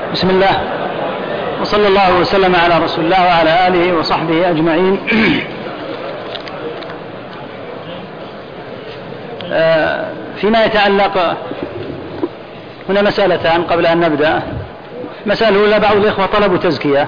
بسم الله وصلى الله وسلم على رسول الله وعلى آله وصحبه أجمعين. فيما يتعلق هنا مسألتان قبل أن نبدأ. مسألة الأولى: بعض الإخوة طلبوا تزكية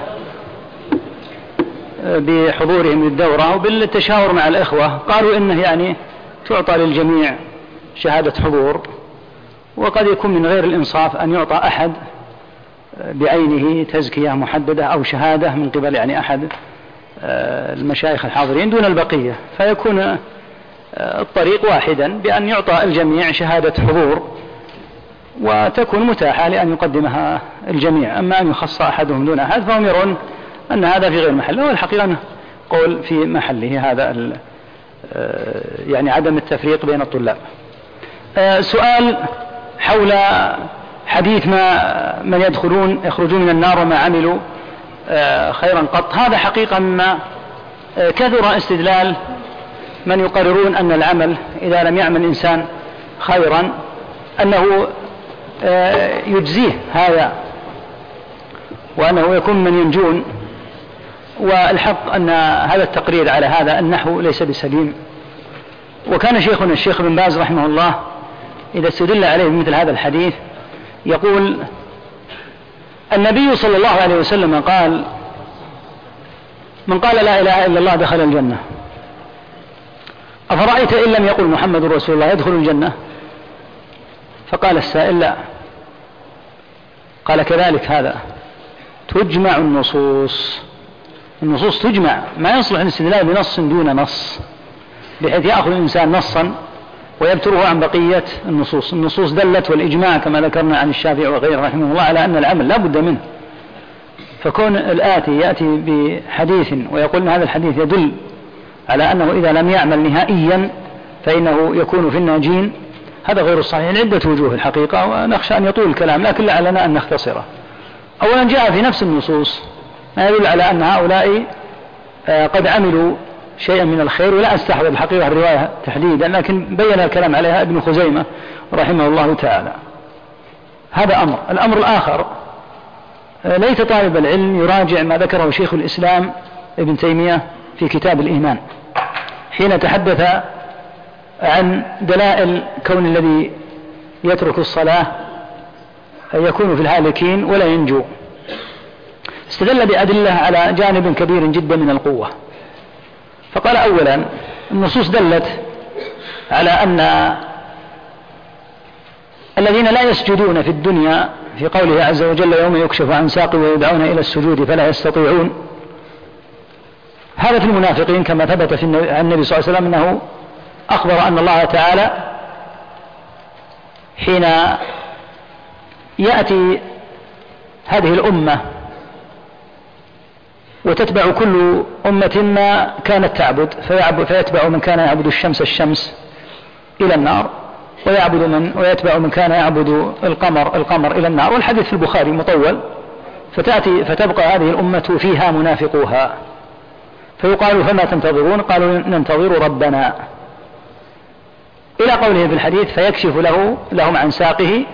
بحضورهم للدورة وبالتشاور مع الإخوة، قالوا إنه يعني تعطى للجميع شهادة حضور، وقد يكون من غير الإنصاف أن يعطى أحد بعينه تزكية محددة أو شهادة من قبل يعني أحد المشايخ الحاضرين دون البقية، فيكون الطريق واحدا بأن يعطى الجميع شهادة حضور وتكون متاحة لأن يقدمها الجميع. أما أن يخص أحدهم دون أحد فهم يرون أن هذا في غير محله، والحقيقة أنه قول في محله هذا يعني عدم التفريق بين الطلاب. سؤال حول حديث من يخرجون من النار وما عملوا خيرا قط. هذا حقيقة ما كثر استدلال من يقررون أن العمل إذا لم يعمل إنسان خيرا أنه يجزيه هذا وأنه يكون من ينجون، والحق أن هذا التقرير على هذا النحو ليس بسليم. وكان شيخنا الشيخ بن باز رحمه الله إذا استدل عليه بمثل هذا الحديث يقول: النبي صلى الله عليه وسلم قال: من قال لا إله إلا الله دخل الجنة، أفرأيت إن لم يقل محمد رسول الله يدخل الجنة؟ فقال السائل: لا. قال: كذلك هذا تجمع النصوص تجمع، ما يصلح الاستدلال بنص دون نص بحيث يأخذ الإنسان نصا ويبتره عن بقية النصوص دلت، والإجماع كما ذكرنا عن الشافعي وغيره رحمه الله على أن العمل لا بد منه. فكون الآتي يأتي بحديث ويقول أن هذا الحديث يدل على أنه إذا لم يعمل نهائيا فإنه يكون في الناجين، هذا غير الصحيح لعدة وجوه الحقيقة، ونخشى أن يطول الكلام لكن لعلنا أن نختصره. أولا جاء في نفس النصوص ما يدل على أن هؤلاء قد عملوا شيئا من الخير، ولا أستحضر الحقيقة الرواية تحديدا لكن بين الكلام عليها ابن خزيمة رحمه الله تعالى. هذا أمر. الأمر الآخر: ليت طالب العلم يراجع ما ذكره شيخ الإسلام ابن تيمية في كتاب الإيمان حين تحدث عن دلائل كون الذي يترك الصلاة يكون في الهالكين ولا ينجو. استدل بأدلة على جانب كبير جدا من القوة. فقال: أولا النصوص دلت على أن الذين لا يسجدون في الدنيا في قوله عز وجل: يوم يكشف عن ساق ويدعون إلى السجود فلا يستطيعون، هذا في المنافقين كما ثبت عن النبي صلى الله عليه وسلم أنه أخبر أن الله تعالى حين يأتي هذه الأمة وتتبع كل أمة ما كانت تعبد فيتبع من كان يعبد الشمس إلى النار، ويتبع من كان يعبد القمر إلى النار. والحديث في البخاري مطول. فتبقى هذه الأمة فيها منافقوها، فيقال: فما تنتظرون؟ قالوا: ننتظر ربنا، إلى قوله في الحديث: فيكشف لهم عن ساقه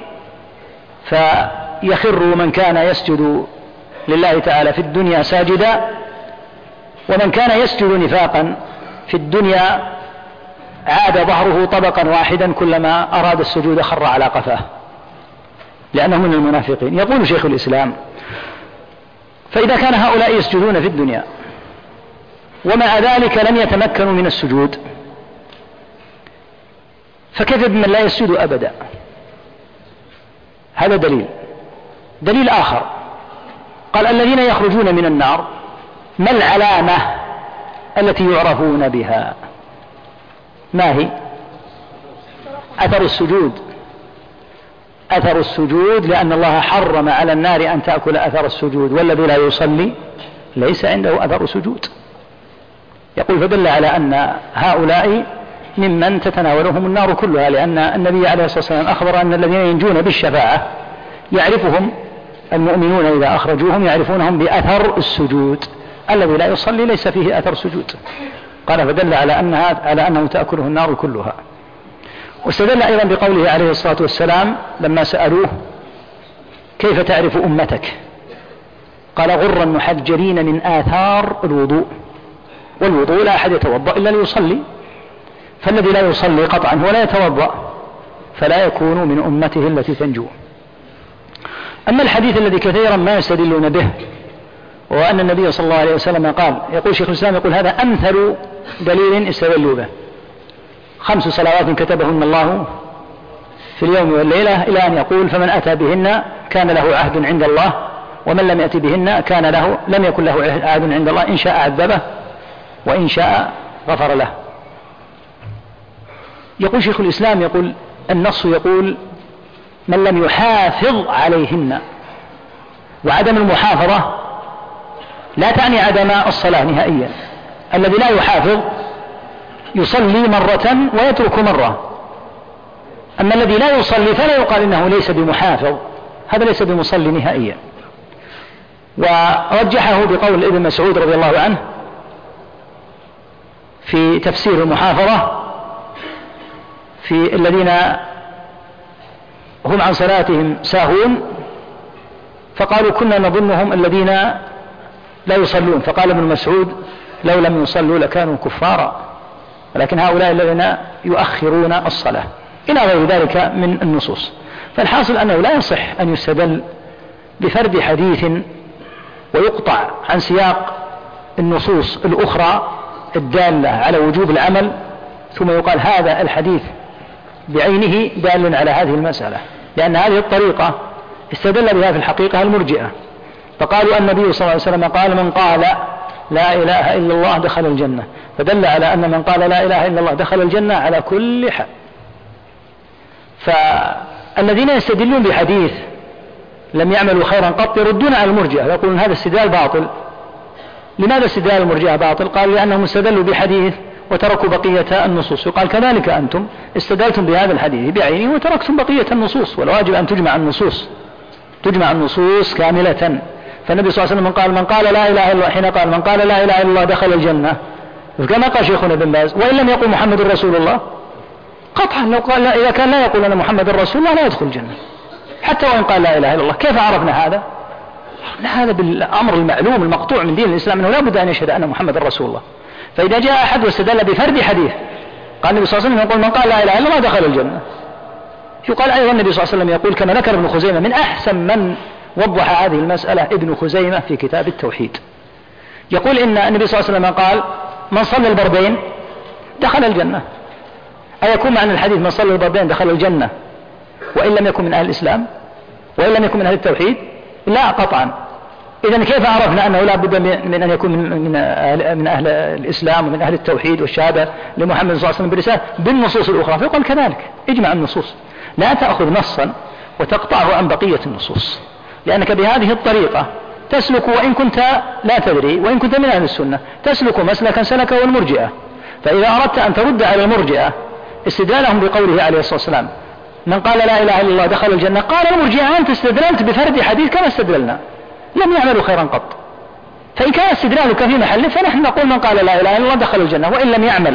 فيخر من كان يسجد لله تعالى في الدنيا ساجدا، ومن كان يسجد نفاقا في الدنيا عاد ظهره طبقا واحدا، كلما أراد السجود خر على قفاه، لأنه من المنافقين. يقول شيخ الإسلام: فإذا كان هؤلاء يسجدون في الدنيا ومع ذلك لم يتمكنوا من السجود، فكيف بمن لا يسجد أبدا؟ هذا دليل آخر. قال: الذين يخرجون من النار ما العلامة التي يعرفون بها؟ ما هي؟ أثر السجود، لأن الله حرم على النار أن تأكل أثر السجود، والذي لا يصلي ليس عنده أثر سجود. يقول: فدل على أن هؤلاء ممن تتناولهم النار كلها، لأن النبي عليه الصلاة والسلام أخبر أن الذين ينجون بالشفاعة يعرفهم المؤمنون إذا أخرجوهم يعرفونهم بأثر السجود، الذي لا يصلي ليس فيه أثر سجود. قال: فدل على أنه تأكله النار كلها. واستدل أيضا بقوله عليه الصلاة والسلام لما سألوه كيف تعرف أمتك؟ قال غرا محجرين من آثار الوضوء، والوضوء لا أحد يتوضأ إلا ليصلي، فالذي لا يصلي قطعا هو لا يتوضأ، فلا يكون من أمته التي تنجو. أما الحديث الذي كثيرا ما يستدلون به، وأن النبي صلى الله عليه وسلم قال، يقول شيخ الإسلام يقول هذا أمثل دليل استدلوا به: 5 صلوات كتبهن الله في اليوم والليلة، إلى أن يقول فمن أتى بهن كان له عهد عند الله، ومن لم يأتي بهن لم يكن له عهد عند الله، إن شاء عذبه وإن شاء غفر له. يقول شيخ الإسلام، يقول النص يقول من لم يحافظ عليهن، وعدم المحافظة لا تعني عدم الصلاة نهائيا. الذي لا يحافظ يصلي مرة ويترك مرة، أما الذي لا يصلي فلا يقال إنه ليس بمحافظ، هذا ليس بمصلي نهائيا. ورجحه بقول ابن مسعود رضي الله عنه في تفسير المحافظة في الذين هم عن صلاتهم ساهون، فقالوا كنا نظنهم الذين لا يصلون، فقال ابن مسعود لو لم يصلوا لكانوا كفارا، ولكن هؤلاء الذين يؤخرون الصلاة، إلى غير ذلك من النصوص. فالحاصل أنه لا يصح أن يستدل بفرد حديث ويقطع عن سياق النصوص الأخرى الدالة على وجوب العمل، ثم يقال هذا الحديث بعينه دال على هذه المسألة، لأن هذه الطريقة استدل بها في الحقيقة المرجئة، فقالوا النبي صلى الله عليه وسلم قال من قال لا إله إلا الله دخل الجنة، فدل على أن من قال لا إله إلا الله دخل الجنة على كل حال. فالذين يستدلون بحديث لم يعملوا خيرا قط يردون على المرجئة، يقولون هذا استدلال باطل. لماذا استدلال المرجئة باطل؟ قال لأنهم استدلوا بحديث وتركوا بقية النصوص. يقال كذلك أنتم استدلتم بهذا الحديث بعينه وتركتم بقية النصوص، والواجب أن تجمع النصوص كاملة. فالنبي صلى الله عليه وسلم قال من قال لا إله إلا الله، حين قال من قال لا إله إلا الله دخل الجنة، كما قال شيخنا ابن باز وإن لم يقل محمد رسول الله، قطعا لو قال إذا كان لا يقول أن محمد رسول الله لا يدخل الجنة حتى وإن قال لا إله إلا الله. كيف عرفنا هذا؟ هذا بالأمر المعلوم المقطوع من دين الإسلام أنه لا بد أن يشهد أن محمد رسول الله. فإذا جاء أحد واستدل بفرد حديث، قال النبي صلى الله عليه وسلم يقول من قال لا إله إلا الله دخل الجنة، يقال أيضا النبي صلى الله عليه وسلم يقول كما ذكر ابن خزيمة من أحسن من وضح هذه المسألة ابن خزيمة في كتاب التوحيد، يقول إن النبي صلى الله عليه وسلم قال من صلى البردين دخل الجنة. أيكون معنى الحديث من صلى البردين دخل الجنة وإن لم يكن من أهل الإسلام وإن لم يكن من أهل التوحيد؟ لا قطعا. إذن كيف عرفنا أنه لا بد من أن يكون من أهل الإسلام ومن أهل التوحيد والشهادة لمحمد صلى الله عليه وسلم برسالة بالنصوص الأخرى؟ فيقول كذلك اجمع النصوص، لا تأخذ نصا وتقطعه عن بقية النصوص، لأنك بهذه الطريقة تسلك وإن كنت لا تدري، وإن كنت من أهل السنة تسلك مسلكا سلكه المرجئة. فإذا أردت أن ترد على المرجئة استدلالهم بقوله عليه الصلاة والسلام من قال لا إله إلا الله دخل الجنة، قال المرجئة أنت استدللت بفرد حديث كما استدللنا، لم يعملوا خيرا قط. فإن كان استدلالك في محله فنحن نقول من قال لا إله إلا الله دخل الجنة وإن لم يعمل،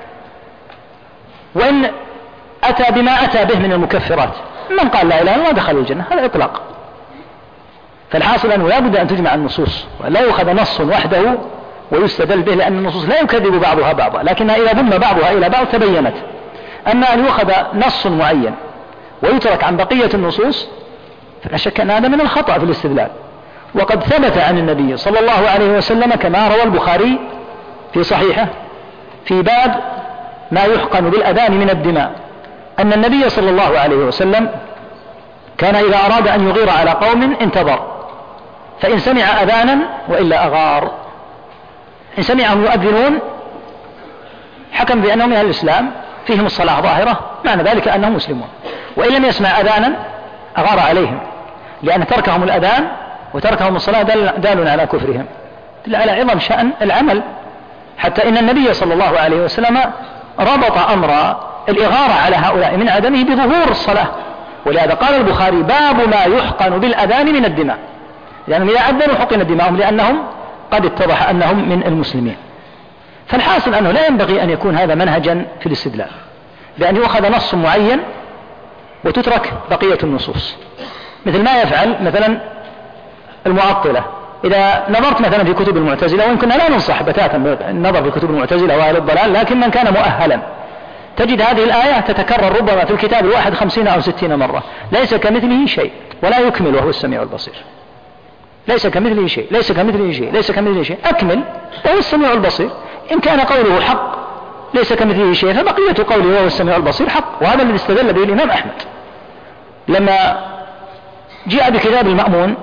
وإن أتى بما أتى به من المكفرات، من قال لا إله إلا الله دخل الجنة، هذا إطلاق. فالحاصل أنه لا بد أن تجمع النصوص، ولا يؤخذ نص وحده ويستدل به، لأن النصوص لا يكذب بعضها بعضا، لكنها إذا ضم بعضها إلى بعض تبينت. أما أن يؤخذ نص معين ويترك عن بقية النصوص فلا شك أن هذا من الخطأ في الاستدلال. وقد ثبت عن النبي صلى الله عليه وسلم كما روى البخاري في صحيحه في باب ما يحقن بالأذان من الدماء أن النبي صلى الله عليه وسلم كان إذا أراد أن يغير على قوم انتظر، فإن سمع أذانا وإلا أغار. إن سمعهم يؤذنون حكم بأنهم من أهل الإسلام فيهم الصلاة ظاهرة، معنى ذلك أنهم مسلمون، وإن لم يسمع أذانا أغار عليهم، لأن تركهم الأذان وتركهم الصلاة دال على كفرهم، دل على عظم شأن العمل، حتى إن النبي صلى الله عليه وسلم ربط أمر الإغارة على هؤلاء من عدمه بظهور الصلاة. ولهذا قال البخاري باب ما يحقن بالأذان من الدماء، لأنهم إذا أذنوا حقن دماءهم لأنهم قد اتضح أنهم من المسلمين. فالحاصل أنه لا ينبغي أن يكون هذا منهجا في الاستدلال، بأن يؤخذ نص معين وتترك بقية النصوص. مثل ما يفعل مثلا المعطلة. إذا نظرت مثلا في كتب المعتزلة، وإن كنا لا ننصح بتاتا بالنظر في كتب المعتزلة وأهل الضلال، لكن من كان مؤهلا تجد هذه الآية تتكرر ربما في الكتاب الواحد 50 أو 60 مرة. ليس كمثله شيء ولا يكمل وهو السميع البصير. ليس كمثله شيء، ليس كمثله شيء، ليس كمثله شيء، أكمل وهو السميع البصير. إن كان قوله حق ليس كمثله شيء، فبقية قوله وهو السميع البصير حق. وهذا الذي استدل به الإمام أحمد لما جاء بكتاب المأمون،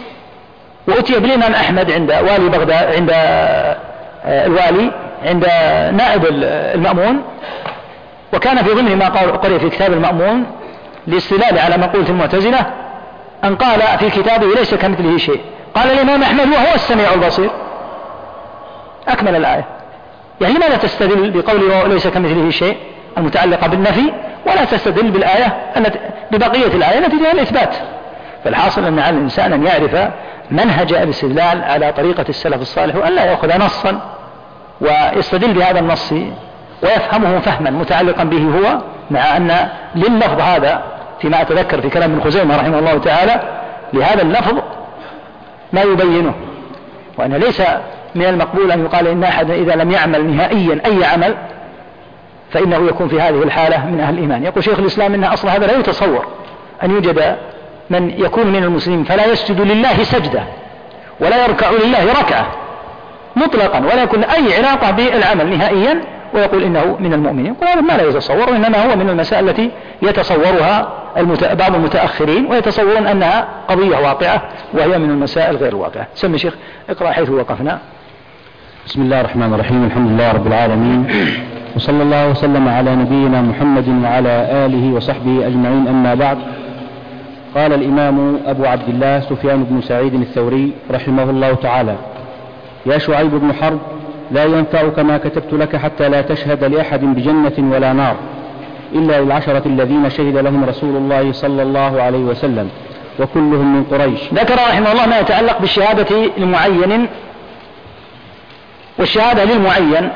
وأتي بالإمام أحمد عند والي بغداد، عند الوالي، عند نائب المأمون، وكان في ضمن ما قرئ في كتاب المأمون لاستدلال على مقولة المعتزلة أن قال في كتابه ليس كمثله شيء. قال الإمام أحمد وهو السميع البصير، أكمل الآية. يعني لماذا تستدل بقوله ليس كمثله شيء المتعلقة بالنفي، ولا تستدل بالآية ببقية الآية التي فيها الإثبات؟ فالحاصل أن على الإنسان أن يعرف منهج الاستدلال على طريقة السلف الصالح، وأن لا يأخذ نصا ويستدل بهذا النص ويفهمه فهما متعلقا به هو، مع أن لللفظ هذا فيما أتذكر في كلام ابن خزيمة رحمه الله تعالى لهذا اللفظ ما يبينه، وأن ليس من المقبول أن يقال إن أحد إذا لم يعمل نهائيا أي عمل فإنه يكون في هذه الحالة من أهل الإيمان. يقول شيخ الإسلام إن أصل هذا لا يتصور أن يوجد من يكون من المسلمين فلا يسجد لله سجدة ولا يركع لله ركعة مطلقا ولا يكون أي علاقة بالعمل نهائيا ويقول إنه من المؤمنين. وهذا ما لا يتصور، وإنما هو من المسائل التي يتصورها بعض المتأخرين ويتصورون أنها قضية واقعة، وهي من المسائل غير الواقعة. سمي شيخ اقرأ حيث وقفنا. بسم الله الرحمن الرحيم. الحمد لله رب العالمين، وصلى الله وسلم على نبينا محمد وعلى آله وصحبه أجمعين. أما بعد، قال الإمام أبو عبد الله سفيان بن سعيد الثوري رحمه الله تعالى: يا شعيب بن حرب، لا ينفعك ما كتبت لك حتى لا تشهد لأحد بجنة ولا نار إلا للعشرة الذين شهد لهم رسول الله صلى الله عليه وسلم وكلهم من قريش. ذكر رحمه الله ما يتعلق بالشهادة لمعين، والشهادة للمعين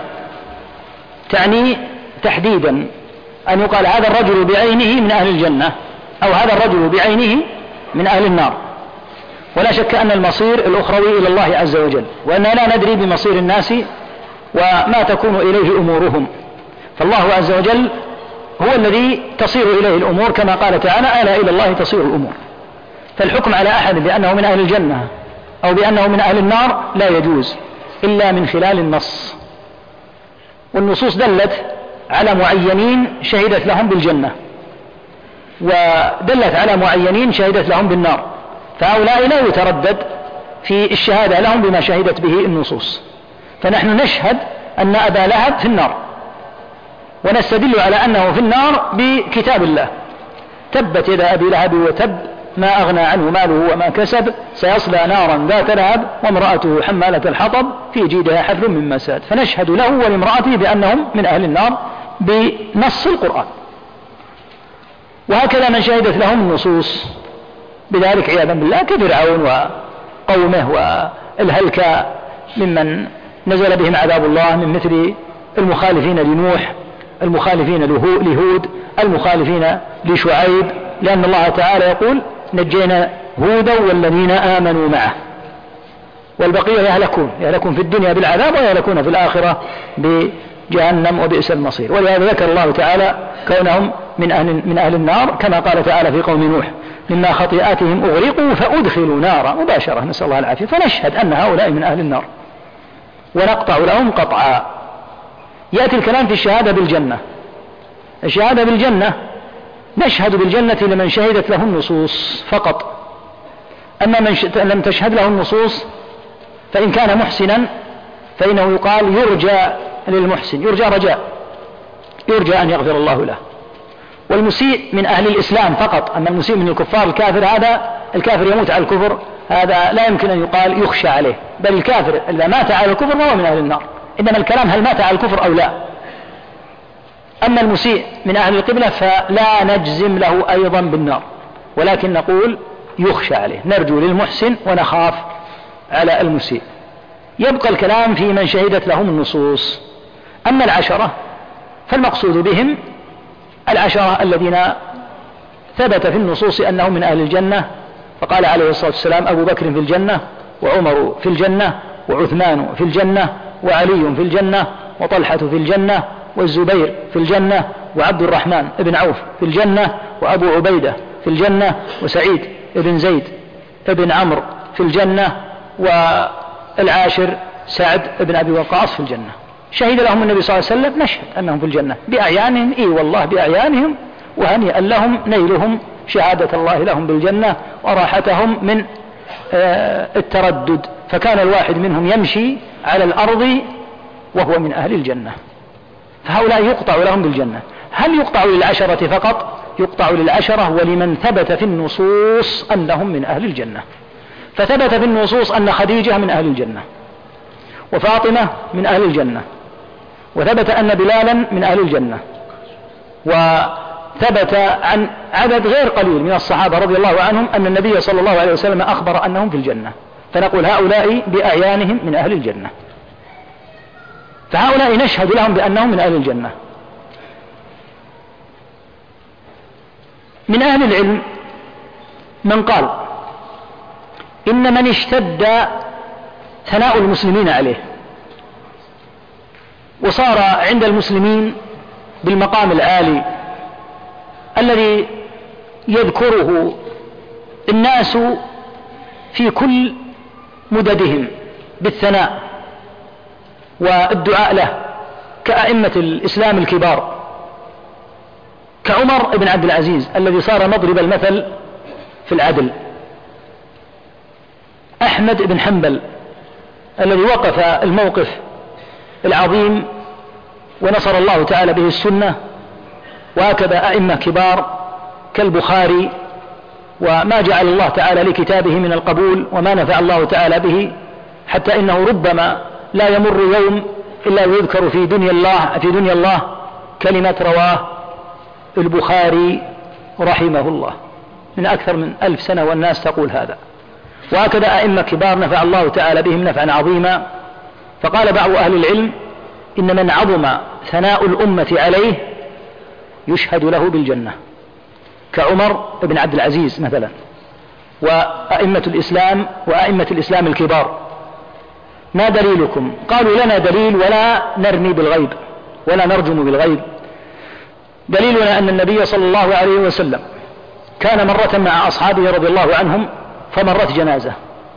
تعني تحديدا أن يقال هذا الرجل بعينه من أهل الجنة أو هذا الرجل بعينه من أهل النار. ولا شك أن المصير الأخروي إلى الله عز وجل، وأننا لا ندري بمصير الناس وما تكون إليه أمورهم، فالله عز وجل هو الذي تصير إليه الأمور، كما قال تعالى: ألا إلى الله تصير الأمور. فالحكم على أحد بأنه من أهل الجنة أو بأنه من أهل النار لا يجوز إلا من خلال النص، والنصوص دلت على معينين شهدت لهم بالجنة، ودلت على معينين شهدت لهم بالنار، فهؤلاء لا يتردد في الشهادة لهم بما شهدت به النصوص. فنحن نشهد أن أبا لهب في النار، ونستدل على أنه في النار بكتاب الله: تبت يدا أبي لهب وتب ما أغنى عنه ماله وما كسب سيصلى نارا ذات لهب وامرأته حمالة الحطب في جيدها حبل من مساد. فنشهد له ولامرأته بأنهم من أهل النار بنص القرآن. وهكذا من شهدت لهم النصوص بذلك عياذا بالله كفرعون وقومه والهلكة ممن نزل بهم عذاب الله، من مثل المخالفين لنوح، المخالفين لهود، المخالفين لشعيب، لأن الله تعالى يقول: نجينا هودا والذين آمنوا معه، والبقية يهلكون في الدنيا بالعذاب ويهلكون في الآخرة بجهنم وبئس المصير. ولهذا ذكر الله تعالى كونهم من أهل النار، كما قال تعالى في قوم نوح: مما خطيئاتهم أغرقوا فأدخلوا نارا مباشرة، نسأل الله العافية. فنشهد أن هؤلاء من أهل النار ونقطع لهم قطعا. يأتي الكلام في الشهادة بالجنة. الشهادة بالجنة نشهد بالجنة لمن شهدت له النصوص فقط، أما من لم تشهد له النصوص فإن كان محسنا فإنه يقال يرجى للمحسن، يرجى رجاء، يرجى أن يغفر الله له. والمسيء من أهل الإسلام فقط، أما المسيء من الكفار الكافر، هذا الكافر يموت على الكفر، هذا لا يمكن أن يقال يخشى عليه، بل الكافر إذا مات على الكفر فهو من أهل النار. إنما الكلام هل مات على الكفر أو لا. أما المسيء من أهل القبلة فلا نجزم له أيضا بالنار، ولكن نقول يخشى عليه، نرجو للمحسن ونخاف على المسيء. يبقى الكلام في من شهدت لهم النصوص. أما العشرة فالمقصود بهم العشرة الذين ثبت في النصوص أنهم من أهل الجنة فقال عليه الصلاة والسلام: أبو بكر في الجنة، وعمر في الجنة، وعثمان في الجنة، وعلي في الجنة، وطلحة في الجنة، والزبير في الجنة، وعبد الرحمن بن عوف في الجنة، وأبو عبيدة في الجنة، وسعيد بن زيد بن عمرو في الجنة، والعاشر سعد بن أبي وقاص في الجنة. شهد لهم النبي صلى الله عليه وسلم: نشهد أنهم في الجنة بأعيانهم، إي والله بأعيانهم، وهنيئا لهم نيلهم شهادة الله لهم بالجنة وراحتهم من التردد. فكان الواحد منهم يمشي على الأرض وهو من أهل الجنة. فهؤلاء يقطع لهم بالجنة. هل يقطع للعشرة فقط؟ يقطع للعشرة ولمن ثبت في النصوص أنهم من أهل الجنة. فثبت في النصوص أن خديجة من أهل الجنة، وفاطمة من أهل الجنة، وثبت أن بلالا من أهل الجنة، وثبت عن عدد غير قليل من الصحابة رضي الله عنهم أن النبي صلى الله عليه وسلم أخبر أنهم في الجنة. فنقول هؤلاء بأعيانهم من أهل الجنة. فهؤلاء نشهد لهم بأنهم من أهل الجنة. من أهل العلم من قال إن من اشتد ثناء المسلمين عليه وصار عند المسلمين بالمقام العالي الذي يذكره الناس في كل مددهم بالثناء والدعاء له، كأئمة الإسلام الكبار، كعمر بن عبد العزيز الذي صار مضرب المثل في العدل، أحمد بن حنبل الذي وقف الموقف العظيم ونصر الله تعالى به السنة، وهكذا أئمة كبار كالبخاري، وما جعل الله تعالى لكتابه من القبول وما نفع الله تعالى به، حتى إنه ربما لا يمر يوم إلا ويذكر في دنيا الله كلمة رواه البخاري رحمه الله من أكثر من 1000 سنة والناس تقول هذا. وهكذا أئمة كبار نفع الله تعالى بهم نفعا عظيما. فقال بعض أهل العلم إن من عظم ثناء الأمة عليه يشهد له بالجنة، كعمر بن عبد العزيز مثلا، وأئمة الإسلام الكبار. ما دليلكم؟ قالوا لنا دليل ولا نرمي بالغيب ولا نرجم بالغيب. دليلنا أن النبي صلى الله عليه وسلم كان مرة مع أصحابه رضي الله عنهم، فمرت جنازة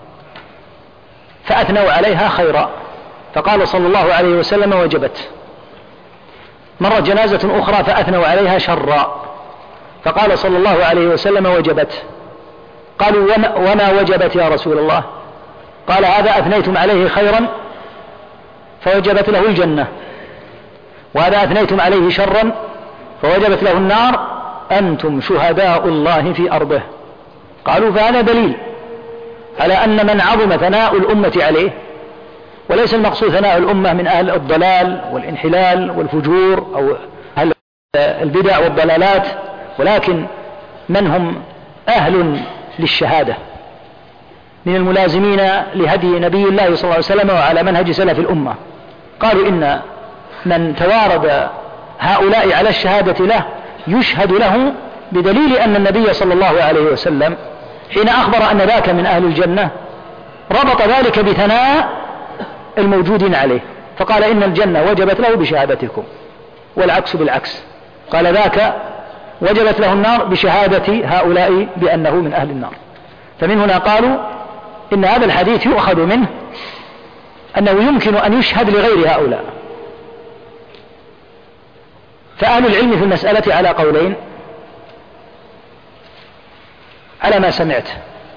فأثنوا عليها خيرا، فقال صلى الله عليه وسلم: وجبت. مرت جنازة أخرى فأثنوا عليها شرا، فقال صلى الله عليه وسلم: وجبت. قالوا: وما وجبت يا رسول الله؟ قال: هذا أثنيتم عليه خيرا فوجبت له الجنة، وهذا أثنيتم عليه شرا فوجبت له النار، أنتم شهداء الله في أرضه. قالوا: فهذا دليل على أن من عظم ثناء الأمة عليه، وليس المقصود ثناء الأمة من أهل الضلال والانحلال والفجور أو أهل البدع والضلالات، ولكن من هم أهل للشهادة من الملازمين لهدي نبي الله صلى الله عليه وسلم وعلى منهج سلف الأمة. قالوا إن من توارد هؤلاء على الشهادة له يشهد له بدليل أن النبي صلى الله عليه وسلم حين أخبر أن ذاك من أهل الجنة ربط ذلك بثناء الموجودين عليه، فقال: إن الجنة وجبت له بشهادتكم، والعكس بالعكس، قال: ذاك وجبت له النار بشهادة هؤلاء بأنه من أهل النار. فمن هنا قالوا إن هذا الحديث يؤخذ منه أنه يمكن أن يشهد لغير هؤلاء. فأهل العلم في المسألة على قولين على ما سمعت،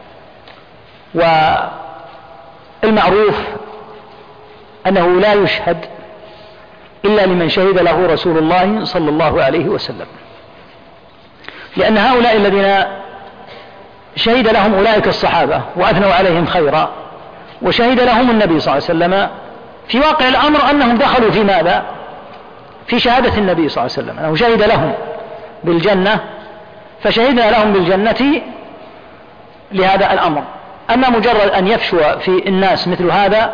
والمعروف أنه لا يشهد إلا لمن شهد له رسول الله صلى الله عليه وسلم، لأن هؤلاء الذين شهد لهم أولئك الصحابة وأثنوا عليهم خيرا وشهد لهم النبي صلى الله عليه وسلم، في واقع الأمر أنهم دخلوا في ماذا؟ في شهادة النبي صلى الله عليه وسلم، أنه شهد لهم بالجنة، فشهدنا لهم بالجنة لهذا الأمر. أما مجرد أن يفشو في الناس مثل هذا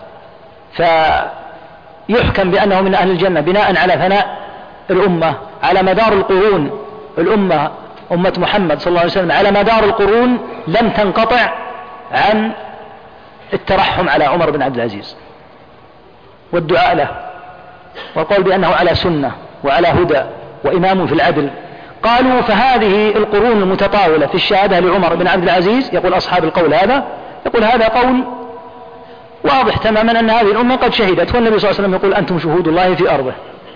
فيحكم بأنه من أهل الجنة بناء على ثناء الأمة على مدار القرون، الأمة أمة محمد صلى الله عليه وسلم على مدار القرون لم تنقطع عن الترحم على عمر بن عبد العزيز والدعاء له والقول بأنه على سنة وعلى هدى وإمام في العدل. قالوا فهذه القرون المتطاولة في الشهادة لعمر بن عبد العزيز، يقول أصحاب القول هذا، يقول هذا قول واضح تماما أن هذه الأمة قد شهدت، والنبي صلى الله عليه وسلم يقول أنتم شهود الله في أرضه.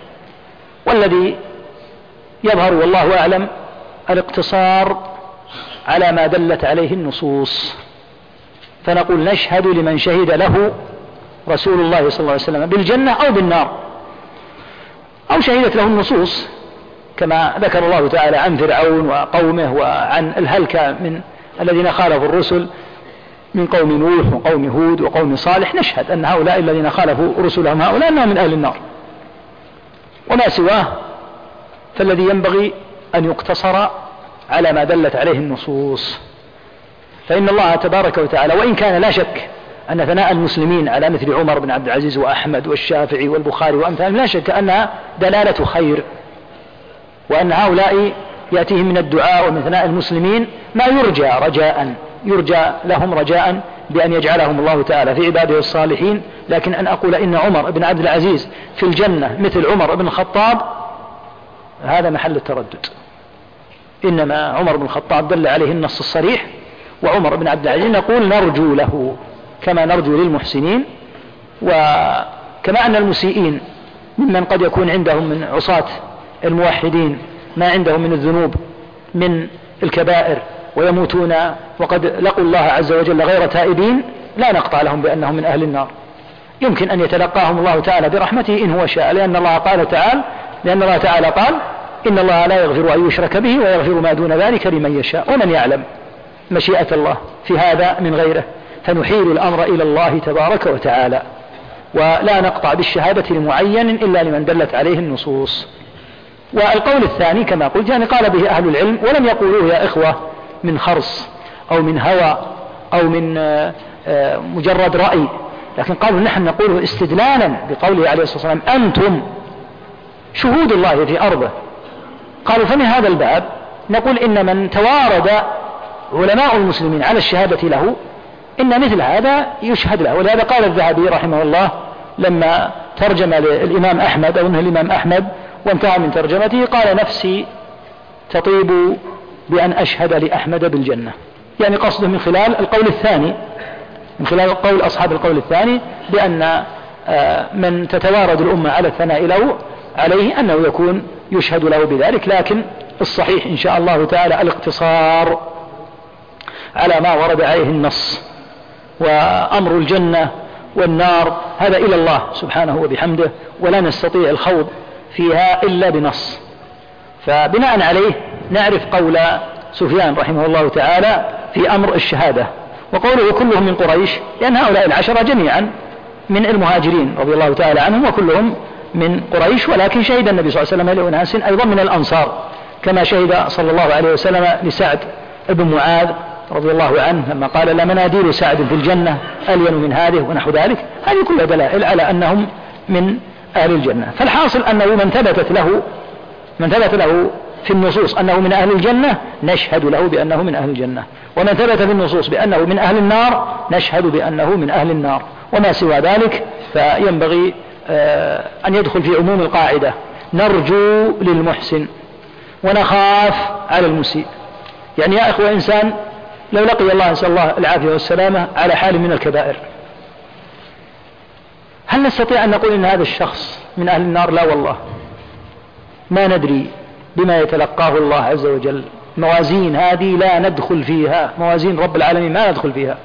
والذي يظهر والله أعلم الاقتصار على ما دلت عليه النصوص، فنقول نشهد لمن شهد له رسول الله صلى الله عليه وسلم بالجنة أو بالنار، أو شهدت له النصوص كما ذكر الله تعالى عن فرعون وقومه وعن الهلكة من الذين خالفوا الرسل من قوم نوح وقوم هود وقوم صالح، نشهد أن هؤلاء الذين خالفوا رسلهم هؤلاء أنهم من أهل النار. وما سواه فالذي ينبغي أن يقتصر على ما دلت عليه النصوص، فإن الله تبارك وتعالى وإن كان لا شك أن ثناء المسلمين على مثل عمر بن عبد العزيز وأحمد والشافعي والبخاري وأمثالهم لا شك أنها دلالة خير، وأن هؤلاء يأتيهم من الدعاء ومن ثناء المسلمين ما يرجى لهم رجاء بأن يجعلهم الله تعالى في عباده الصالحين. لكن أن أقول إن عمر بن عبد العزيز في الجنة مثل عمر بن الخطاب هذا محل التردد، إنما عمر بن الخطاب دل عليه النص الصريح، وعمر بن عبد العزيز نقول نرجو له كما نرجو للمحسنين، وكما أن المسيئين ممن قد يكون عندهم من عصاة الموحدين ما عندهم من الذنوب من الكبائر ويموتون وقد لقوا الله عز وجل غير تائبين، لا نقطع لهم بأنهم من أهل النار، يمكن أن يتلقاهم الله تعالى برحمته إن هو شاء، لأن الله تعالى قال إن الله لا يغفر أن يشرك به ويغفر ما دون ذلك لمن يشاء، ومن يعلم مشيئة الله في هذا من غيره، فنحيل الأمر إلى الله تبارك وتعالى، ولا نقطع بالشهادة لمعين إلا لمن دلت عليه النصوص. والقول الثاني كما قلت يعني قال به أهل العلم، ولم يقولوه يا إخوة من خرص أو من هوى أو من مجرد رأي، لكن قالوا نحن نقوله استدلالا بقوله عليه الصلاة والسلام أنتم شهود الله في أرضه. قالوا فمن هذا الباب نقول إن من توارد علماء المسلمين على الشهادة له إن مثل هذا يشهد له. ولهذا قال الذهبي رحمه الله لما ترجم للإمام أحمد أو أنه الإمام أحمد وانتهى من ترجمته قال نفسي تطيب بأن أشهد لأحمد بالجنة، يعني قصده من خلال القول الثاني، من خلال قول أصحاب القول الثاني بأن من تتوارد الأمة على الثناء له عليه أنه يكون يشهد له بذلك. لكن الصحيح إن شاء الله تعالى الاقتصار على ما ورد عليه النص، وأمر الجنة والنار هذا إلى الله سبحانه وبحمده، ولا نستطيع الخوض فيها إلا بنص. فبناء عليه نعرف قول سفيان رحمه الله تعالى في أمر الشهادة، وقوله كلهم من قريش لأن هؤلاء العشرة جميعا من المهاجرين رضي الله تعالى عنهم وكلهم من قريش، ولكن شهد النبي صلى الله عليه وسلم لأناس أيضا من الأنصار، كما شهد صلى الله عليه وسلم لسعد بن معاذ رضي الله عنه لما قال لمناديل سعد في الجنة ألين من هذه ونحو ذلك. هذه كلها دلائل على أنهم من أهل الجنة. فالحاصل أنه من ثبت له في النصوص أنه من أهل الجنة نشهد له بأنه من أهل الجنة، ومن ثبت في النصوص بأنه من أهل النار نشهد بأنه من أهل النار. وما سوى ذلك فينبغي أن يدخل في عموم القاعدة نرجو للمحسن ونخاف على المسيء. يعني يا إخوة إنسان لو لقي الله نسأل الله العافية والسلامة على حال من الكبائر، هل نستطيع أن نقول إن هذا الشخص من أهل النار؟ لا والله، ما ندري بما يتلقاه الله عز وجل. موازين هذه لا ندخل فيها، موازين رب العالمين ما ندخل فيها.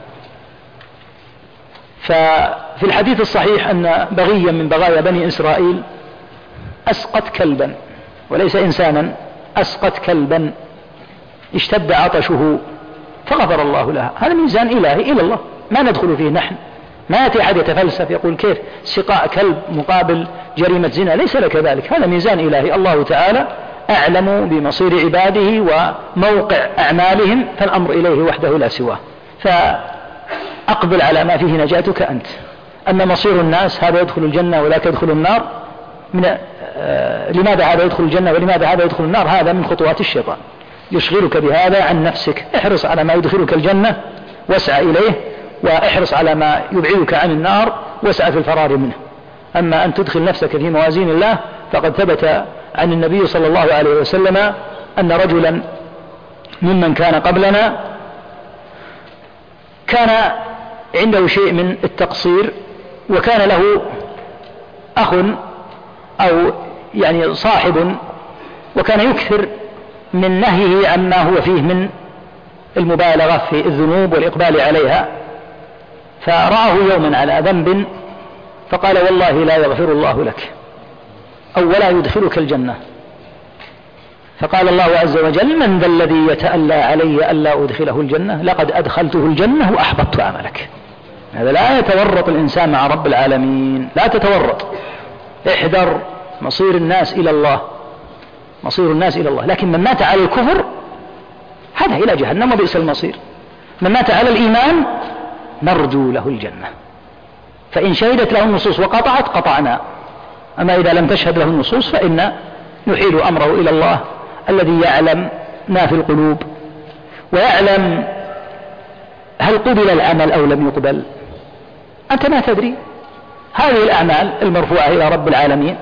ففي الحديث الصحيح أن بغيا من بغايا بني إسرائيل أسقط كلبا، وليس إنسانا، أسقط كلبا اشتد عطشه فغفر الله لها. هذا ميزان إلهي إلى الله ما ندخل فيه نحن. ما يأتي أحد يتفلسف يقول كيف سقاء كلب مقابل جريمة زنا، ليس لك ذلك، هذا ميزان إلهي. الله تعالى أعلم بمصير عباده وموقع أعمالهم، فالأمر إليه وحده لا سواه. فأقبل على ما فيه نجاتك أنت. أما مصير الناس هذا يدخل الجنة ولا يدخل النار، لماذا هذا يدخل الجنة ولماذا هذا يدخل النار، هذا من خطوات الشيطان. يشغلك بهذا عن نفسك. احرص على ما يدخلك الجنة واسعى إليه، واحرص على ما يبعدك عن النار واسعى في الفرار منه. أما أن تدخل نفسك في موازين الله فقد ثبت عن النبي صلى الله عليه وسلم أن رجلا ممن كان قبلنا كان عنده شيء من التقصير، وكان له أخ أو يعني صاحب، وكان يكثر من نهيه عما هو فيه من المبالغة في الذنوب والإقبال عليها. فرآه يوما على ذنب فقال والله لا يغفر الله لك أو ولا يدخلك الجنة. فقال الله عز وجل من ذا الذي يتألى علي ألا أدخله الجنة؟ لقد أدخلته الجنة وأحبطت عملك. هذا لا يتورط الإنسان مع رب العالمين، لا تتورط، احذر مصير الناس إلى الله، مصير الناس إلى الله. لكن من مات على الكفر هذا إلى جهنم وبئس المصير. من مات على الإيمان نرجو له الجنة، فإن شهدت له النصوص وقطعت قطعنا، أما إذا لم تشهد له النصوص فإن نحيل أمره إلى الله الذي يعلم ما في القلوب ويعلم هل قبل العمل أو لم يقبل. أنت ما تدري. هذه الأعمال المرفوعة إلى رب العالمين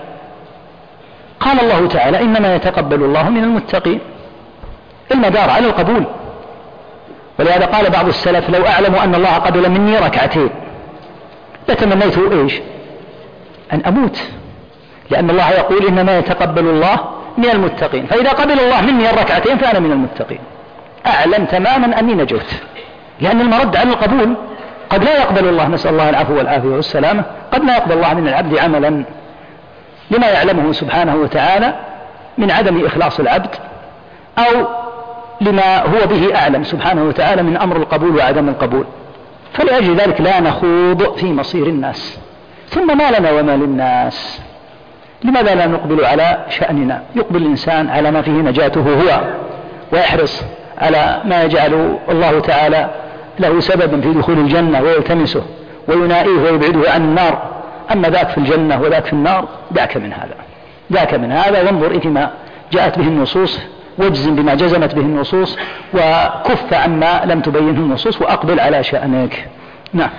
قال الله تعالى إنما يتقبل الله من المتقين، المدار على القبول. ولهذا قال بعض السلف لو أعلم أن الله قبل مني ركعتين لتمنيت إيش؟ أن أموت، لأن الله يقول إنما يتقبل الله من المتقين، فإذا قبل الله مني الركعتين فأنا من المتقين. أعلم تماما أني نجوت، لأن المرد على القبول. قد لا يقبل الله، نسأل الله العفو والعافية والسلامة، قد لا يقبل الله من العبد عملا لما يعلمه سبحانه وتعالى من عدم إخلاص العبد، أو لما هو به أعلم سبحانه وتعالى من أمر القبول وعدم القبول. فلأجل ذلك لا نخوض في مصير الناس. ثم ما لنا وما للناس؟ لماذا لا نقبل على شأننا؟ يقبل الإنسان على ما فيه نجاته هو، ويحرص على ما يجعل الله تعالى له سببا في دخول الجنة ويلتمسه وينائيه ويبعده عن النار. أما ذاك في الجنة وذاك في النار دعك من هذا، دعك من هذا، وانظر إلى جاءت به النصوص واجزم بما جزمت به النصوص، وكف عما لم تبينه النصوص، وأقبل على شأنك. نعم.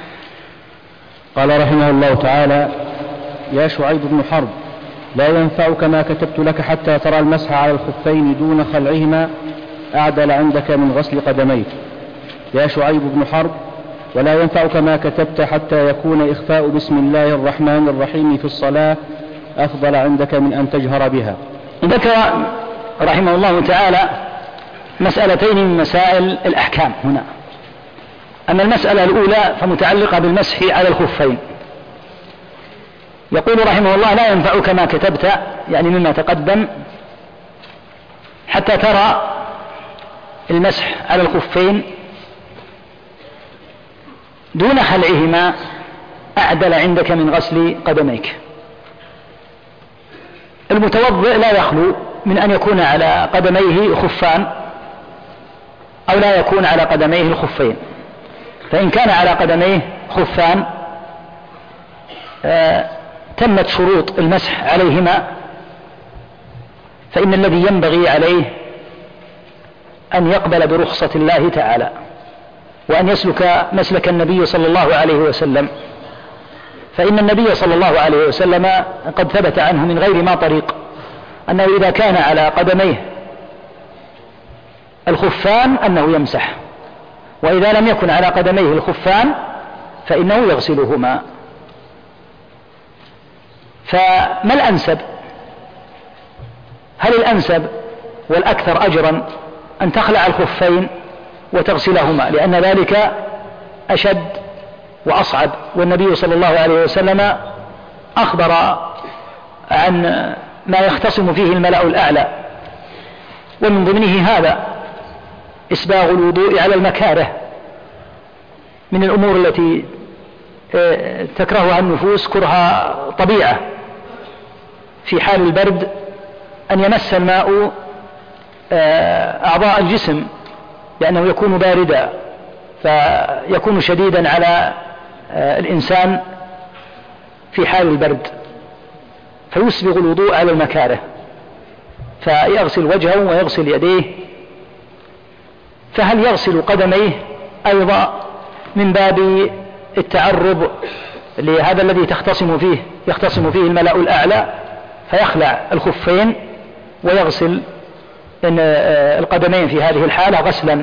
قال رحمه الله تعالى: يا شعيب بن حرب، لا ينفعك ما كتبت لك حتى ترى المسح على الخفين دون خلعهما أعدل عندك من غسل قدميك. يا شعيب بن حرب، ولا ينفعك ما كتبت حتى يكون إخفاء بسم الله الرحمن الرحيم في الصلاة أفضل عندك من أن تجهر بها. ذكر رحمه الله تعالى مسألتين من مسائل الأحكام هنا. أما المسألة الأولى فمتعلقة بالمسح على الخفين. يقول رحمه الله: لا ينفعك ما كتبت، يعني مما تقدم، حتى ترى المسح على الخفين دون خلعهما أعدل عندك من غسل قدميك. المتوضئ لا يخلو من أن يكون على قدميه خفان أو لا يكون على قدميه الخفين. فإن كان على قدميه خفان تمت شروط المسح عليهما، فإن الذي ينبغي عليه أن يقبل برخصة الله تعالى، وأن يسلك مسلك النبي صلى الله عليه وسلم. فإن النبي صلى الله عليه وسلم قد ثبت عنه من غير ما طريق أنه إذا كان على قدميه الخفان أنه يمسح، وإذا لم يكن على قدميه الخفان فإنه يغسلهما. فما الأنسب؟ هل الأنسب والأكثر أجرا أن تخلع الخفين وتغسلهما، لأن ذلك أشد وأصعب، والنبي صلى الله عليه وسلم أخبر عن ما يختصم فيه الملأ الأعلى، ومن ضمنه هذا إسباغ الوضوء على المكاره من الأمور التي تكرهها النفوس كره طبيعة في حال البرد، أن يمس الماء أعضاء الجسم لأنه يكون باردا، فيكون شديدا على الإنسان في حال البرد، فيسبغ الوضوء على المكاره، فيغسل وجهه ويغسل يديه فهل يغسل قدميه أيضا من باب التعرض لهذا الذي يختصم فيه الملأ الأعلى، فيخلع الخفين ويغسل القدمين في هذه الحالة غسلا؟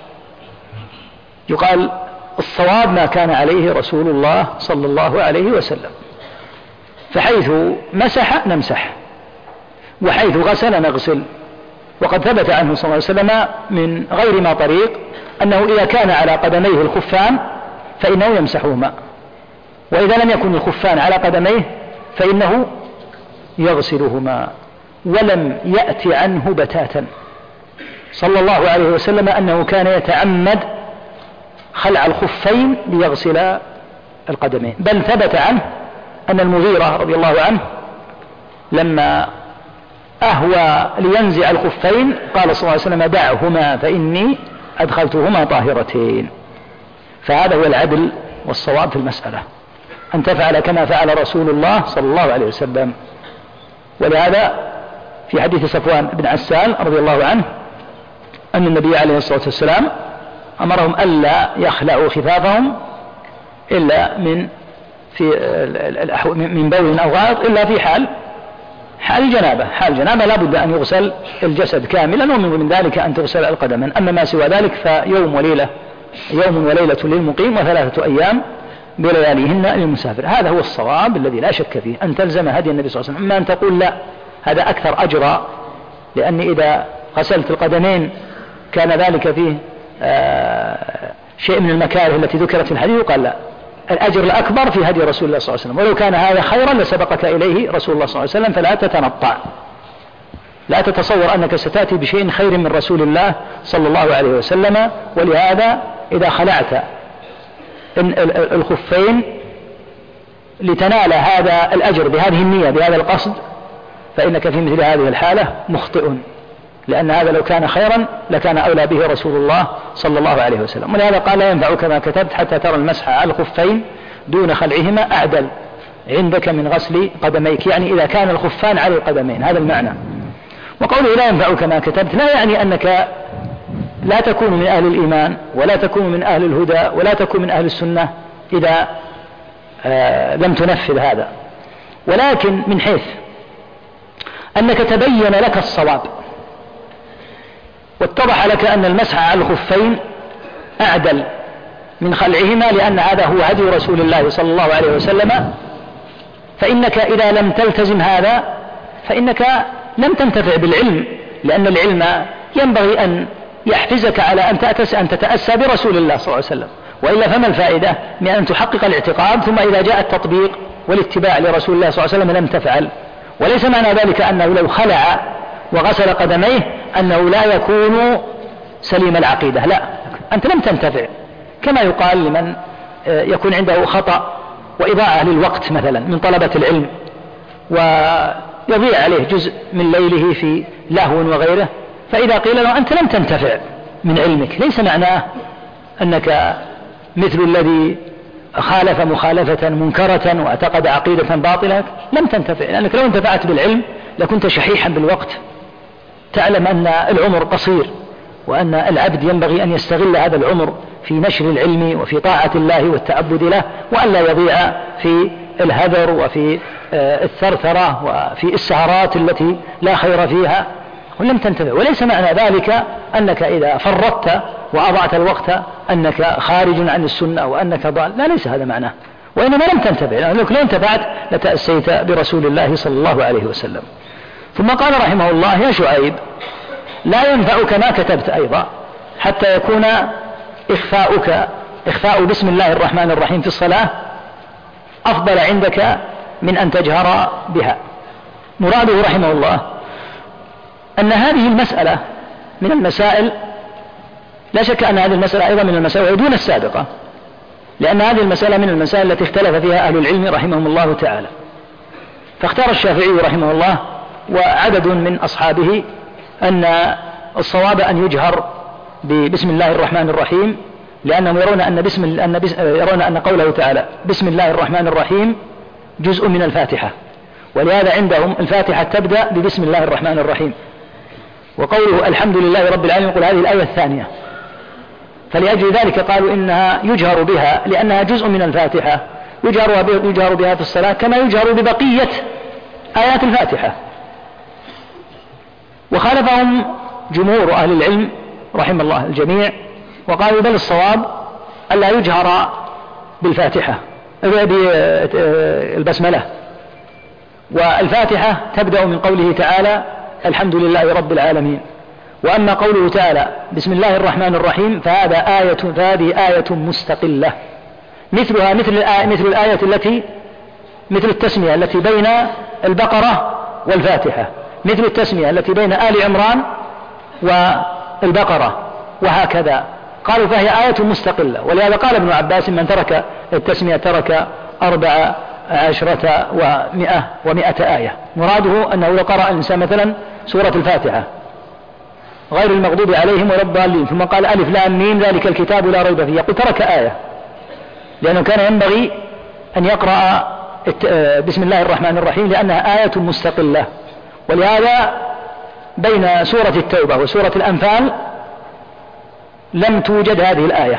يقال الصواب ما كان عليه رسول الله صلى الله عليه وسلم، فحيث مسح نمسح، وحيث غسل نغسل. وقد ثبت عنه صلى الله عليه وسلم من غير ما طريق أنه إذا كان على قدميه الخفان فإنه يمسحهما، وإذا لم يكن الخفان على قدميه فإنه يغسلهما. ولم يأتي عنه بتاتا صلى الله عليه وسلم أنه كان يتعمد خلع الخفين ليغسل القدمين، بل ثبت عنه أن المغيرة رضي الله عنه لما أهوى لينزع الخفين قال صلى الله عليه وسلم دعهما فإني أدخلتهما طاهرتين. فهذا هو العدل والصواب في المسألة، أن تفعل كما فعل رسول الله صلى الله عليه وسلم. ولهذا في حديث صفوان بن عسال رضي الله عنه أن النبي عليه الصلاة والسلام أمرهم ألا يخلعوا خفافهم إلا من بول أو غائط، إلا في حال الجنابة لا بد أن يغسل الجسد كاملا، ومن ذلك أن تغسل القدم. أما ما سوى ذلك فيوم وليلة للمقيم و3 أيام بلياليهن للمسافر. هذا هو الصواب الذي لا شك فيه، أن تلزم هدي النبي صلى الله عليه وسلم. أما أن تقول لا هذا أكثر أجرا لأني إذا غسلت القدمين كان ذلك فيه شيء من المكاره التي ذكرت في الحديث، قال لا، الأجر الأكبر في هدي رسول الله صلى الله عليه وسلم، ولو كان هذا خيرا لسبقك إليه رسول الله صلى الله عليه وسلم. فلا تتنطع، لا تتصور أنك ستأتي بشيء خير من رسول الله صلى الله عليه وسلم. ولهذا إذا خلعت الخفين لتنال هذا الأجر بهذه النية بهذا القصد فإنك في مثل هذه الحالة مخطئ، لأن هذا لو كان خيرا لكان أولى به رسول الله صلى الله عليه وسلم. ولهذا قال لا ينفعك ما كتبت حتى ترى المسح على الخفين دون خلعهما أعدل عندك من غسل قدميك، يعني إذا كان الخفان على القدمين، هذا المعنى. وقوله لا ينفعك ما كتبت لا يعني أنك لا تكون من أهل الإيمان ولا تكون من أهل الهدى ولا تكون من أهل السنة إذا لم تنفذ هذا، ولكن من حيث أنك تبين لك الصواب واتضح لك أن المسح على الخفين أعدل من خلعهما لأن هذا هو هدي رسول الله صلى الله عليه وسلم، فإنك إذا لم تلتزم هذا فإنك لم تنتفع بالعلم، لأن العلم ينبغي أن يحفزك على أن تتأسى برسول الله صلى الله عليه وسلم، وإلا فما الفائدة من أن تحقق الاعتقاد ثم إذا جاء التطبيق والاتباع لرسول الله صلى الله عليه وسلم لم تفعل. وليس معنى ذلك أنه لو خلع وغسل قدميه أنه لا يكون سليم العقيدة، لا، أنت لم تنتفع. كما يقال لمن يكون عنده خطأ وإضاعة للوقت مثلا من طلبة العلم ويضيع عليه جزء من ليله في لهو وغيره، فإذا قيل له أنت لم تنتفع من علمك ليس معناه أنك مثل الذي خالف مخالفة منكرة واعتقد عقيدة باطلة، لم تنتفع، لأنك لو انتفعت بالعلم لكنت شحيحا بالوقت. تعلم أن العمر قصير وأن العبد ينبغي أن يستغل هذا العمر في نشر العلم وفي طاعة الله والتعبد له، وأن لا يضيع في الهذر وفي الثرثرة وفي السهرات التي لا خير فيها، ولم تنتفع. وليس معنى ذلك أنك إذا فرطت وأضعت الوقت أنك خارج عن السنة وأنك ضال، لا، ليس هذا معناه، وإنما لم تنتفع، لأنك لو انتفعت لتأسيت برسول الله صلى الله عليه وسلم. ثم قال رحمه الله يا شعيب لا ينفعك ما كتبت أيضا حتى يكون إخفاء بسم الله الرحمن الرحيم في الصلاة أفضل عندك من أن تجهر بها. مراده رحمه الله أن هذه المسألة من المسائل، لا شك أن هذه المسألة أيضا من المسائل دون السابقة، لأن هذه المسألة من المسائل التي اختلف فيها أهل العلم رحمهم الله تعالى. فاختار الشافعي رحمه الله وعدد من أصحابه أن الصواب أن يجهر ببسم الله الرحمن الرحيم، لأنهم يرون أن قوله تعالى بسم الله الرحمن الرحيم جزء من الفاتحة، ولهذا عندهم الفاتحة تبدأ ببسم الله الرحمن الرحيم، وقوله الحمد لله رب العالمين يقول هذه الآية الثانية، فلأجل ذلك قالوا إنها يجهر بها لأنها جزء من الفاتحة، يجهر بها في الصلاة كما يجهر ببقية آيات الفاتحة. وخالفهم جمهور أهل العلم رحم الله الجميع، وقالوا بل الصواب ألا يجهر بالفاتحة بالبسملة، والفاتحة تبدأ من قوله تعالى الحمد لله رب العالمين. وأما قوله تعالى بسم الله الرحمن الرحيم فهذه آية مستقلة مثلها مثل الآية مثل التسمية التي بين البقرة والفاتحة، مثل التسمية التي بين آل عمران والبقرة، وهكذا قالوا فهي آية مستقلة. ولهذا قال ابن عباس من ترك التسمية ترك 14 و100 آية. مراده أنه لو قرأ الإنسان مثلا سورة الفاتحة غير المغضوب عليهم ولا الضالين ثم قال ألف لام ميم ذلك الكتاب لا ريب فيه، يقول ترك آية، لأنه كان ينبغي أن يقرأ بسم الله الرحمن الرحيم لأنها آية مستقلة. ولهذا بين سورة التوبة وسورة الأنفال لم توجد هذه الآية،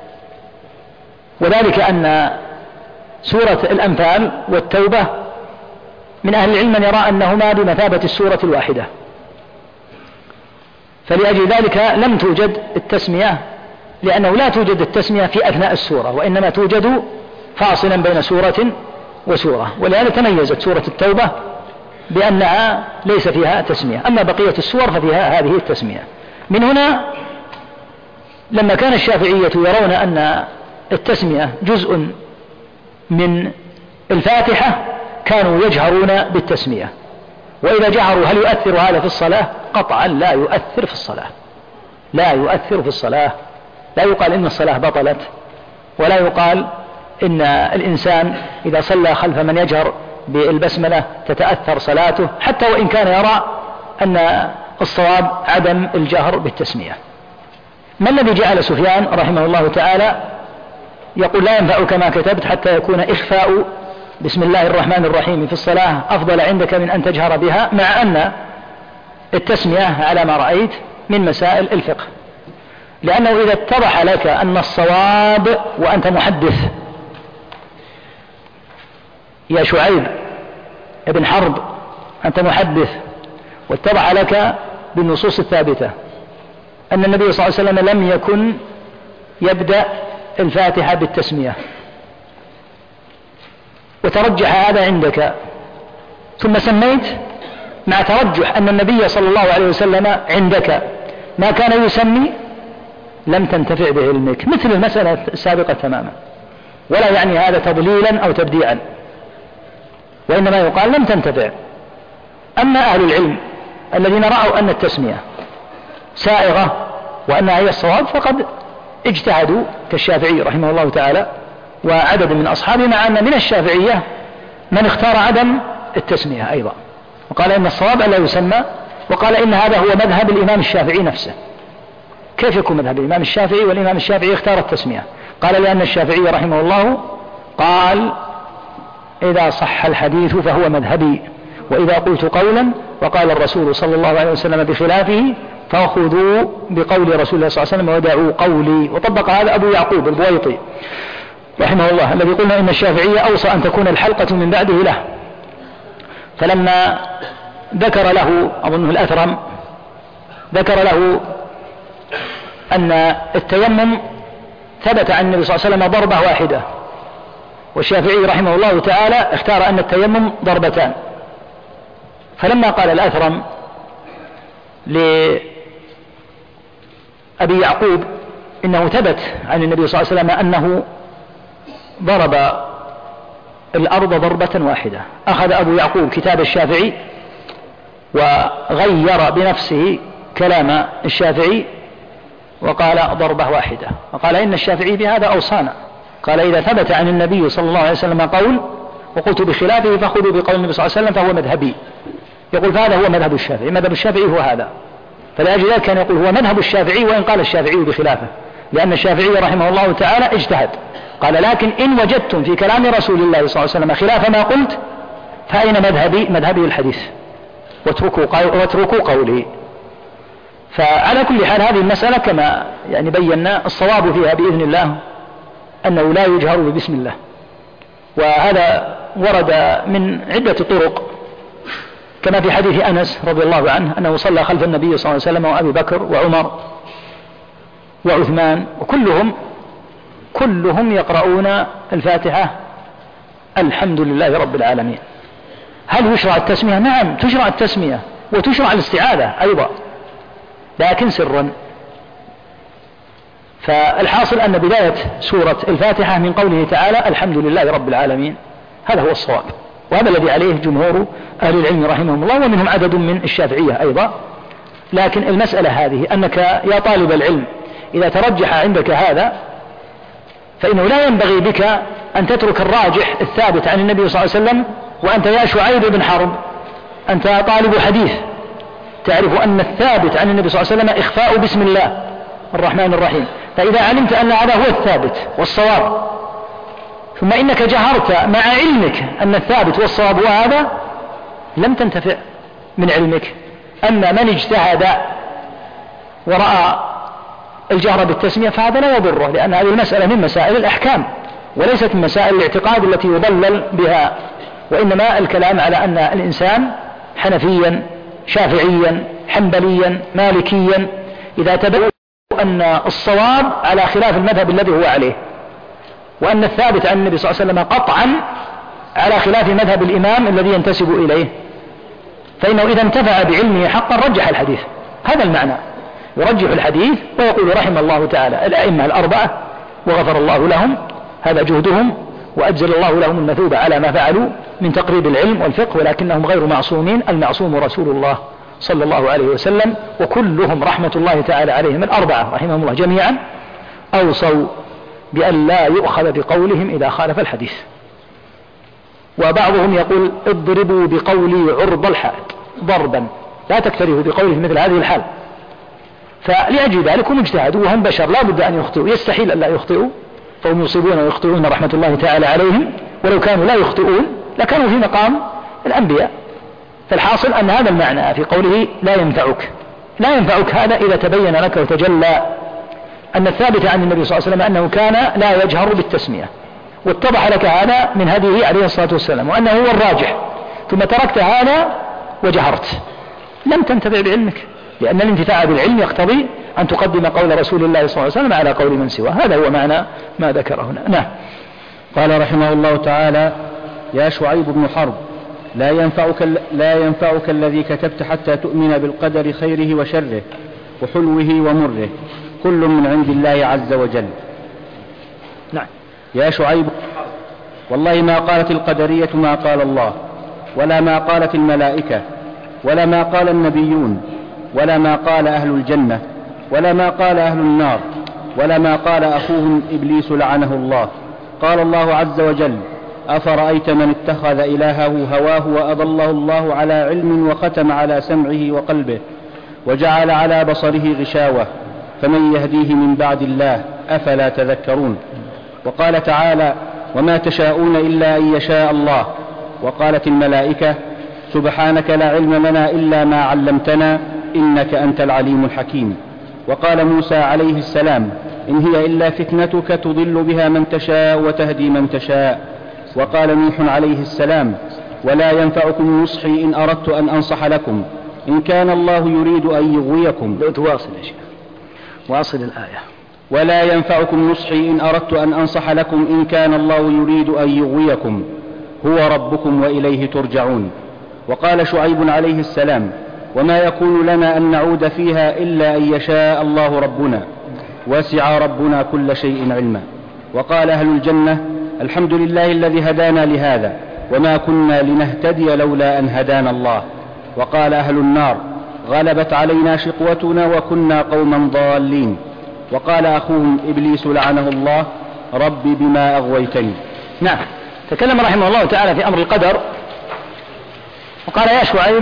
وذلك أن سورة الأنفال والتوبة من أهل العلم من يرى أنهما بمثابة السورة الواحدة، فلأجل ذلك لم توجد التسمية، لأنه لا توجد التسمية في أثناء السورة، وإنما توجد فاصلا بين سورة وسورة. ولهذا تميزت سورة التوبة بأنها ليس فيها تسمية، أما بقية السور ففيها هذه التسمية. من هنا لما كان الشافعية يرون أن التسمية جزء من الفاتحة كانوا يجهرون بالتسمية، وإذا جهروا هل يؤثر هذا في الصلاة؟ قطعا لا يؤثر في الصلاة، لا يؤثر في الصلاة. لا يقال إن الصلاة بطلت، ولا يقال إن الإنسان إذا صلى خلف من يجهر بالبسملة تتأثر صلاته، حتى وإن كان يرى أن الصواب عدم الجهر بالتسمية. ما الذي جعل سفيان رحمه الله تعالى يقول لا ينفعك ما كتبت حتى يكون إخفاء بسم الله الرحمن الرحيم في الصلاة أفضل عندك من أن تجهر بها، مع أن التسمية على ما رأيت من مسائل الفقه؟ لأنه إذا اتضح لك أن الصواب وأنت محدث يا شعيب ابن حرب، أنت محدث واتضح لك بالنصوص الثابتة أن النبي صلى الله عليه وسلم لم يكن يبدأ الفاتحة بالتسمية، وترجح هذا عندك، ثم سميت مع ترجح أن النبي صلى الله عليه وسلم عندك ما كان يسمي، لم تنتفع بعلمك، مثل المسألة السابقة تماما. ولا يعني هذا تضليلا أو تبديعا، وإنما يقال لم تنتفع. أما أهل العلم الذين رأوا أن التسمية سائغة وأنها هي الصواب فقد اجتهدوا كالشافعي رحمه الله تعالى وعدد من أصحابه، مع أن من الشافعية من اختار عدم التسمية أيضا، وقال إن الصواب ألا يسمى، وقال إن هذا هو مذهب الإمام الشافعي نفسه. كيف يكون مذهب الإمام الشافعي والإمام الشافعي اختار التسمية؟ قال لأن الشافعي رحمه الله قال إذا صح الحديث فهو مذهبي، وإذا قلت قولا وقال الرسول صلى الله عليه وسلم بخلافه فخذوا بقول رسول الله صلى الله عليه وسلم ودعوا قولي. وطبق هذا أبو يعقوب البويطي رحمه الله الذي قلنا إن الشافعية أوصى أن تكون الحلقة من بعده له، فلما ذكر له أظنه الأثرم ذكر له أن التيمم ثبت عن النبي صلى الله عليه وسلم ضربة واحدة، والشافعي رحمه الله تعالى اختار أن التيمم ضربتان، فلما قال الأثرم لأبي يعقوب إنه ثبت عن النبي صلى الله عليه وسلم أنه ضرب الأرض ضربة واحدة، أخذ أبو يعقوب كتاب الشافعي وغير بنفسه كلام الشافعي وقال ضربة واحدة، وقال إن الشافعي بهذا أوصانا، قال إذا ثبت عن النبي صلى الله عليه وسلم قول وقلت بخلافه فخذوا بقول النبي صلى الله عليه وسلم فهو مذهبي. يقول فهذا هو مذهب الشافعي، مذهب الشافعي هو هذا، فلأجل ذلك كان يقول هو مذهب الشافعي وإن قال الشافعي بخلافه، لأن الشافعي رحمه الله تعالى اجتهد، قال لكن إن وجدتم في كلام رسول الله صلى الله عليه وسلم خلاف ما قلت فأين مذهبي؟ مذهبي الحديث، واتركوا قولي. فعلى كل حال هذه المسألة كما يعني بينا الصواب فيها بإذن الله أنه لا يجهر ببسم الله، وهذا ورد من عدة طرق كما في حديث أنس رضي الله عنه أنه صلى خلف النبي صلى الله عليه وسلم وأبي بكر وعمر وعثمان، وكلهم يقرؤون الفاتحة الحمد لله رب العالمين. هل يشرع التسمية؟ نعم تشرع التسمية وتشرع الاستعاذة أيضا، لكن سرا. فالحاصل أن بداية سورة الفاتحة من قوله تعالى الحمد لله رب العالمين، هذا هو الصواب، وهذا الذي عليه جمهور أهل العلم رحمهم الله، ومنهم عدد من الشافعية أيضا. لكن المسألة هذه أنك يا طالب العلم إذا ترجح عندك هذا فإنه لا ينبغي بك أن تترك الراجح الثابت عن النبي صلى الله عليه وسلم، وأنت يا شعيب بن حرب أنت طالب حديث تعرف أن الثابت عن النبي صلى الله عليه وسلم إخفاء بسم الله الرحمن الرحيم، فإذا علمت أن هذا هو الثابت والصواب ثم إنك جهرت مع علمك أن الثابت والصواب هو هذا لم تنتفع من علمك. أما من اجتهد ورأى الجهر بالتسمية فهذا لا يضره، لأن هذه المسألة من مسائل الأحكام وليست من مسائل الاعتقاد التي يضلل بها، وإنما الكلام على أن الإنسان حنفيا شافعيا حنبليا مالكيا إذا تبين أن الصواب على خلاف المذهب الذي هو عليه، وأن الثابت عن النبي صلى الله عليه وسلم قطعا على خلاف مذهب الإمام الذي ينتسب إليه، فإنه إذا انتفع بعلمه حقا رجح الحديث. هذا المعنى، يرجح الحديث ويقول رحم الله تعالى الأئمة الأربعة وغفر الله لهم، هذا جهدهم وأجزل الله لهم المثوبة على ما فعلوا من تقريب العلم والفقه، ولكنهم غير معصومين، المعصوم رسول الله صلى الله عليه وسلم، وكلهم رحمة الله تعالى عليهم الأربعة رحمهم الله جميعا أوصوا بأن لا يؤخذ بقولهم إذا خالف الحديث. وبعضهم يقول اضربوا بقولي عرض الحائط ضربا، لا تكترثوا بقوله مثل هذه الحال. فلأجل ذلك هم اجتهدوا وهم بشر لا بد أن يخطئوا، يستحيل أن لا يخطئوا، فهم يصيبون ويخطئون رحمة الله تعالى عليهم، ولو كانوا لا يخطئون لكانوا في مقام الأنبياء. فالحاصل أن هذا المعنى في قوله لا ينفعك هذا إذا تبين لك وتجلى أن الثابت عن النبي صلى الله عليه وسلم أنه كان لا يجهر بالتسمية، واتضح لك هذا من هديه عليه الصلاة والسلام وأنه هو الراجح، ثم تركت هذا وجهرت، لم تنتفع بعلمك، لأن الانتفاع بالعلم يقتضي أن تقدم قول رسول الله صلى الله عليه وسلم على قول من سواه. هذا هو معنى ما ذكره هنا. نعم. قال رحمه الله تعالى: يا شعيب بن حرب، لا ينفعك الذي كتبت حتى تؤمن بالقدر خيره وشره وحلوه ومره، كل من عند الله عز وجل. نعم. يا شعيب، والله ما قالت القدرية ما قال الله، ولا ما قالت الملائكة، ولا ما قال النبيون، ولا ما قال أهل الجنة، ولا ما قال أهل النار، ولا ما قال أخوهم إبليس لعنه الله. قال الله عز وجل: أفرأيت من اتخذ إلهه هواه وأضله الله على علم وختم على سمعه وقلبه وجعل على بصره غشاوة، فمن يهديه من بعد الله، أفلا تذكرون. وقال تعالى: وما تشاءون إلا أن يشاء الله. وقالت الملائكة: سبحانك لا علم لنا إلا ما علمتنا إنك أنت العليم الحكيم. وقال موسى عليه السلام: إن هي إلا فتنتك تضل بها من تشاء وتهدي من تشاء. وقال نوح عليه السلام: ولا ينفعكم نصحي إن أردت أن أنصح لكم إن كان الله يريد أن يغويكم. تواصل يا شيخ، واصل الآية. ولا ينفعكم نصحي إن أردت أن أنصح لكم إن كان الله يريد أن يغويكم، هو ربكم وإليه ترجعون. وقال شعيب عليه السلام: وما يكون لنا أن نعود فيها إلا أن يشاء الله ربنا، وسع ربنا كل شيء علما. وقال أهل الجنة: الحمد لله الذي هدانا لهذا وما كنا لنهتدي لولا أن هدانا الله. وقال أهل النار: غلبت علينا شقوتنا وكنا قوما ضالين. وقال أخوهم إبليس لعنه الله: ربي بما أغويتني. نعم. تكلم رحمه الله تعالى في أمر القدر، وقال: يا شعيب،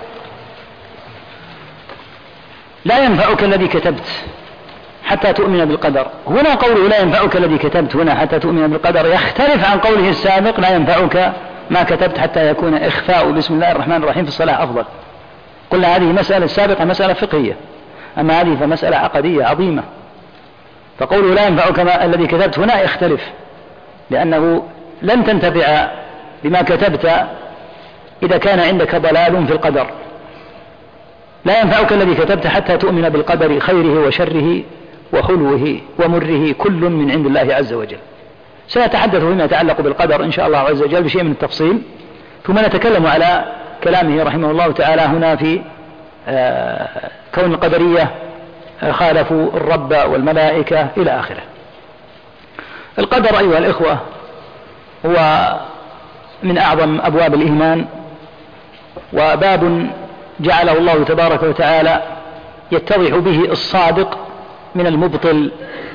لا ينفعك الذي كتبت حتى تؤمن بالقدر. هنا قوله لا ينفعك الذي كتبت هنا حتى تؤمن بالقدر يختلف عن قوله السابق: لا ينفعك ما كتبت حتى يكون إخفاء بسم الله الرحمن الرحيم في الصلاة أفضل. قلنا هذه مسألة سابقة مسألة فقهية، أما هذه فمسألة عقدية عظيمة. فقوله لا ينفعك ما الذي كتبت هنا يختلف، لأنه لن تنتفع بما كتبت إذا كان عندك ضلال في القدر. لا ينفعك الذي كتبت حتى تؤمن بالقدر خيره وشره وحلوه ومره كل من عند الله عز وجل. سنتحدث فيما يتعلق بالقدر إن شاء الله عز وجل بشيء من التفصيل، ثم نتكلم على كلامه رحمه الله تعالى هنا في كون القدرية خالفوا الرب والملائكة إلى آخره. القدر أيها الإخوة هو من أعظم أبواب الإيمان، وباب جعله الله تبارك وتعالى يتضح به الصادق من المبطل.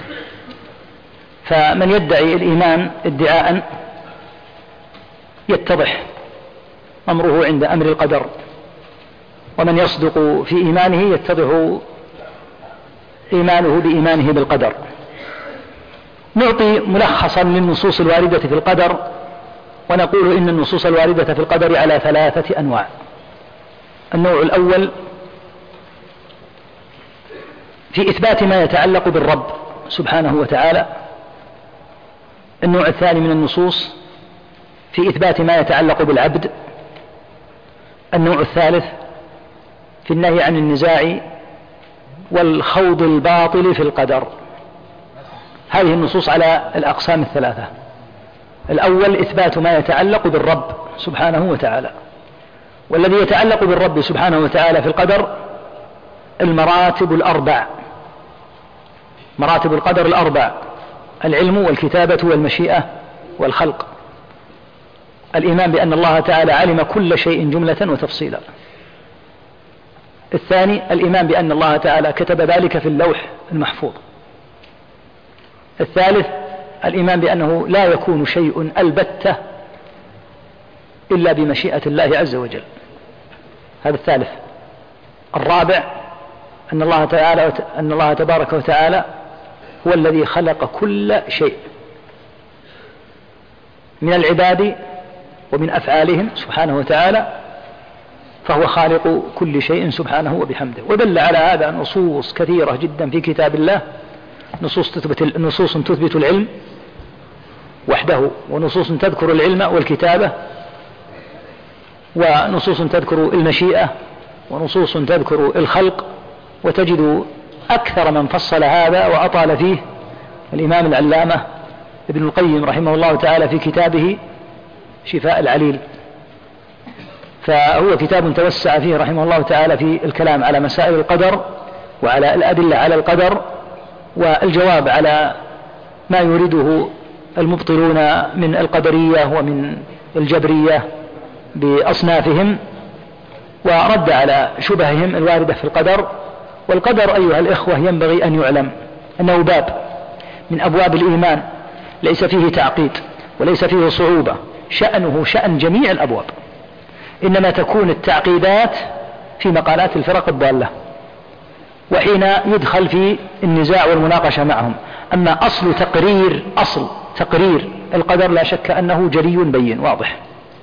فمن يدعي الإيمان ادعاء يتضح أمره عند أمر القدر، ومن يصدق في إيمانه يتضح إيمانه بإيمانه بالقدر. نعطي ملخصا للنصوص الواردة في القدر، ونقول إن النصوص الواردة في القدر على 3 أنواع. النوع الأول في إثبات ما يتعلق بالرب سبحانه وتعالى. النوع الثاني من النصوص في إثبات ما يتعلق بالعبد. النوع الثالث في النهي عن النزاع والخوض الباطل في القدر. هذه النصوص على الأقسام ال3. الأول إثبات ما يتعلق بالرب سبحانه وتعالى، والذي يتعلق بالرب سبحانه وتعالى في القدر المراتب الأربع، مراتب القدر الأربع: العلم والكتابة والمشيئة والخلق. الإيمان بأن الله تعالى علم كل شيء جملة وتفصيلا. الثاني الإيمان بأن الله تعالى كتب ذلك في اللوح المحفوظ. الثالث الإيمان بأنه لا يكون شيء البتة إلا بمشيئة الله عز وجل. هذا الثالث. الرابع أن الله تبارك وتعالى هو الذي خلق كل شيء من العباد ومن أفعالهم سبحانه وتعالى، فهو خالق كل شيء سبحانه وبحمده. ودل على هذا نصوص كثيرة جدا في كتاب الله، نصوص تثبت العلم وحده، ونصوص تذكر العلم والكتابة، ونصوص تذكر المشيئة، ونصوص تذكر الخلق. وتجد أكثر من فصل هذا وأطال فيه الإمام العلامة ابن القيم رحمه الله تعالى في كتابه شفاء العليل. فهو كتاب توسع فيه رحمه الله تعالى في الكلام على مسائل القدر وعلى الأدلة على القدر والجواب على ما يريده المبطلون من القدرية ومن الجبرية بأصنافهم، ورد على شبههم الواردة في القدر. والقدر أيها الإخوة ينبغي أن يعلم أنه باب من أبواب الإيمان، ليس فيه تعقيد وليس فيه صعوبة، شأنه شأن جميع الأبواب، إنما تكون التعقيدات في مقالات الفرق الضالة وحين يدخل في النزاع والمناقشة معهم. أما أصل تقرير القدر لا شك أنه جلي بين واضح.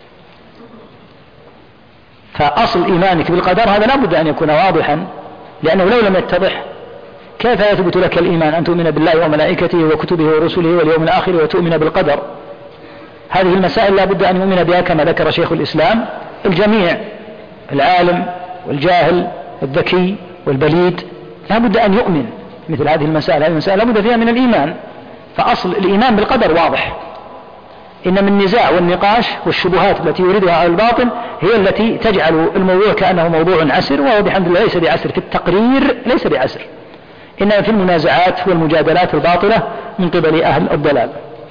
فأصل إيمانك بالقدر هذا لا بد أن يكون واضحا، لأنه لو لم يتضح كيف يثبت لك الإيمان أن تؤمن بالله وملائكته وكتبه ورسله واليوم الآخر وتؤمن بالقدر؟ هذه المسائل لا بد أن يؤمن بها كما ذكر شيخ الإسلام الجميع، العالم والجاهل الذكي والبليد لا بد أن يؤمن مثل هذه المسائل. هذه المسائل لا بد فيها من الإيمان. فأصل الإيمان بالقدر واضح، إنما النزاع والنقاش والشبهات التي يريدها على الباطن هي التي تجعل الموضوع كأنه موضوع عسر، وهو بحمد الله ليس بعسر في التقرير، ليس بعسر، إنما في المنازعات والمجادلات الباطلة من قبل أهل الضلال.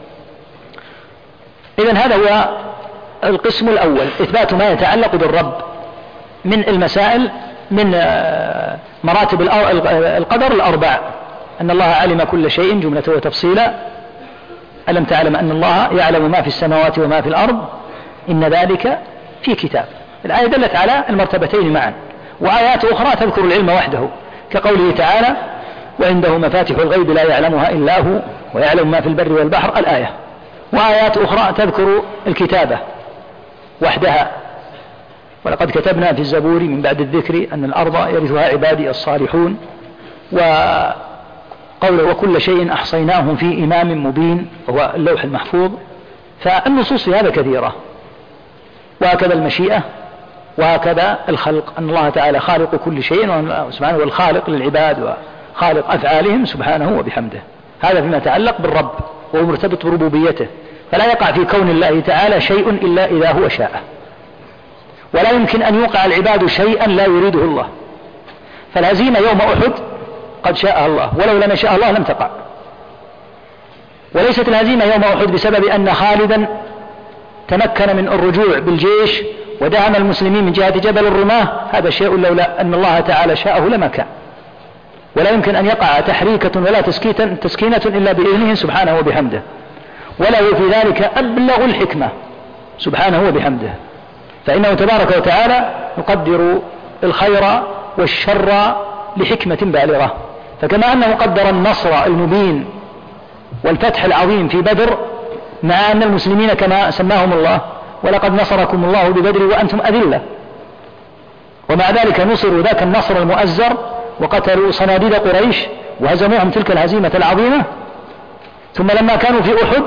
إذن هذا هو القسم الأول، إثبات ما يتعلق بالرب من المسائل من مراتب القدر الأربع: أن الله علم كل شيء جملة وتفصيلا، ألم تعلم أن الله يعلم ما في السماوات وما في الأرض، إن ذلك في كتاب. الآية دلت على المرتبتين معا، وآيات أخرى تذكر العلم وحده كقوله تعالى: وعنده مفاتح الغيب لا يعلمها إلا هو ويعلم ما في البر والبحر، الآية. وآيات أخرى تذكر الكتابة وحدها: ولقد كتبنا في الزبور من بعد الذكر أن الأرض يرثها عبادي الصالحون وقوله وكل شيء أحصيناه في إمام مبين وهو اللوح المحفوظ. فالنصوص في هذا كثيرة. وهكذا المشيئة وهكذا الخلق، أن الله تعالى خالق كل شيء سبحانه والخالق للعباد وخالق أفعالهم سبحانه وبحمده. هذا فيما يتعلق بالرب وهو مرتبط بربوبيته، فلا يقع في كون الله تعالى شيء إلا إذا هو شاء، ولا يمكن أن يوقع العباد شيئا لا يريده الله. فالهزيمة يوم أحد قد شاء الله، ولو لم يشاء الله لم تقع. وليست الهزيمة يوم أحد بسبب أن خالدا تمكن من الرجوع بالجيش ودعم المسلمين من جهة جبل الرماة، هذا شيء لولا أن الله تعالى شاءه لما كان. ولا يمكن أن يقع تحريكة ولا تسكينة إلا بإذنه سبحانه وبحمده، وله في ذلك أبلغ الحكمة سبحانه وبحمده. فإنه تبارك وتعالى يقدر الخير والشر لحكمة بالغة. فكما أنه قدر النصر المبين والفتح العظيم في بدر، مع أن المسلمين كما سماهم الله ولقد نصركم الله ببدر وأنتم أذلة، ومع ذلك نصروا ذاك النصر المؤزر وقتلوا صناديد قريش وهزموهم تلك الهزيمة العظيمة. ثم لما كانوا في أحد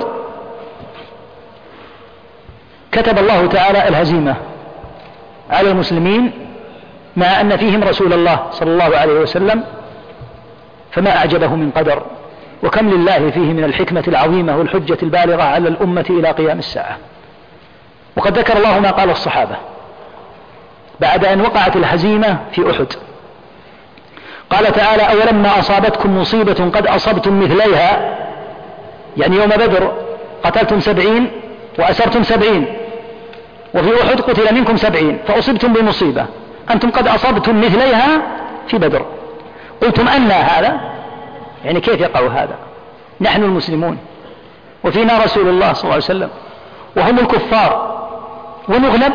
كتب الله تعالى الهزيمة على المسلمين، مع أن فيهم رسول الله صلى الله عليه وسلم، فما أعجبه من قدر. وكم لله فيه من الحكمة العظيمة والحجة البالغة على الأمة إلى قيام الساعة. وقد ذكر الله ما قال الصحابة بعد أن وقعت الهزيمة في أحد. قال تعالى أولما أصابتكم مصيبة قد أصبتم مثليها، يعني يوم بدر قتلتم 70 وأسرتم 70، وفي أحد قتل منكم 70 فأصبتم بمصيبة، أنتم قد أصبتم مثليها في بدر. قلتم أن هذا، يعني كيف يقع هذا؟ نحن المسلمون وفينا رسول الله صلى الله عليه وسلم وهم الكفار ونغلب.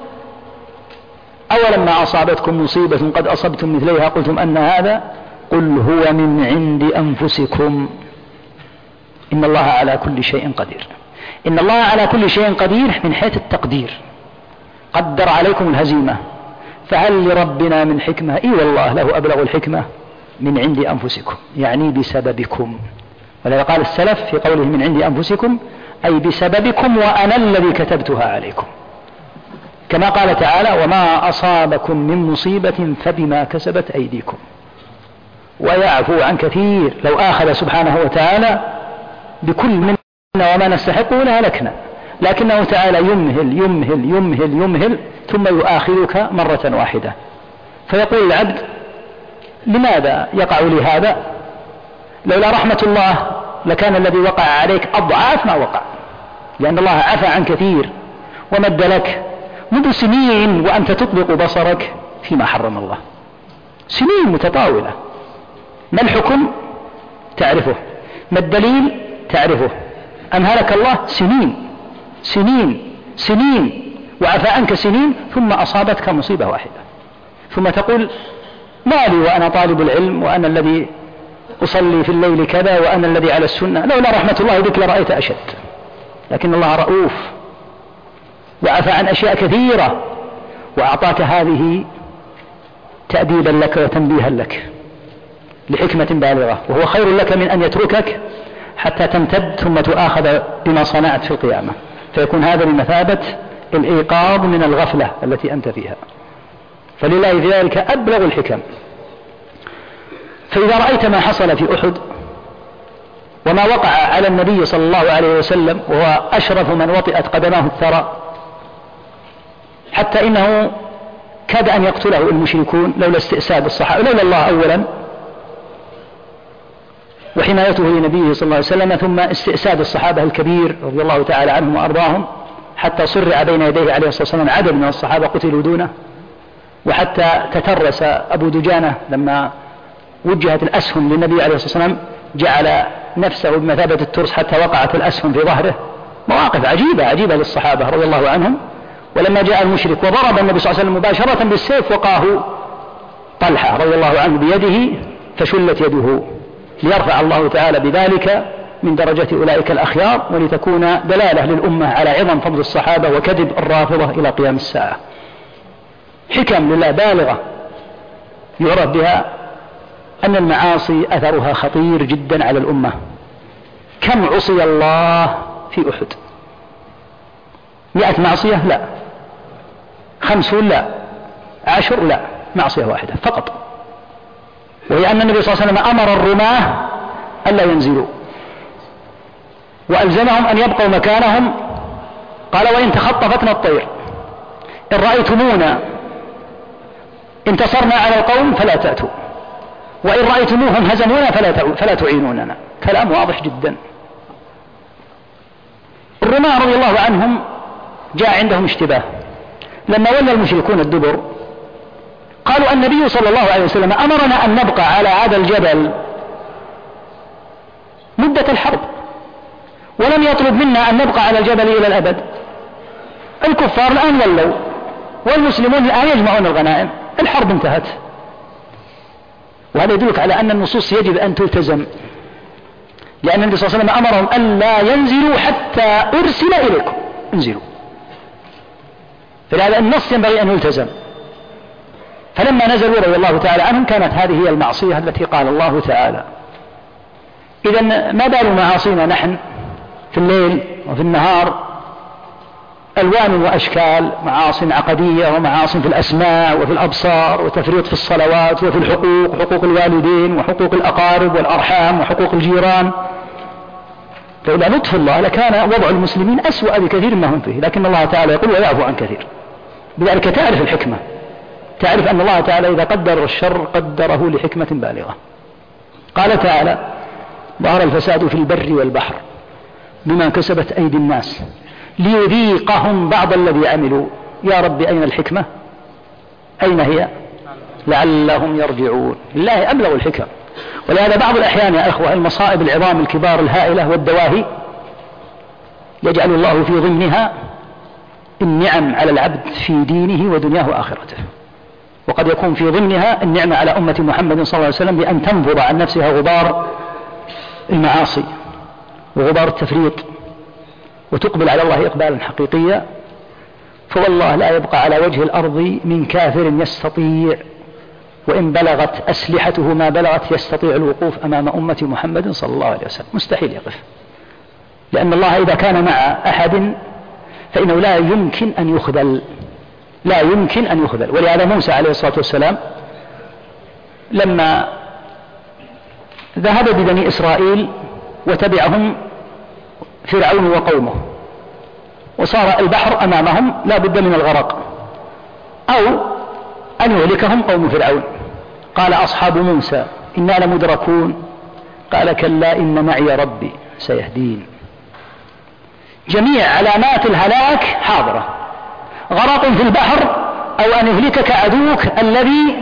أولما أصابتكم مصيبة قد أصبتم مثليها قلتم أن هذا، قل هو من عند أنفسكم إن الله على كل شيء قدير. إن الله على كل شيء قدير من حيث التقدير، قدر عليكم الهزيمة. فهل لربنا من حكمة؟ إي والله له أبلغ الحكمة، من عند أنفسكم يعني بسببكم. ولذا قال السلف في قوله من عند أنفسكم أي بسببكم وأنا الذي كتبتها عليكم، كما قال تعالى وما أصابكم من مصيبة فبما كسبت أيديكم ويعفو عن كثير. لو آخذ سبحانه وتعالى بكل منا وما نستحقه لهلكنا، لكنه تعالى يمهل يمهل يمهل يمهل ثم يؤاخذك مرة واحدة. فيقول العبد لماذا يقع لي هذا؟ لولا رحمة الله لكان الذي وقع عليك أضعاف ما وقع، لأن الله عفى عن كثير ومد لك منذ سنين وأنت تطبق بصرك فيما حرم الله، سنين متطاولة. ما الحكم؟ تعرفه. ما الدليل؟ تعرفه. أمهلك الله سنين سنين سنين وعفى عنك سنين، ثم أصابتك مصيبة واحدة، ثم تقول ما لي وأنا طالب العلم وأنا الذي أصلي في الليل كذا وأنا الذي على السنة، لولا رحمة الله بك لرأيت أشد. لكن الله رؤوف وعفى عن أشياء كثيرة وأعطاك هذه تأديبا لك وتنبيها لك لحكمة بالغة، وهو خير لك من أن يتركك حتى تمتد ثم تؤاخذ بما صنعت في القيامة، فيكون هذا بمثابة الإيقاظ من الغفلة التي أنت فيها. فلله في ذلك أبلغ الحكم. فإذا رأيت ما حصل في أحد وما وقع على النبي صلى الله عليه وسلم وهو أشرف من وطئت قدماه الثرى، حتى إنه كاد أن يقتله المشركون لولا استئساد الصحابة، لولا الله أولا وحمايته لنبيه صلى الله عليه وسلم، ثم استئساد الصحابة الكبير رضي الله تعالى عنهم وأرضاهم، حتى صرع بين يديه عليه الصلاة والسلام عدد من الصحابة قتلوا دونه، وحتى تترس أبو دجانة لما وجهت الأسهم للنبي عليه الصلاة والسلام جعل نفسه بمثابة الترس حتى وقعت الأسهم في ظهره. مواقف عجيبة عجيبة للصحابة رضي الله عنهم. ولما جاء المشرك وضرب النبي صلى الله عليه وسلم مباشرة بالسيف وقاه طلحة رضي الله عنه بيده فشلت يده، ليرفع الله تعالى بذلك من درجة أولئك الأخيار، ولتكون دلالة للأمة على عظم فضل الصحابة وكذب الرافضة إلى قيام الساعة. حكم لله بالغة يعرف بها أن المعاصي أثرها خطير جدا على الأمة. كم عصي الله في أحد؟ 100 معصية؟ لا. 50؟ لا. 10؟ لا. معصية واحدة فقط، وهي أن النبي صلى الله عليه وسلم أمر الرماة ألا ينزلوا وألزمهم أن يبقوا مكانهم. قال: وإن تخطفتنا الطير إن رأيتمونا انتصرنا على القوم فلا تأتوا، وإن رأيتموهم هزمونا فلا تعينوننا. كلام واضح جدا. الرماة رضي الله عنهم جاء عندهم اشتباه لما ولى المشركون الدبر، قالوا: النبي صلى الله عليه وسلم أمرنا أن نبقى على هذا الجبل مدة الحرب، ولم يطلب منا أن نبقى على الجبل إلى الأبد. الكفار الآن ولوا، والمسلمون الآن يجمعون الغنائم، الحرب انتهت. وهذا يدلك على أن النصوص يجب أن تلتزم، لأن النبي صلى الله عليه وسلم أمرهم أن لا ينزلوا حتى أرسل إليكم، انزلوا. فلهذا النص ينبغي أن يلتزم. فلما نزلوا رضي الله تعالى عنهم كانت هذه هي المعصية التي قال الله تعالى. إذن ما بال معاصينا نحن في الليل وفي النهار؟ ألوان وأشكال، معاصي عقدية ومعاصي في الأسماء وفي الأبصار، وتفريط في الصلوات وفي الحقوق، حقوق الوالدين وحقوق الأقارب والأرحام وحقوق الجيران. لولا لطف الله لكان وضع المسلمين أسوأ بكثير ما هم فيه، لكن الله تعالى يقول: ويعفو عن كثير. بذلك تعرف الحكمة، تعرف أن الله تعالى إذا قدر الشر قدره لحكمة بالغة. قال تعالى: ظهر الفساد في البر والبحر بما كسبت أيدي الناس ليذيقهم بعض الذي عملوا. يا رب أين الحكمة؟ أين هي؟ لعلهم يرجعون. لله أبلغ الحكم. ولهذا بعض الأحيان يا إخوة المصائب العظام الكبار الهائلة والدواهي يجعل الله في ضمنها النعم على العبد في دينه ودنياه وآخرته، وقد يكون في ضمنها النعمة على أمة محمد صلى الله عليه وسلم بأن تنفض عن نفسها غبار المعاصي وغبار التفريط وتقبل على الله إقبالا حقيقيا. فوالله لا يبقى على وجه الأرض من كافر يستطيع، وإن بلغت أسلحته ما بلغت، يستطيع الوقوف أمام أمة محمد صلى الله عليه وسلم. مستحيل يقف، لأن الله إذا كان مع أحد فإنه لا يمكن أن يخذل، لا يمكن أن يخذل. ولهذا موسى عليه الصلاة والسلام لما ذهب ببني إسرائيل وتبعهم فرعون وقومه وصار البحر أمامهم لا بد من الغرق أو أن يهلكهم قوم فرعون، قال أصحاب موسى: إنا لمدركون. قال: كلا إن معي ربي سيهدين. جميع علامات الهلاك حاضرة، غرق في البحر أو أن يهلكك عدوك الذي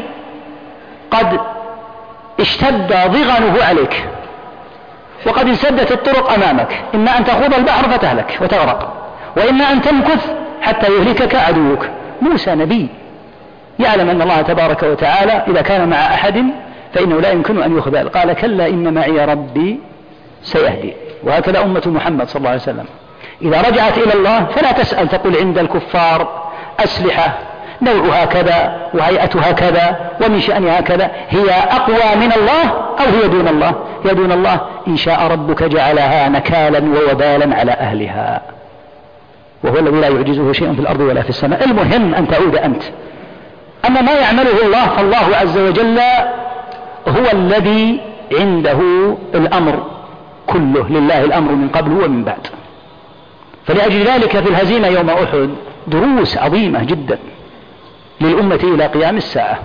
قد اشتد ضغنه عليك وقد انسدت الطرق أمامك، إما أن تخوض البحر فتهلك وتغرق، وإما أن تمكث حتى يهلكك عدوك. موسى نبي يعلم أن الله تبارك وتعالى إذا كان مع أحد فإنه لا يمكن أن يخذل. قال: كلا إن معي ربي سيهدي. وهكذا أمة محمد صلى الله عليه وسلم إذا رجعت إلى الله فلا تسأل تقول عند الكفار أسلحة نوعها كذا وهيئتها كذا ومن شأنها كذا، هي أقوى من الله أو هي دون الله؟ هي دون الله. إن شاء ربك جعلها نكالا ووبالا على أهلها، وهو الذي لا يعجزه شيء في الأرض ولا في السماء. المهم أن تعود أنت. أما ما يعمله الله فالله عز وجل هو الذي عنده الأمر كله، لله الأمر من قبل ومن بعد. فلأجل ذلك في الهزيمة يوم أحد دروس عظيمة جدا للأمة إلى قيام الساعة،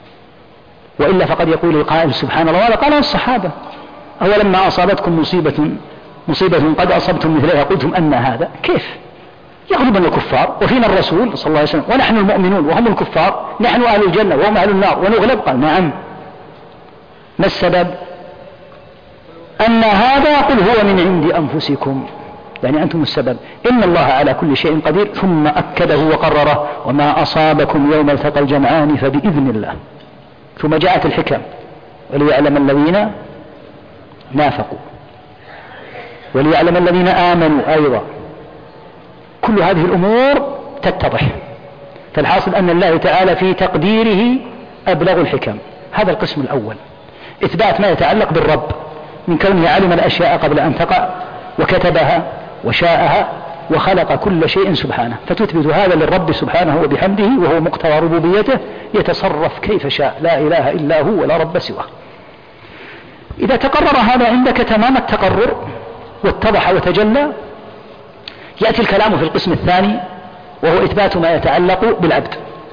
وإلا فقد يقول القائل: سبحان الله، ولا قال الصحابة: أولما أصابتكم مصيبة قد أصبتم مثلها قلتم أن هذا؟ كيف يغلبن الكفار وفينا الرسول صلى الله عليه وسلم ونحن المؤمنون وهم الكفار، نحن أهل الجنة وهم أهل النار ونغلب؟ قال: نعم. ما السبب؟ أن هذا قل هو من عند أنفسكم، يعني أنتم السبب، إن الله على كل شيء قدير. ثم أكده وقرره: وما أصابكم يوم التقى الجمعان فبإذن الله. ثم جاءت الحكم: وليعلم الذين نافقوا وليعلم الذين آمنوا أيضا. كل هذه الأمور تتضح. فالحاصل أن الله تعالى في تقديره أبلغ الحكم. هذا القسم الأول. إثبات ما يتعلق بالرب من كونه علم الأشياء قبل أن تقع وكتبها وشاءها وخلق كل شيء سبحانه، فتثبت هذا للرب سبحانه وبحمده وهو مقتضى ربوبيته، يتصرف كيف شاء، لا إله إلا هو ولا رب سواه. إذا تقرر هذا عندك تمام التقرر واتضح وتجلى، يأتي الكلام في القسم الثاني وهو إثبات ما يتعلق بالعبد.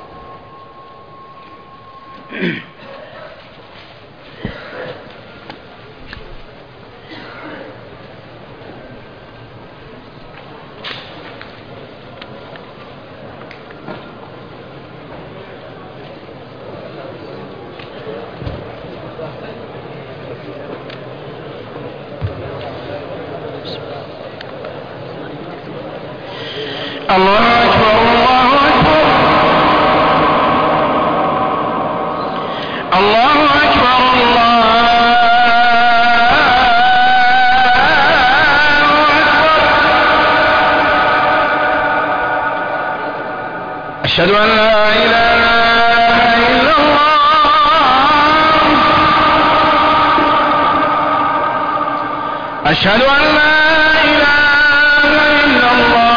الله أكبر الله أكبر الله أكبر الله أكبر. أشهد أن لا إله إلا الله أشهد أن لا إله إلا الله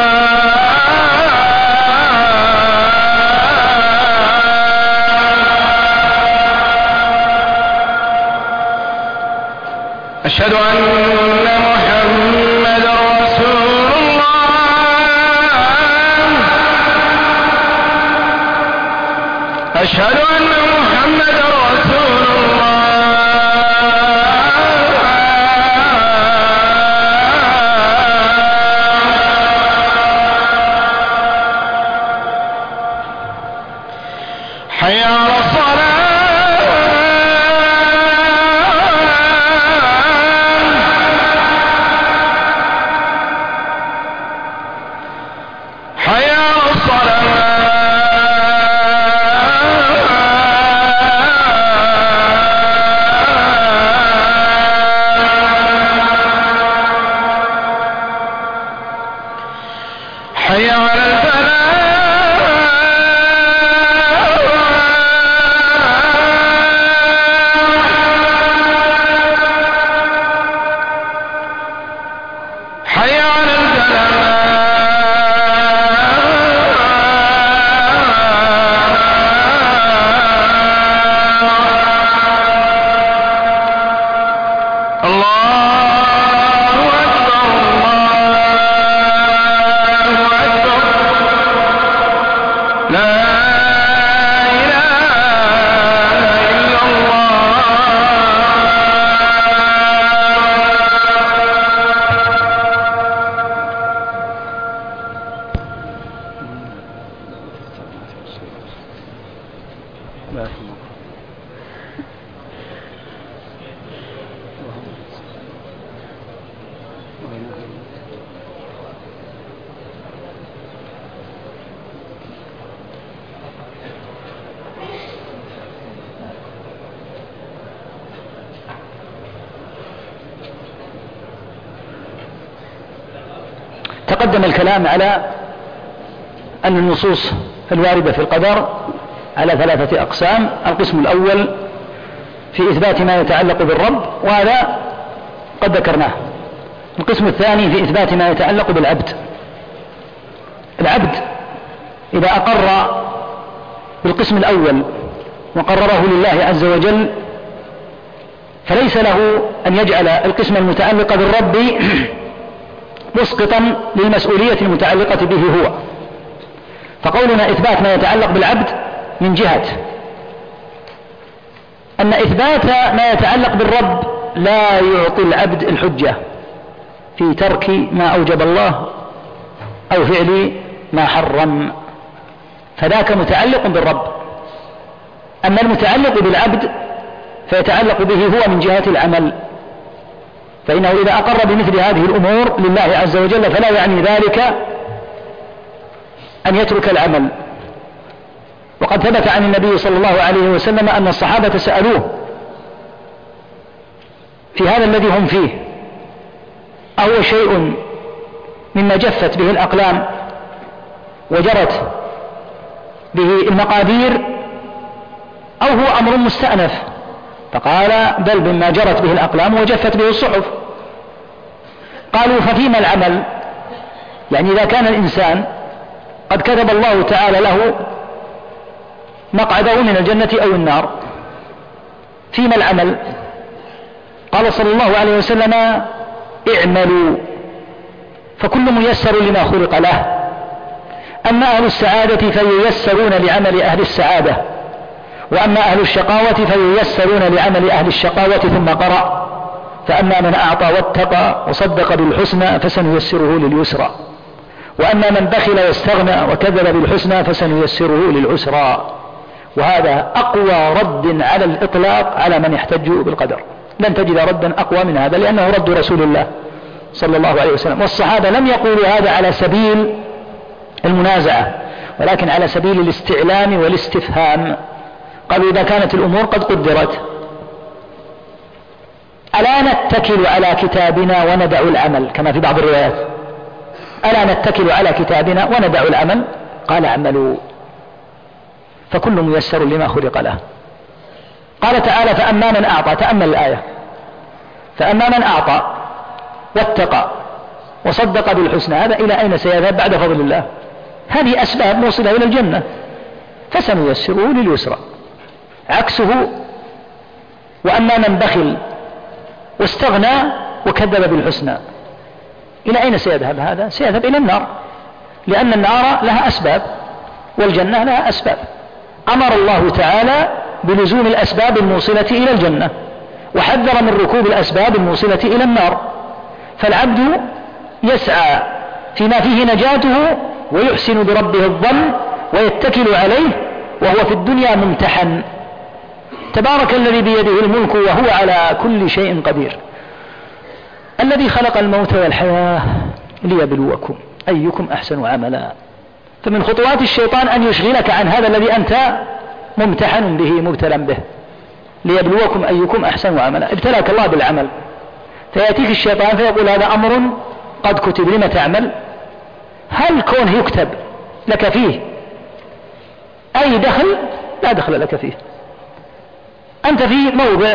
أشهد أن محمدا رسول الله أشهد أن محمدا رسول الله حي على الصلاة حي على الفلاح حي على الفلاح تقدم الكلام على أن النصوص الواردة في القدر على 3 أقسام. القسم الأول في إثبات ما يتعلق بالرب، وهذا قد ذكرناه. القسم الثاني في إثبات ما يتعلق بالعبد. العبد إذا أقر بالقسم الأول وقرره لله عز وجل، فليس له أن يجعل القسم المتعلق بالرب مسقطا للمسؤولية المتعلقة به هو. فقولنا إثبات ما يتعلق بالعبد من جهة أن إثبات ما يتعلق بالرب لا يعطي العبد الحجة في ترك ما أوجب الله أو فعل ما حرم، فذاك متعلق بالرب. أما المتعلق بالعبد فيتعلق به هو من جهة العمل، فإنه إذا أقر بمثل هذه الأمور لله عز وجل فلا يعني ذلك أن يترك العمل. وقد ثبت عن النبي صلى الله عليه وسلم أن الصحابة سألوه في هذا الذي هم فيه، أهو شيء مما جفت به الأقلام وجرت به المقادير، أو هو أمر مستأنف فقال بل مما جرت به الأقلام وجفت به الصحف. قالوا ففيما العمل؟ يعني إذا كان الإنسان قد كتب الله تعالى له مقعده من الجنة أو النار، فيما العمل؟ قال صلى الله عليه وسلم اعملوا فكل ميسر لما خلق له. أما أهل السعادة فييسرون لعمل أهل السعادة، وأما أهل الشقاوة فييسرون لعمل أهل الشقاوة. ثم قرأ فأما من أعطى واتقى وصدق بالحسنى فسنيسره لليسرى، وأما من بخل واستغنى وكذب بالحسنى فسنيسره للعسرى. وهذا أقوى رد على الإطلاق على من يحتج بالقدر، لن تجد ردا أقوى من هذا، لأنه رد رسول الله صلى الله عليه وسلم. والصحابة لم يقولوا هذا على سبيل المنازعة، ولكن على سبيل الاستعلام والاستفهام. قالوا إذا كانت الأمور قد قدرت ألا نتكل على كتابنا وندع العمل، كما في بعض الروايات ألا نتكل على كتابنا وندع العمل؟ قال اعملوا فكل ميسر لما خلق له. قال تعالى فأما من أعطى، تأمل الآية، فأما من أعطى واتقى وصدق بالحسنى، هذا إلى أين سيذهب بعد فضل الله؟ هذه أسباب موصلة إلى الجنة، فسنيسره لليسرى. عكسه وأما من بخل واستغنى وكذب بالحسنى، إلى أين سيذهب هذا؟ سيذهب إلى النار، لأن النار لها أسباب والجنة لها أسباب. أمر الله تعالى بلزوم الأسباب الموصلة إلى الجنة، وحذر من ركوب الأسباب الموصلة إلى النار. فالعبد يسعى فيما فيه نجاته ويحسن بربه الظن ويتكل عليه، وهو في الدنيا ممتحن. تبارك الذي بيده الملك وهو على كل شيء قدير، الذي خلق الموت والحياة ليبلوكم أيكم أحسن عملا. فمن خطوات الشيطان أن يشغلك عن هذا الذي أنت ممتحن به مبتلى به، ليبلوكم أيكم أحسن عملا. ابتلاك الله بالعمل، فيأتيك الشيطان فيقول هذا أمر قد كتب لما تعمل؟ هل كونه يكتب لك فيه أي دخل؟ لا دخل لك فيه. أنت في موضع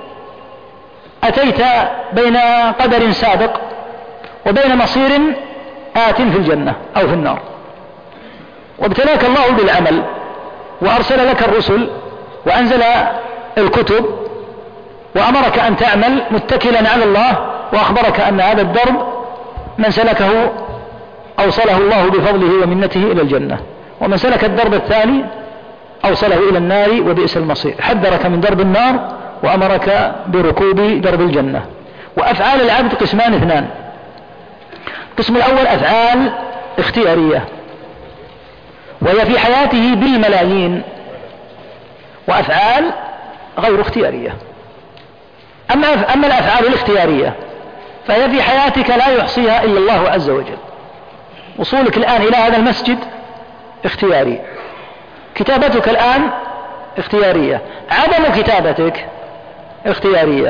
أتيت بين قدر سابق وبين مصير آت في الجنة أو في النار، وابتلاك الله بالعمل وأرسل لك الرسل وأنزل الكتب وأمرك أن تعمل متكلا على الله، وأخبرك أن هذا الدرب من سلكه أوصله الله بفضله ومنته إلى الجنة، ومن سلك الدرب الثاني أوصله إلى النار وبئس المصير. حذرك من درب النار وأمرك بركوب درب الجنة. وأفعال العبد قسمان اثنان: القسم الأول أفعال اختيارية، وهي في حياته بالملايين، وأفعال غير اختيارية. أما الأفعال الاختيارية فهي في حياتك لا يحصيها إلا الله عز وجل. وصولك الآن إلى هذا المسجد اختياري، كتابتك الآن اختيارية، عدم كتابتك اختيارية،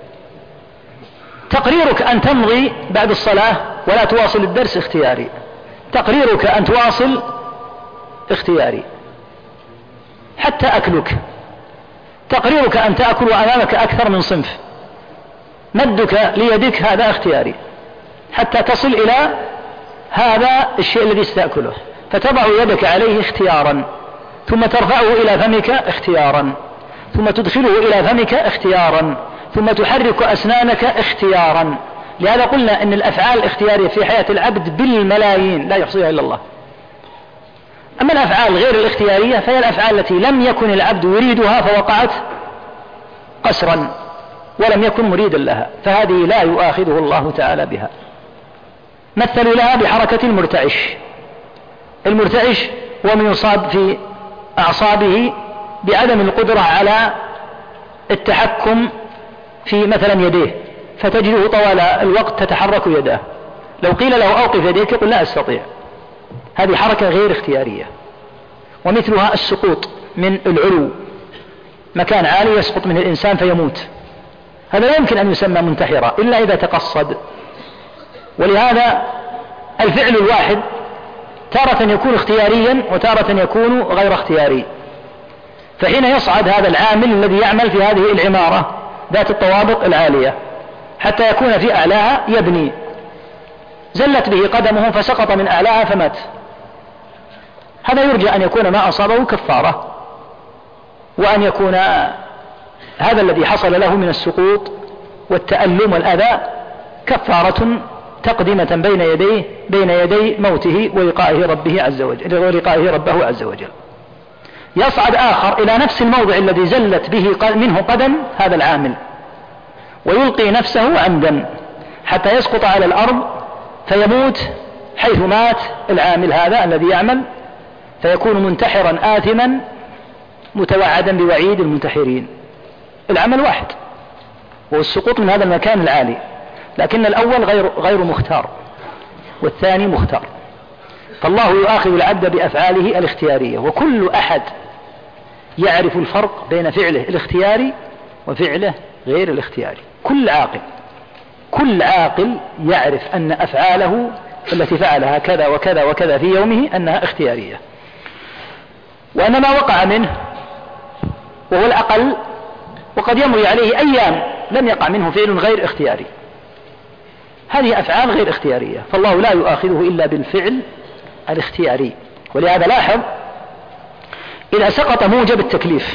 تقريرك أن تمضي بعد الصلاة ولا تواصل الدرس اختياري، تقريرك أن تواصل اختياري، حتى أكلك، تقريرك أن تأكل وأمامك أكثر من صنف، مدك ليدك هذا اختياري، حتى تصل إلى هذا الشيء الذي ستأكله، فتضع يدك عليه اختيارا، ثم ترفعه إلى فمك اختيارا، ثم تدخله إلى فمك اختيارا، ثم تحرك أسنانك اختيارا. لهذا قلنا إن الأفعال الاختيارية في حياة العبد بالملايين لا يحصيها إلا الله. أما الأفعال غير الاختيارية فهي الأفعال التي لم يكن العبد يريدها فوقعت قسرا ولم يكن مريدا لها، فهذه لا يؤاخذه الله تعالى بها. مثلوا لها بحركة المرتعش. المرتعش هو من يصاب في أعصابه بعدم القدرة على التحكم في مثلا يديه، فتجده طوال الوقت تتحرك يداه، لو قيل له أوقف يديك يقول لا أستطيع. هذه حركة غير اختيارية. ومثلها السقوط من العلو، مكان عالي يسقط منه الإنسان فيموت، هذا لا يمكن أن يسمى منتحرا إلا إذا تقصد. ولهذا الفعل الواحد تارة يكون اختياريا وتارة يكون غير اختياري. فحين يصعد هذا العامل الذي يعمل في هذه العمارة ذات الطوابق العالية حتى يكون في أعلاها يبني، زلت به قدمه فسقط من أعلاها فمات، هذا يرجى أن يكون ما أصابه كفارة، وأن يكون هذا الذي حصل له من السقوط والتألم والأذى كفارة تقدمة بين يدي موته ولقائه ربه عز وجل. يصعد آخر إلى نفس الموضع الذي زلت به منه قدم هذا العامل ويلقي نفسه عمدا حتى يسقط على الأرض فيموت حيث مات العامل هذا الذي يعمل، فيكون منتحرا آثما متوعدا بوعيد المنتحرين. العمل واحد وهو السقوط من هذا المكان العالي، لكن الأول غير مختار والثاني مختار. فالله يؤاخذ العبد بأفعاله الاختيارية، وكل أحد يعرف الفرق بين فعله الاختياري وفعله غير الاختياري. كل عاقل يعرف أن أفعاله التي فعلها كذا وكذا وكذا في يومه أنها اختيارية، وأن ما وقع منه وهو الأقل وقد يمضي عليه أيام لم يقع منه فعل غير اختياري، هذه أفعال غير اختيارية، فالله لا يؤاخذه إلا بالفعل الاختياري. ولهذا لاحظ إذا سقط موجب التكليف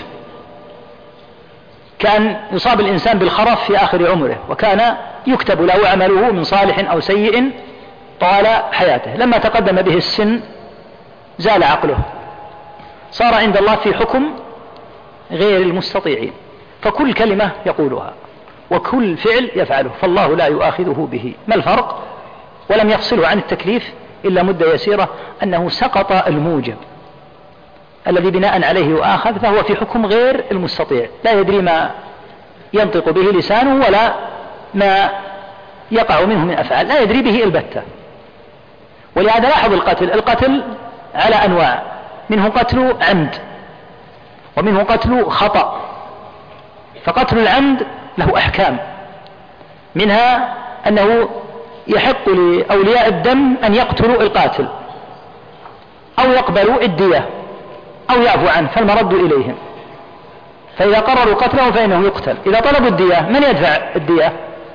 كان يصاب الإنسان بالخرف في آخر عمره وكان يكتب له عمله من صالح أو سيء طال حياته، لما تقدم به السن زال عقله، صار عند الله في حكم غير المستطيعين، فكل كلمة يقولها وكل فعل يفعله فالله لا يؤاخذه به. ما الفرق؟ ولم يفصله عن التكليف إلا مدة يسيرة، أنه سقط الموجب الذي بناء عليه يؤاخذ، فهو في حكم غير المستطيع، لا يدري ما ينطق به لسانه ولا ما يقع منه من أفعال، لا يدري به البتة. ولهذا لاحظ القتل على أنواع، منه قتل عمد ومنه قتل خطأ. فقتل العمد له أحكام، منها أنه يحق لأولياء الدم أن يقتلوا القاتل أو يقبلوا الدية أو يعفو عنه فالمرد إليهم، فإذا قرروا قتله فإنه يقتل. إذا طلبوا الدية من يدفع الدية؟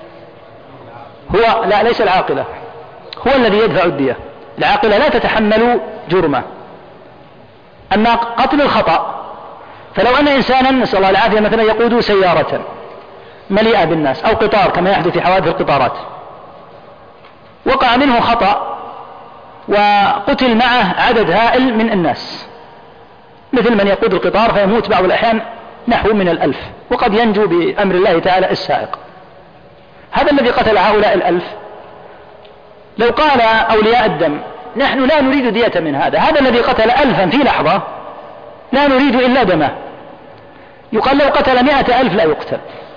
هو لا، ليس العاقلة، هو الذي يدفع الدية، العاقلة لا تتحمل جرمه. أما قتل الخطأ فلو أن إنسانا نسأل الله العافية مثلا يقود سيارة مليئة بالناس أو قطار كما يحدث في حوادث القطارات، وقع منه خطأ وقتل معه عدد هائل من الناس، مثل من يقود القطار فيموت بعض الأحيان نحو من 1000 وقد ينجو بأمر الله تعالى السائق. هذا الذي قتل هؤلاء 1000 لو قال أولياء الدم نحن لا نريد دية من هذا الذي قتل 1000 في لحظة لا نريد إلا دمه، يقال لو قتل 100,000 لا يقتل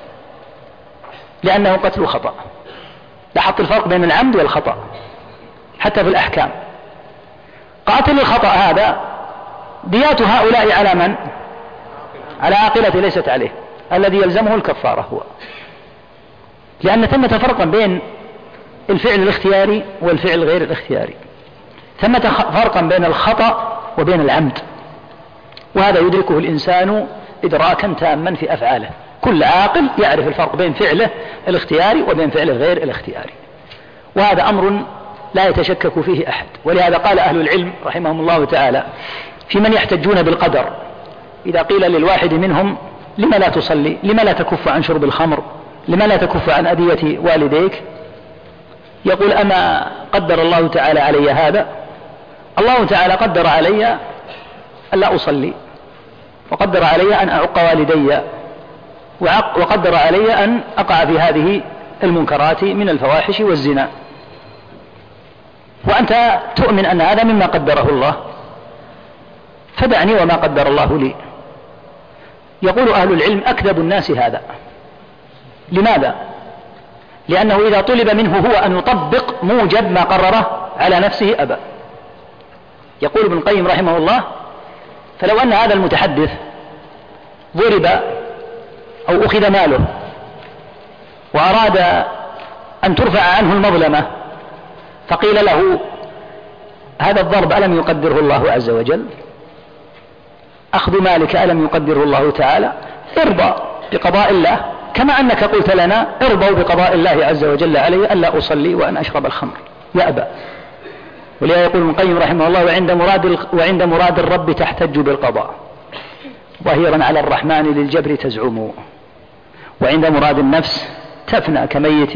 لأنه قتل خطأ. لاحظت الفرق بين العمد والخطأ حتى في الأحكام. قاتل الخطأ هذا ديات هؤلاء على من؟ على عاقلة ليست عليه، الذي يلزمه الكفارة هو، لأن ثمة فرقا بين الفعل الاختياري والفعل غير الاختياري، ثمة فرقا بين الخطأ وبين العمد، وهذا يدركه الإنسان إدراكا تاما في أفعاله. كل عاقل يعرف الفرق بين فعله الاختياري وبين فعله غير الاختياري، وهذا أمر لا يتشكك فيه أحد. ولهذا قال أهل العلم رحمهم الله تعالى في من يحتجون بالقدر، إذا قيل للواحد منهم لما لا تصلي، لما لا تكف عن شرب الخمر، لما لا تكف عن أذية والديك، يقول أما قدر الله تعالى علي هذا؟ الله تعالى قدر علي ألا أصلي، وقدر علي أن أعق والدي، وقدر علي أن أقع في هذه المنكرات من الفواحش والزنا، وأنت تؤمن أن هذا مما قدره الله، فدعني وما قدر الله لي. يقول أهل العلم أكذب الناس هذا. لماذا؟ لأنه إذا طلب منه هو أن يطبق موجب ما قرره على نفسه أبى. يقول ابن القيم رحمه الله فلو أن هذا المتحدث ضرب أو أخذ ماله وأراد أن ترفع عنه المظلمة فقيل له هذا الضرب ألم يقدره الله عز وجل؟ أخذ مالك ألم يقدره الله تعالى؟ ارضى بقضاء الله، كما أنك قلت لنا ارضوا بقضاء الله عز وجل علي ألا أصلي وأن أشرب الخمر، يأبى. ولذا يقول ابن القيم رحمه الله: وعند مراد الرب تحتج بالقضاء، ظهيرا على الرحمن للجبر تزعم، وعند مراد النفس تفنى كميت،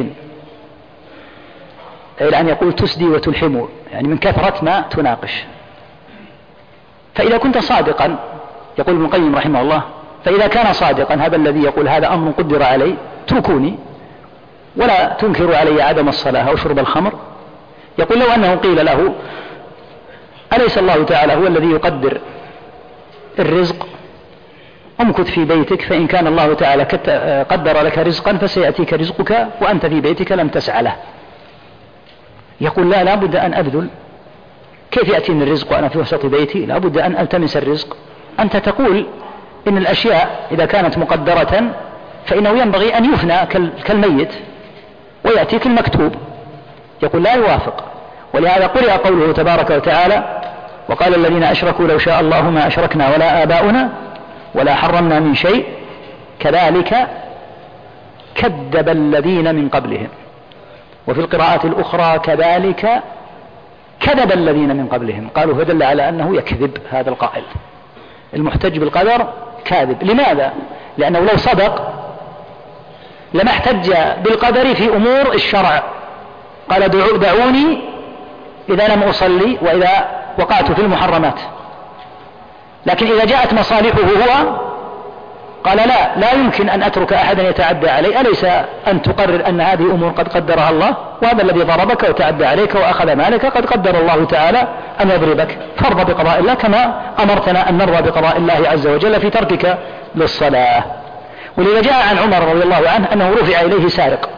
إلى أن يقول تسدي وتلحم، يعني من كثرة ما تناقش. فإذا كنت صادقا، يقول ابن القيم رحمه الله، فإذا كان صادقا هذا الذي يقول هذا أمر قدر علي اتركوني ولا تنكروا علي عدم الصلاة أو شرب الخمر، يقول لو أنه قيل له أليس الله تعالى هو الذي يقدر الرزق؟ امكث في بيتك فإن كان الله تعالى قدر لك رزقا فسيأتيك رزقك وأنت في بيتك لم تسع له. يقول لا بد أن أبذل، كيف يأتيني الرزق وأنا في وسط بيتي؟ لا بد أن ألتمس الرزق. أنت تقول إن الأشياء إذا كانت مقدرة فإنه ينبغي أن يفنى كالميت ويأتيك المكتوب. يقول لا يوافق، ولهذا قرأ قوله تبارك وتعالى: وقال الذين أشركوا لو شاء الله ما أشركنا ولا آباؤنا ولا حرمنا من شيء كذلك كذب الذين من قبلهم. وفي القراءات الأخرى كذلك كذب الذين من قبلهم. قالوا فدل على أنه يكذب هذا القائل، المحتج بالقدر كاذب. لماذا؟ لأنه لو صدق لما احتج بالقدر في أمور الشرع، قال دعوني إذا لم أصلي وإذا وقعت في المحرمات. لكن إذا جاءت مصالحه هو قال لا يمكن أن أترك أحدا يتعدى علي، أليس أن تقرر أن هذه أمور قد قدرها الله، وهذا الذي ضربك وتعدى عليك وأخذ مالك قد قدر الله تعالى أن يضربك، فارضى بقضاء الله كما أمرتنا أن نرضى بقضاء الله عز وجل في تركك للصلاة. ولذا جاء عن عمر رضي الله عنه أنه رفع إليه سارق،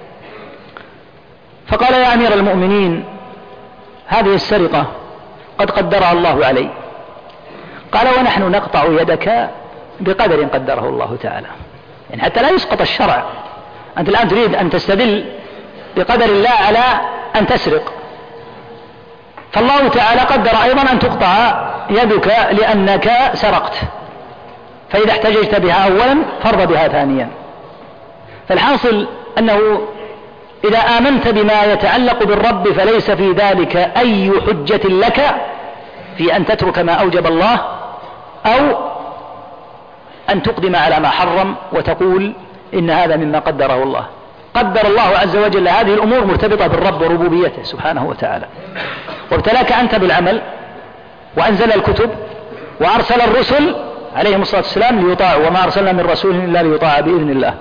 فقال يا أمير المؤمنين هذه السرقة قد قدرها الله علي. قال ونحن نقطع يدك بقدر قدره الله تعالى، يعني حتى لا يسقط الشرع. أنت الآن تريد أن تستدل بقدر الله على أن تسرق، فالله تعالى قدر أيضا أن تقطع يدك لأنك سرقت، فإذا احتججت بها أولا فرض بها ثانيا. فالحاصل أنه إذا آمنت بما يتعلق بالرب فليس في ذلك أي حجة لك في أن تترك ما أوجب الله أو أن تقدم على ما حرم وتقول إن هذا مما قدره الله. قدر الله عز وجل هذه الأمور مرتبطة بالرب وربوبيته سبحانه وتعالى، وابتلاك أنت بالعمل وأنزل الكتب وأرسل الرسل عليهم الصلاة والسلام ليطاعوا، وما أرسلنا من رسول إلا ليطاع بإذن الله.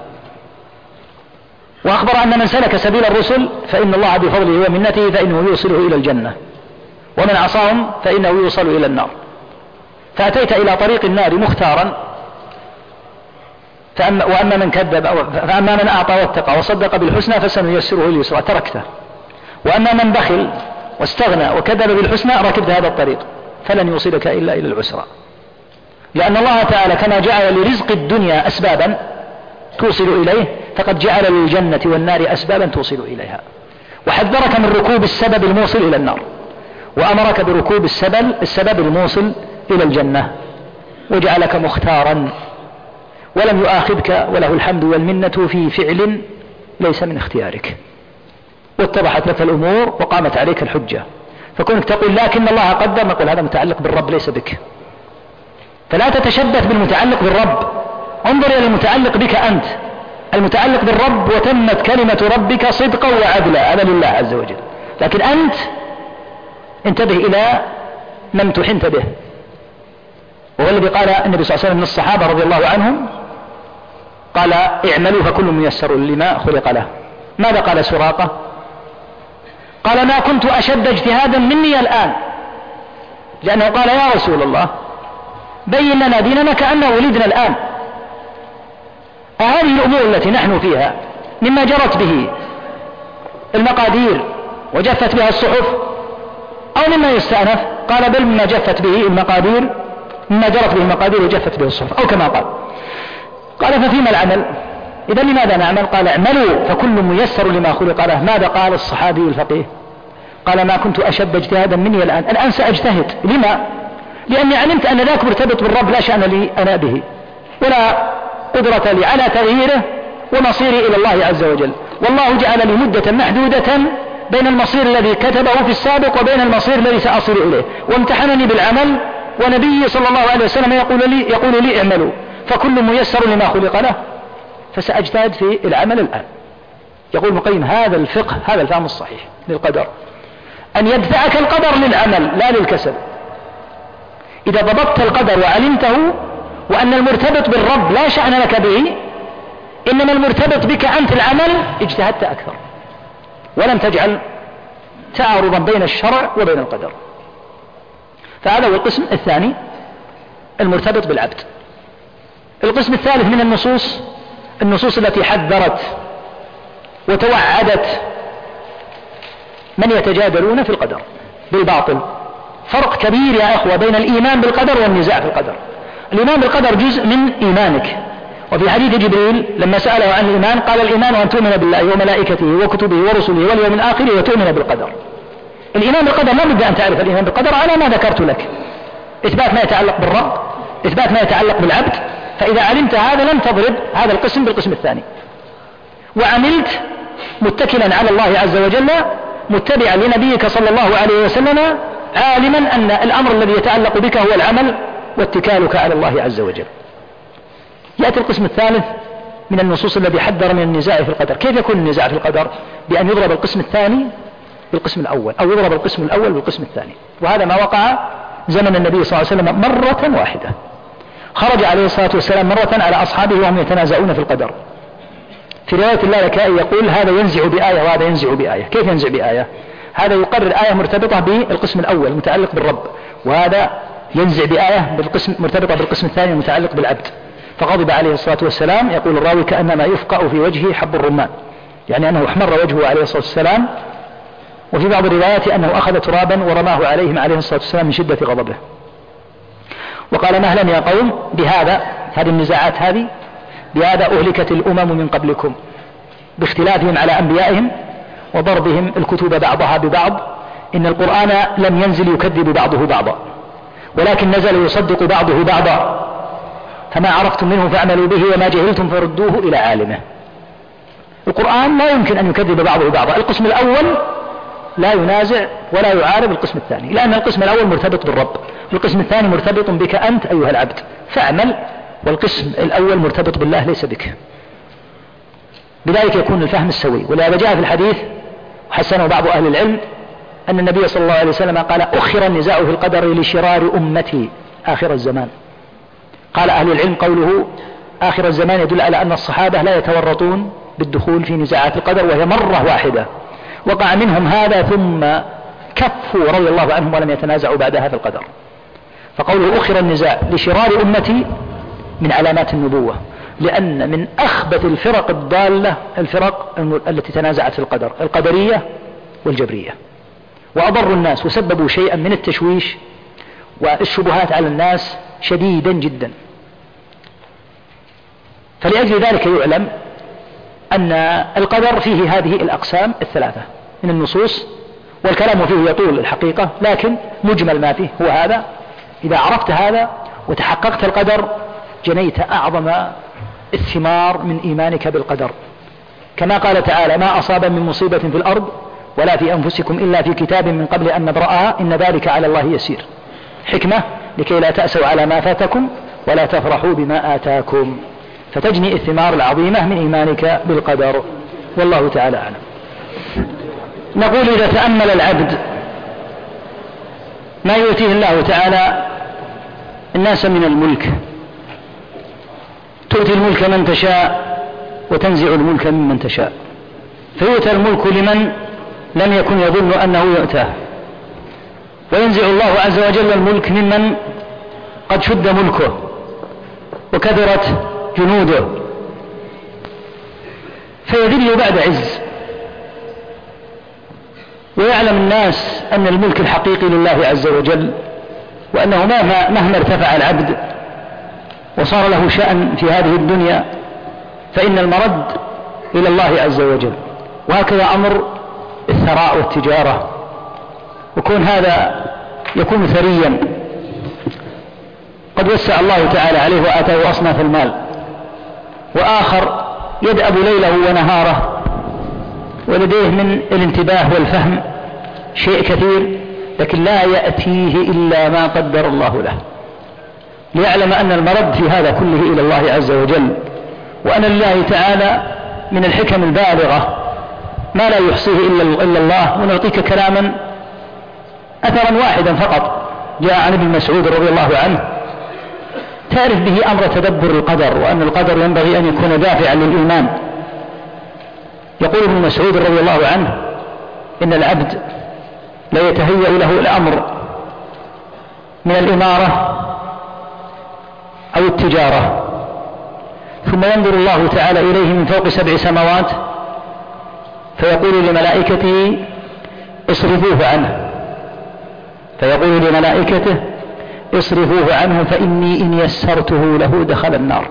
وأخبر أن من سلك سبيل الرسل فإن الله بفضله ومنته فإنه يوصله إلى الجنة، ومن عصاهم فإنه يوصل إلى النار. فأتيت إلى طريق النار مختارا، فأما من كذب فأما من أعطى واتقى وصدق بالحسنى فسنيسره لليسرى تركته، وأما من بخل واستغنى وكذب بالحسنى ركبت هذا الطريق فلن يوصلك إلا إلى العسرى. لأن الله تعالى كما جعل لرزق الدنيا أسبابا توصل إليه فقد جعل للجنة والنار أسبابا توصل إليها، وحذرك من ركوب السبب الموصل إلى النار، وأمرك بركوب السبب الموصل إلى الجنة، وجعلك مختارا ولم يؤاخذك وله الحمد والمنة في فعل ليس من اختيارك، واتضحت لك الأمور وقامت عليك الحجة. فكونك تقول لكن الله قدر، نقول هذا متعلق بالرب ليس بك، فلا تتشبث بالمتعلق بالرب، انظر إلى المتعلق بك أنت. المتعلق بالرب وتمت كلمة ربك صدقا وعدلا، هذا لله عز وجل، لكن أنت انتبه إلى ما امتحنت به. وهو الذي قال النبي صلى الله عليه وسلم من الصحابة رضي الله عنهم قال اعملوا فكل ميسر لما خلق له. ماذا قال سراقة؟ قال ما كنت أشد اجتهادا مني الآن، لأنه قال يا رسول الله بين لنا ديننا كأنه ولدنا الآن، هذه الأمور التي نحن فيها مما جرت به المقادير وجفت بها الصحف أو مما يستأنف؟ قال بل مما جفت به المقادير، مما جرت به المقادير وجفت به الصحف، أو كما قال ففيما العمل؟ إذا لماذا نعمل؟ قال اعملوا فكل ميسر لما خلق له. ماذا قال الصحابي الفقيه؟ قال ما كنت أشد اجتهادا مني الآن سأجتهد. لما؟ لأني علمت أن ذاك مرتبط بالرب لا شأن لي أنا به ولا قدرة لي على تغييره ومصيري إلى الله عز وجل. والله جعل لي مدة محدودة بين المصير الذي كتبه في السابق وبين المصير الذي سأصل إليه، وامتحنني بالعمل، ونبي صلى الله عليه وسلم يقول لي اعملوا فكل ميسر لما خلق له، فسأجتهد في العمل الآن. يقول ابن القيم هذا الفقه، هذا الفهم الصحيح للقدر، أن يدفعك القدر للعمل لا للكسل. إذا ضبطت القدر وعلمته وأن المرتبط بالرب لا شأن لك به، إنما المرتبط بك أنت العمل، اجتهدت أكثر ولم تجعل تعارضا بين الشرع وبين القدر. فهذا هو القسم الثاني المرتبط بالعبد. القسم الثالث من النصوص التي حذرت وتوعدت من يتجادلون في القدر بالباطل. فرق كبير يا أخوة بين الإيمان بالقدر والنزاع في القدر. الإيمان بالقدر جزء من إيمانك، وفي حديث جبريل لما سأله عن الإيمان قال الإيمان أن تؤمن بالله وملائكته وكتبه ورسله واليوم الآخر وتؤمن بالقدر. الإيمان بالقدر لا بد أن تعرف الإيمان بالقدر على ما ذكرت لك، إثبات ما يتعلق بالرب، إثبات ما يتعلق بالعبد. فإذا علمت هذا لم تضرب هذا القسم بالقسم الثاني، وعملت متكلا على الله عز وجل متبعا لنبيك صلى الله عليه وسلم، عالما أن الأمر الذي يتعلق بك هو العمل واتكالك على الله عز وجل. يأتي القسم الثالث من النصوص الذي حذر من النزاع في القدر. كيف يكون النزاع في القدر؟ بأن يضرب القسم الثاني بالقسم الأول، أو يضرب القسم الأول بالقسم الثاني. وهذا ما وقع زمن النبي صلى الله عليه وسلم مرة واحدة. خرج عليه الصلاة والسلام مرة على أصحابه وهم يتنازعون في القدر. في رواية اللالكائي يقول هذا ينزع بآية وهذا ينزع بآية. كيف ينزع بآية؟ هذا يقرر آية مرتبطة بالقسم الأول المتعلق بالرب، وهذا ينزع بآية مرتبطة بالقسم الثاني المتعلق بالعبد. فغضب عليه الصلاة والسلام، يقول الراوي كأنما يفقأ في وجهه حب الرمان، يعني أنه احمر وجهه عليه الصلاة والسلام. وفي بعض الروايات أنه أخذ ترابا ورماه عليهم عليه الصلاة والسلام من شدة غضبه. وقال مهلا يا قوم بهذا، هذه النزاعات هذه، بهذا أهلكت الأمم من قبلكم باختلافهم على أنبيائهم وضربهم الكتب بعضها ببعض. إن القرآن لم ينزل يكذب بعضه بعضا، ولكن نزل يصدق بعضه بعضا، فما عرفتم منه فاعملوا به وما جهلتم فردوه إلى عالمه. القرآن لا يمكن أن يكذب بعضه بعضا. القسم الأول لا ينازع ولا يعارض القسم الثاني، لأن القسم الأول مرتبط بالرب، القسم الثاني مرتبط بك أنت أيها العبد فاعمل، والقسم الأول مرتبط بالله ليس بك. بذلك يكون الفهم السوي. ولهذا جاء في الحديث حسنه بعض أهل العلم أن النبي صلى الله عليه وسلم قال أخر النزاع في القدر لشرار أمتي آخر الزمان. قال أهل العلم قوله آخر الزمان يدل على أن الصحابة لا يتورطون بالدخول في نزاعات القدر، وهي مرة واحدة وقع منهم هذا ثم كفوا رضي الله عنهم ولم يتنازعوا بعدها في القدر. فقوله أخر النزاع لشرار أمتي من علامات النبوة، لأن من أخبث الفرق الضالة الفرق التي تنازعت في القدر القدرية والجبرية، وأضروا الناس وسببوا شيئا من التشويش والشبهات على الناس شديدا جدا. فلأجل ذلك يعلم أن القدر فيه هذه الأقسام الثلاثة من النصوص، والكلام فيه يطول الحقيقة، لكن مجمل ما فيه هو هذا. إذا عرفت هذا وتحققت القدر جنيت أعظم الثمار من إيمانك بالقدر، كما قال تعالى ما أصاب من مصيبة في الأرض ولا في أنفسكم إلا في كتاب من قبل أن نبرأها إن ذلك على الله يسير. حكمة لكي لا تأسوا على ما فاتكم ولا تفرحوا بما آتاكم، فتجني الثمار العظيمة من إيمانك بالقدر. والله تعالى أعلم. نقول إذا تأمل العبد ما يؤتيه الله تعالى الناس من الملك، تؤتي الملك من تشاء وتنزع الملك ممن تشاء، فيؤتى الملك لمن لم يكن يظن أنه يؤتاه، وينزع الله عز وجل الملك ممن قد شد ملكه وكثرت جنوده، فيذل بعد عز. ويعلم الناس أن الملك الحقيقي لله عز وجل، وأنه مهما ارتفع العبد وصار له شأن في هذه الدنيا فإن المرد إلى الله عز وجل. وهكذا أمر الثراء والتجارة، وكون هذا يكون ثريا قد وسع الله تعالى عليه وآتاه أصناف المال، وآخر يدأب ليله ونهاره ولديه من الانتباه والفهم شيء كثير، لكن لا يأتيه إلا ما قدر الله له، ليعلم أن المرد في هذا كله إلى الله عز وجل، وأن لله تعالى من الحكم البالغة ما لا يحصيه إلا الله. ونعطيك كلاما أثرا واحدا فقط جاء عن ابن مسعود رضي الله عنه تعرف به أمر تدبر القدر، وأن القدر ينبغي أن يكون دافعا للإيمان. يقول ابن مسعود رضي الله عنه: إن العبد لا يتهيأ له الأمر من الإمارة أو التجارة، ثم ينظر الله تعالى إليه من فوق 7 سماوات فيقول لملائكته: اصرفوه عنه، فيقول لملائكته: اصرفوه عنه فإني إن يسرته له دخل النار،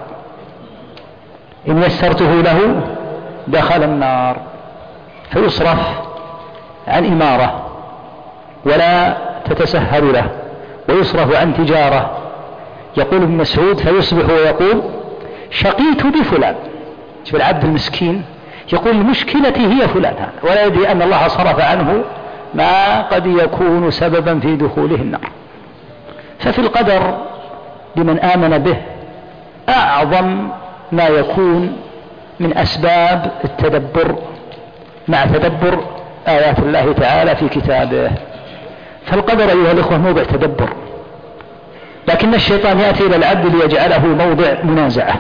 إن يسرته له دخل النار. فيصرف عن إمارة ولا تتسهل له، ويصرف عن تجارة. يقول ابن مسعود: فيصبح ويقول: شقيت بفلان. شوف العبد المسكين يقول: مشكلتي هي فلان، ولا يدري أن الله صرف عنه ما قد يكون سببا في دخوله النار. ففي القدر لمن آمن به أعظم ما يكون من أسباب التدبر مع تدبر آيات الله تعالى في كتابه. فالقدر أيها الإخوة موضع تدبر، لكن الشيطان يأتي إلى العبد ليجعله موضع منازعة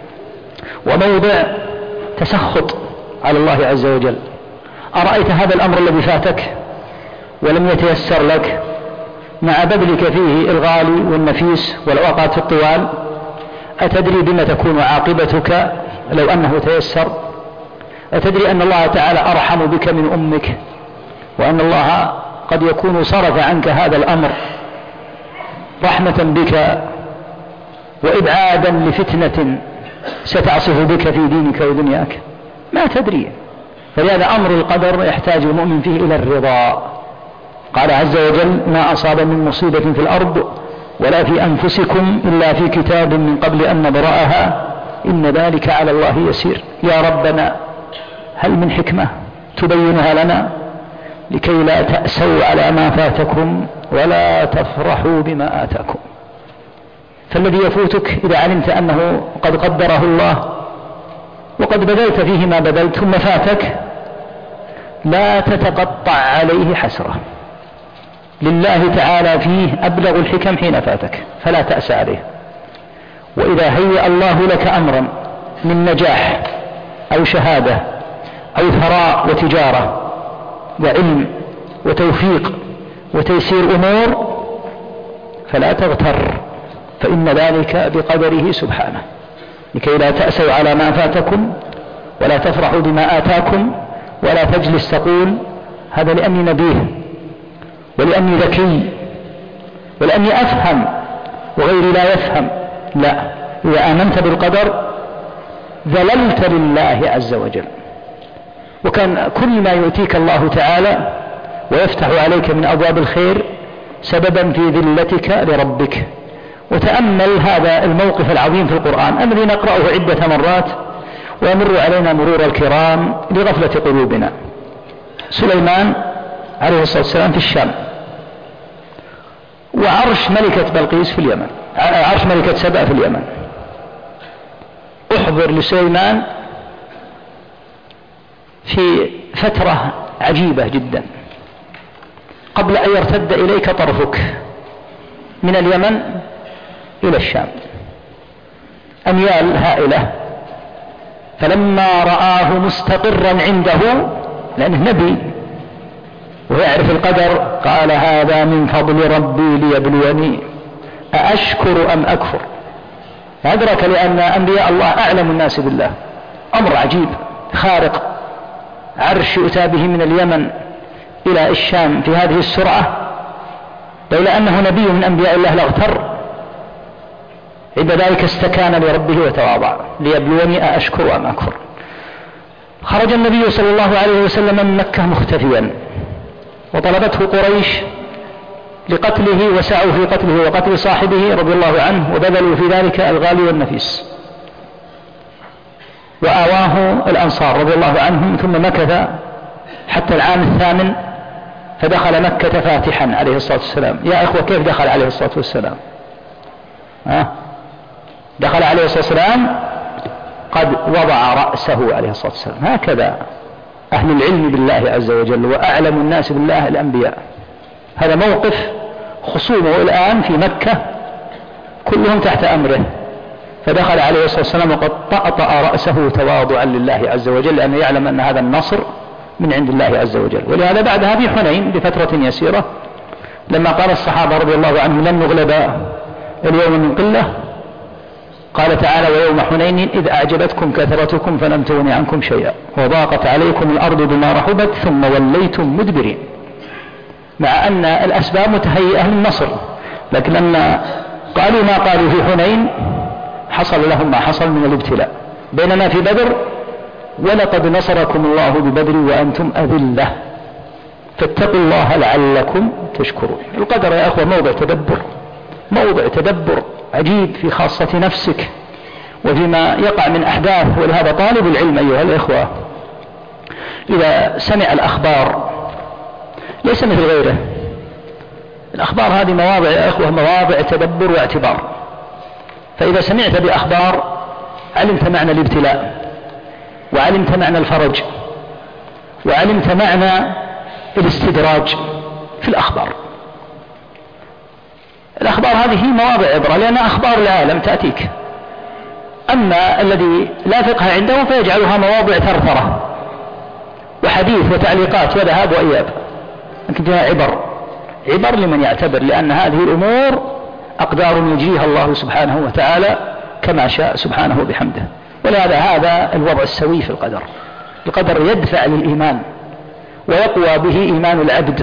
وموضع تسخط على الله عز وجل. أرأيت هذا الأمر الذي فاتك ولم يتيسر لك مع بذلك فيه الغالي والنفيس والأوقات الطوال، أتدري بما تكون عاقبتك لو أنه تيسر؟ أتدري أن الله تعالى أرحم بك من أمك، وأن الله قد يكون صرف عنك هذا الأمر رحمة بك وإبعادا لفتنة ستعصف بك في دينك ودنياك؟ ما تدري. فلهذا أمر القدر يحتاج المؤمن فيه إلى الرضا. قال عز وجل: ما أصاب من مصيبة في الأرض ولا في أنفسكم إلا في كتاب من قبل أن نبرأها إن ذلك على الله يسير. يا ربنا هل من حكمة تبينها لنا لكي لا تأسوا على ما فاتكم ولا تفرحوا بما آتاكم؟ فالذي يفوتك إذا علمت أنه قد قدره الله وقد بذلت فيه ما بذلت ثم فاتك، لا تتقطع عليه حسرة، لله تعالى فيه أبلغ الحكم حين فاتك، فلا تأس عليه. وإذا هيأ الله لك أمرا من نجاح أو شهادة أو ثراء وتجارة وعلم وتوفيق وتيسير أمور، فلا تغتر، فإن ذلك بقدره سبحانه، لكي لا تأسوا على ما فاتكم ولا تفرحوا بما آتاكم ولا تجلس تقول هذا لأني نبيه ولأني ذكي ولأني أفهم وغيري لا يفهم. لا، إذا آمنت بالقدر ذللت لله عز وجل، وكان كل ما يؤتيك الله تعالى ويفتح عليك من أبواب الخير سببا في ذلتك لربك. وتأمل هذا الموقف العظيم في القرآن الذي نقرأه عدة مرات ويمر علينا مرور الكرام لغفلة قلوبنا. سليمان عليه الصلاة والسلام في الشام، وعرش ملكة بلقيس في اليمن، عرش ملكة سبأ في اليمن. احضر لسليمان في فترة عجيبة جدا قبل أن يرتد إليك طرفك من اليمن إلى الشام، أميال هائلة. فلما رآه مستقرا عنده، لأنه نبي ويعرف القدر، قال هذا من فضل ربي ليبلوني أأشكر أم أكفر. أدرك لأن أنبياء الله أعلم الناس بالله. أمر عجيب خارق، عرش يؤتى به من اليمن إلى الشام في هذه السرعة، لولا أنه نبي من أنبياء الله لاغتر. عند ذلك استكان لربه وتواضع ليبلوني أأشكر أم أكفر. خرج النبي صلى الله عليه وسلم من مكة مختفيا، وطلبته قريش لقتله وسعوا في قتله وقتل صاحبه رضي الله عنه، وبذلوا في ذلك الغالي والنفيس. وآواه الأنصار رضي الله عنهم، ثم مكث حتى العام 8 فدخل مكة فاتحا عليه الصلاة والسلام. يا إخوة، كيف دخل عليه الصلاة والسلام؟ دخل عليه الصلاة والسلام قد وضع رأسه عليه الصلاة والسلام. هكذا أهل العلم بالله عز وجل وأعلم الناس بالله الأنبياء. هذا موقف خصومه الآن في مكة كلهم تحت أمره، فدخل عليه الصلاة والسلام وقد طأطأ رأسه تواضعا لله عز وجل، لأنه يعلم أن هذا النصر من عند الله عز وجل. ولهذا بعدها في حنين بفترة يسيرة لما قال الصحابة رضي الله عنهم لن نغلب اليوم من قلة، قال تعالى ويوم حنين إذ أعجبتكم كثرتكم فلم تغن عنكم شيئا وضاقت عليكم الأرض بما رحبت ثم وليتم مدبرين. مع أن الأسباب متهيئة للنصر، لكن لما قالوا ما قالوا في حنين حصل لهم ما حصل من الابتلاء. بينما في بدر ولقد نصركم الله ببدر وأنتم أذلة فاتقوا الله لعلكم تشكرون. القدر يا أخوة موضع تدبر عجيب في خاصة نفسك وفيما يقع من أحداث. ولهذا طالب العلم أيها الإخوة إذا سمع الأخبار ليس مثل غيره. الأخبار هذه مواضع يا أخوة، مواضع تدبر واعتبار. فإذا سمعت بأخبار علمت معنى الابتلاء، وعلمت معنى الفرج، وعلمت معنى الاستدراج في الأخبار. الأخبار هذه مواضع عبرة لأنها أخبار العالم تأتيك. أما الذي لا فقه عنده فيجعلها مواضع ثرثرة وحديث وتعليقات وذهاب وإياب. لكن فيها عبر لمن يعتبر، لأن هذه الأمور أقدار يجريها الله سبحانه وتعالى كما شاء سبحانه بحمده. ولهذا هذا الوضع السوي في القدر. القدر يدفع للإيمان ويقوى به إيمان العبد.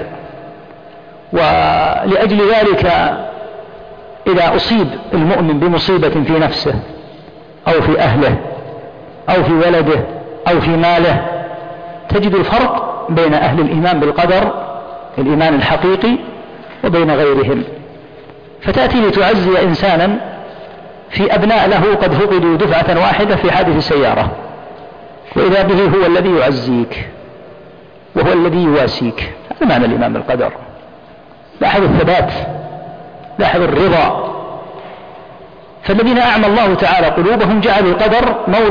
ولأجل ذلك إذا أصيب المؤمن بمصيبة في نفسه أو في أهله أو في ولده أو في ماله تجد الفرق بين أهل الإيمان بالقدر الإيمان الحقيقي وبين غيرهم. فتأتي لتعزي إنسانا في أبناء له قد فقدوا دفعة واحدة في حادث سيارة، وإذا به هو الذي يعزيك وهو الذي يواسيك. هذا معنى الإيمان بالقدر. لاحظ الثبات، لاحظ الرضا. فالذين أعمى الله تعالى قلوبهم جعلوا القدر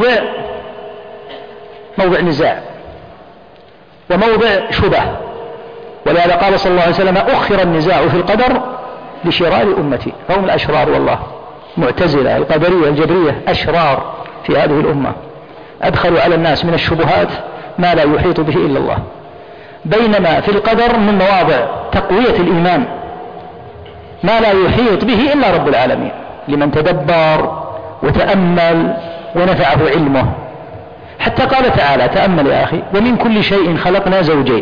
موضع نزاع وموضع شبه. ولهذا قال صلى الله عليه وسلم أخر النزاع في القدر لشرار أمتي. فهم الأشرار والله. معتزلة القدرية الجبرية أشرار في هذه الأمة، أدخلوا على الناس من الشبهات ما لا يحيط به إلا الله. بينما في القدر من مواضع تقوية الإيمان ما لا يحيط به إلا رب العالمين لمن تدبر وتأمل ونفعه علمه. حتى قال تعالى تأمل يا أخي ومن كل شيء خلقنا زوجين.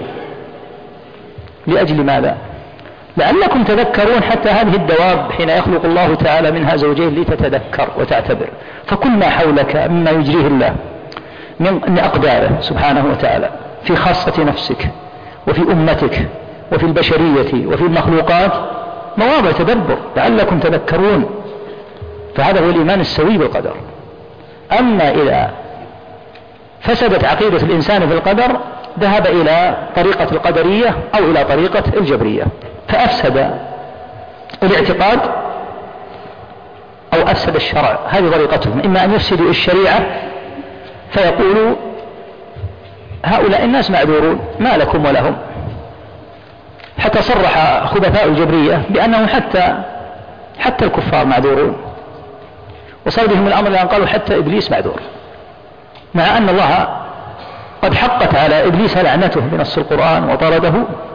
لأجل ماذا؟ لعلكم تذكرون. حتى هذه الدواب حين يخلق الله تعالى منها زوجين لتتذكر وتعتبر. فكل ما حولك مما يجريه الله من أقداره سبحانه وتعالى في خاصة نفسك وفي أمتك وفي البشرية وفي المخلوقات مواضع تدبر لعلكم تذكرون. فهذا هو الإيمان السوي بالقدر. أما إذا فسدت عقيدة الإنسان في القدر ذهب إلى طريقة القدرية أو إلى طريقة الجبرية، فأفسد الاعتقاد أو أفسد الشرع. هذه طريقتهم، إما أن يفسدوا الشريعة فيقولوا هؤلاء الناس معذورون ما لكم ولهم. حتى صرح خبثاء الجبرية بأنهم حتى الكفار معذورون، وصار بهم الأمر لأن قالوا حتى إبليس معذور، مع أن الله قد حقت على إبليس لعنته بنص القرآن وطرده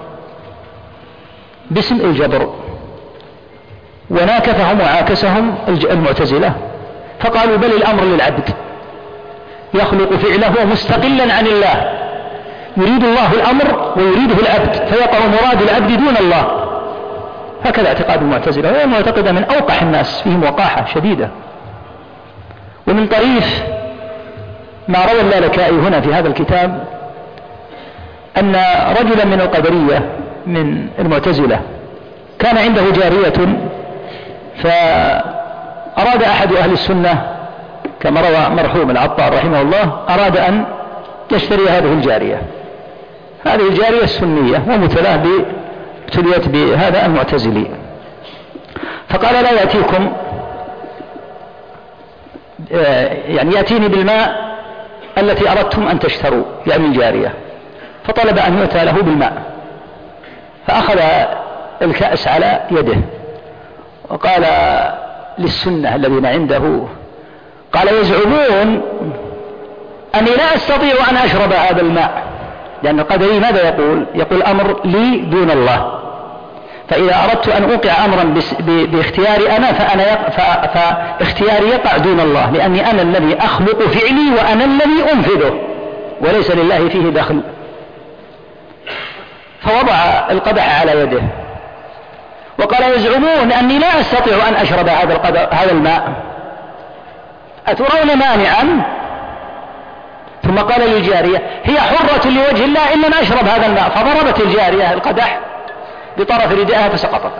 باسم الجبر. وناكفهم وعاكسهم المعتزلة فقالوا بل الأمر للعبد يخلق فعله مستقلا عن الله، يريد الله الأمر ويريده العبد فيقع مراد العبد دون الله. هكذا اعتقاد المعتزلة، وهي معتقدة من أوقح الناس، فيهم وقاحة شديدة. ومن طريف ما روى اللالكائي هنا في هذا الكتاب أن رجلا من القدرية من المعتزلة كان عنده جارية، فأراد أحد أهل السنة كما روى مرحوم العطار رحمه الله، أراد أن يشتري هذه الجارية. هذه الجارية السنية ومثلاه ابتليت بهذا المعتزلي، فقال لا يأتيكم، يعني يأتيني بالماء التي أردتم أن تشتروا، يعني الجارية. فطلب أن يؤتى له بالماء، فأخذ الكأس على يده وقال للسنة الذين عنده، قال يزعمون أني لا أستطيع أن أشرب هذا الماء، لأن القدري ماذا يقول؟ يقول أمر لي دون الله، فإذا أردت أن أوقع أمرا باختياري أنا فاختياري يقع دون الله، لأني أنا الذي أخلق فعلي وأنا الذي أنفذه وليس لله فيه دخل. فوضع القدح على يده وقال يزعمون أني لا أستطيع أن أشرب هذا الماء، أترون مانعا؟ ثم قال للجارية هي حرة لوجه الله إن لم أشرب هذا الماء، فضربت الجارية القدح بطرف ردائها فسقطت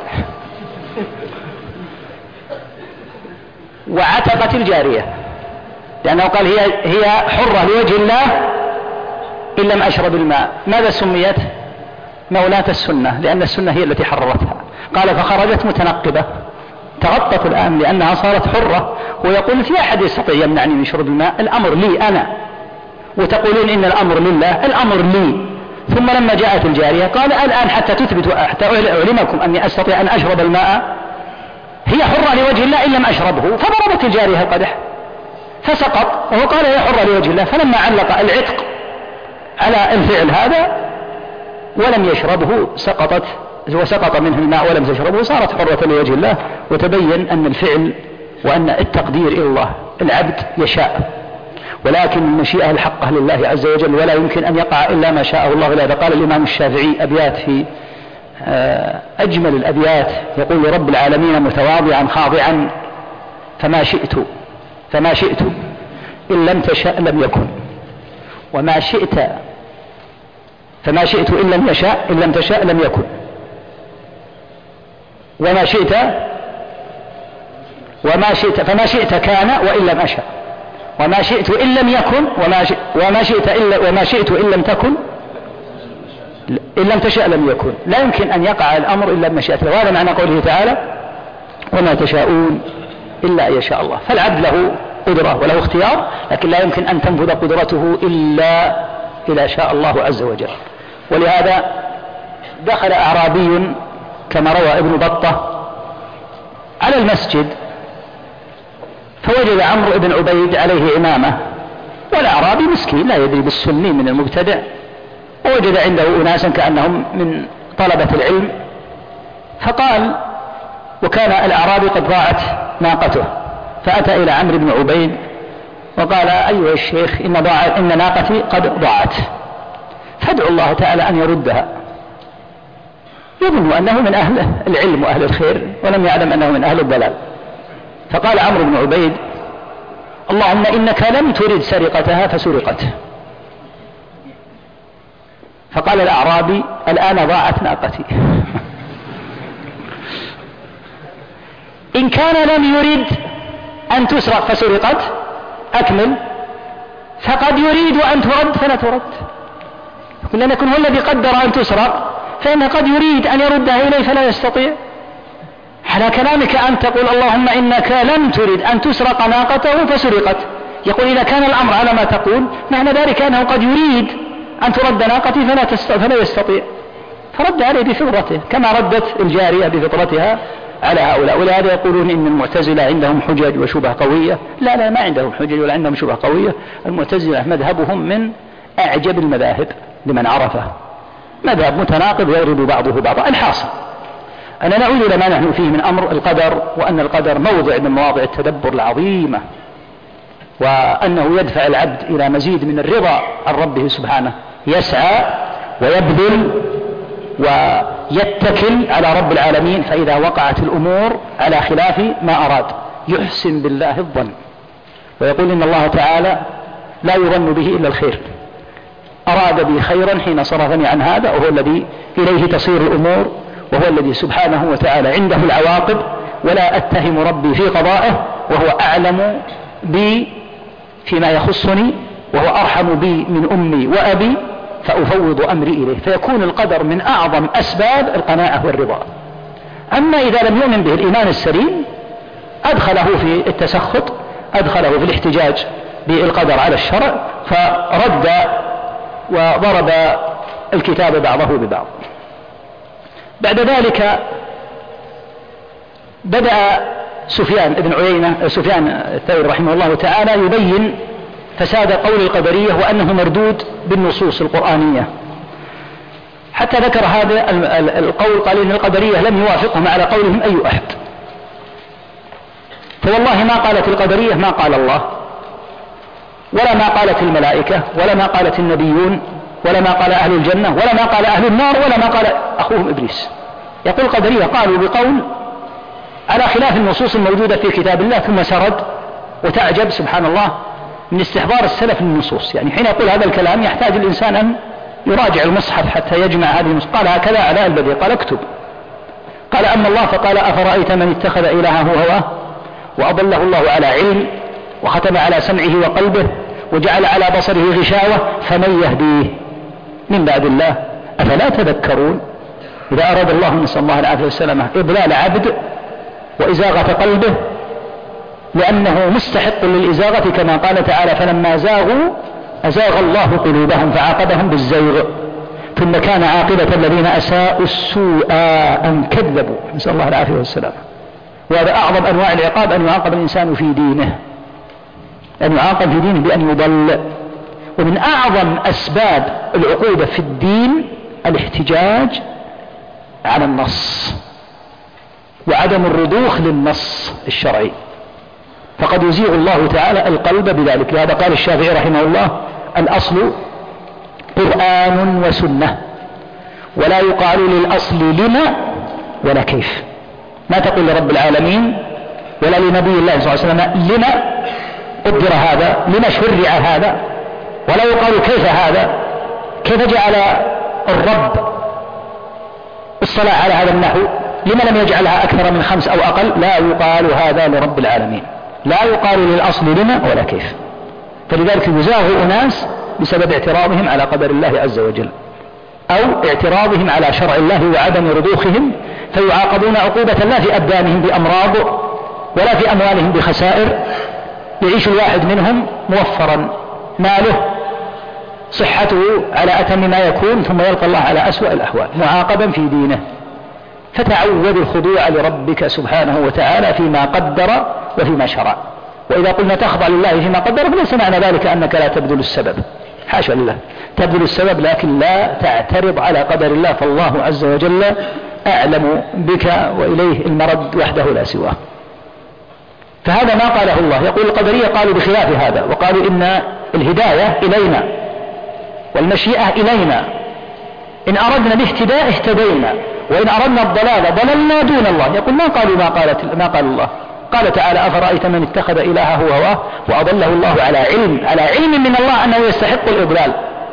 وعتقت الجارية، لأنه قال هي حرة لوجه الله إن لم أشرب الماء. ماذا سميت؟ مولاة السنة، لأن السنة هي التي حررتها. قال فخرجت متنقبة، تغطت الآن لأنها صارت حرة، ويقول في أحد يستطيع يمنعني من شرب الماء؟ الأمر لي أنا، وتقولون إن الأمر لله، الأمر لي. ثم لما جاءت الجارية قال الآن حتى تثبت حتى أعلمكم أني أستطيع أن أشرب الماء، هي حرة لوجه الله إن لم أشربه، فضربت الجارية القدح فسقط، وهو قال هي حرة لوجه الله. فلما علق العتق على الفعل هذا ولم يشربه وسقط منه الماء ولم تشربه، صارت حرة لوجه الله. وتبين أن الفعل وأن التقدير إلى الله، العبد يشاء، ولكن المشيئة الحقة لله عز وجل، ولا يمكن أن يقع إلا ما شاءه الله. لهذا قال الإمام الشافعي أبيات في أجمل الأبيات، يقول لرب العالمين متواضعا خاضعا فما شئت إن لم تشاء لم يكن، فما شئت إن لم يشاء إن لم تشاء لم يكن، وما شئت فما شئت كان وإن لم أشاء، وما شئت إن لم يكن، وما شئت إن لم تكن، إن لم تشاء لم يكن. لا يمكن أن يقع الأمر إلا بمشيئة الله، وهذا معنى قوله تعالى وما تشاءون إلا أن يشاء الله. فالعبد له قدرة وله اختيار، لكن لا يمكن أن تنفذ قدرته إلا إذا شاء الله عز وجل. ولهذا دخل أعرابي كما روى ابن بطة على المسجد، فوجد عمرو بن عبيد عليه عمامة، والأعرابي مسكين لا يدري بالسني من المبتدع، ووجد عنده أناسا كأنهم من طلبة العلم، فقال، وكان الأعرابي قد ضاعت ناقته، فأتى إلى عمرو بن عبيد وقال أيها الشيخ إن ناقتي قد ضاعت، فادعو الله تعالى أن يردها. يظن أنه من أهل العلم وأهل الخير، ولم يعلم أنه من أهل الضلال. فقال عمرو بن عبيد اللهم إنك لم ترد سرقتها فسرقت. فقال الأعرابي الآن ضاعت ناقتي. إن كان لم يرد أن تسرق فسرقت أكمل، فقد يريد أن ترد فلا ترد، لأن يكون هو الذي قدر أن تسرق، فإنه قد يريد أن يردها إليه فلا يستطيع. على كلامك أن تقول اللهم إنك لم ترد أن تسرق ناقته فسرقت، يقول إذا كان الأمر على ما تقول معنى ذلك أنه قد يريد أن ترد ناقتي فلا يستطيع، فرد عليه بفطرته كما ردت الجارية بفطرتها على هؤلاء. ولهذا يقولون إن المعتزلة عندهم حجج وشبه قوية. لا ما عندهم حجج ولا عندهم شبه قوية. المعتزلة مذهبهم من أعجب المذاهب لمن عرفه، مذهب متناقض يضرب بعضه بعضا. الحاصل أنا نعود إلى ما نحن فيه من أمر القدر، وأن القدر موضع من مواضع التدبر العظيمة، وأنه يدفع العبد إلى مزيد من الرضا عن ربه سبحانه، يسعى ويبذل ويتكل على رب العالمين، فإذا وقعت الأمور على خلاف ما أراد يحسن بالله الظن، ويقول إن الله تعالى لا يظن به إلا الخير، أراد بي خيرا حين صرفني عن هذا، وهو الذي إليه تصير الأمور وهو الذي سبحانه وتعالى عنده العواقب، ولا أتهم ربي في قضائه، وهو أعلم بي فيما يخصني، وهو أرحم بي من أمي وأبي، فأفوض أمري إليه. فيكون القدر من أعظم أسباب القناعة والرضا. أما إذا لم يؤمن به الإيمان السليم أدخله في التسخط، أدخله في الاحتجاج بالقدر على الشرع، فرد وضرب الكتاب بعضه ببعض. بعد ذلك بدأ سفيان الثوري رحمه الله تعالى يبين فساد قول القدرية وأنه مردود بالنصوص القرآنية، حتى ذكر هذا القول، قال إن القدرية لم يوافقهم على قولهم أي أحد. فوالله ما قالت القدرية ما قال الله، ولا ما قالت الملائكة، ولا ما قالت النبيون، ولا ما قال أهل الجنة، ولا ما قال أهل النار، ولا ما قال أخوهم إبليس. يقول القدرية قالوا بقول على خلاف النصوص الموجودة في كتاب الله، ثم سرد. وتعجب سبحان الله من استحضار السلف للنصوص، يعني حين يقول هذا الكلام يحتاج الإنسان أن يراجع المصحف حتى يجمع هذه النصوص. قال هكذا علاء البديع قال اكتب، قال أما الله فقال أفرأيت من اتخذ إلهه هواه وأضله الله على علم وختم على سمعه وقلبه وجعل على بصره غشاوة فمن يهديه من بعد الله أفلا تذكرون. إذا أراد الله نسأل الله العافية والسلامة إضلال عبد وإزاغة قلبه، لأنه مستحق للإزاغة كما قال تعالى فلما زاغوا أزاغ الله قلوبهم فعاقبهم بالزيغ ثم كان عاقبة الذين أساءوا السوء أن كذبوا، نسأل الله العافية والسلامة. وهذا أعظم أنواع العقاب، أن يعاقب الإنسان في دينه، أن يعاقب في دينه بأن يضل. ومن أعظم أسباب العقوبة في الدين الاحتجاج على النص وعدم الرضوخ للنص الشرعي، فقد يزيغ الله تعالى القلب بذلك. لهذا قال الشافعي رحمه الله الأصل قرآن وسنة، ولا يقال للأصل لما ولا كيف. ما تقول لرب العالمين ولا لنبي الله صلى الله عليه وسلم لما قدر هذا، لما شرع هذا، ولا يقال كيف هذا، كيف جعل الرب الصلاة على هذا النحو، لما لم يجعلها أكثر من 5 أو أقل. لا يقال هذا لرب العالمين، لا يقال للأصل لما ولا كيف. فلذلك يزاغ أناس بسبب اعتراضهم على قدر الله عز وجل، أو اعتراضهم على شرع الله وعدم رضوخهم، فيعاقبون عقوبة لا في أبدانهم بأمراض ولا في أموالهم بخسائر. يعيش الواحد منهم موفرا ماله صحته على أتم ما يكون، ثم يلقى الله على أسوأ الأحوال معاقبا في دينه. فتعود الخضوع لربك سبحانه وتعالى فيما قدر وفيما شرع. وإذا قلنا تخضع لله فيما قدر فليس معنى ذلك أنك لا تبذل السبب، حاشا لله، تبذل السبب لكن لا تعترض على قدر الله، فالله عز وجل أعلم بك وإليه المرد وحده لا سواه. فهذا ما قاله الله. يقول القدرية قالوا بخلاف هذا، وقالوا إن الهداية إلينا والمشيئة إلينا، إن أردنا الاهتداء اهتدينا، وإن أردنا الضلال ضللنا دون الله. يقول ما قالوا ما قال الله. قال تعالى أفرأيت من اتخذ إلهه هواه وأضله الله على علم من الله أنه يستحق الإضلال،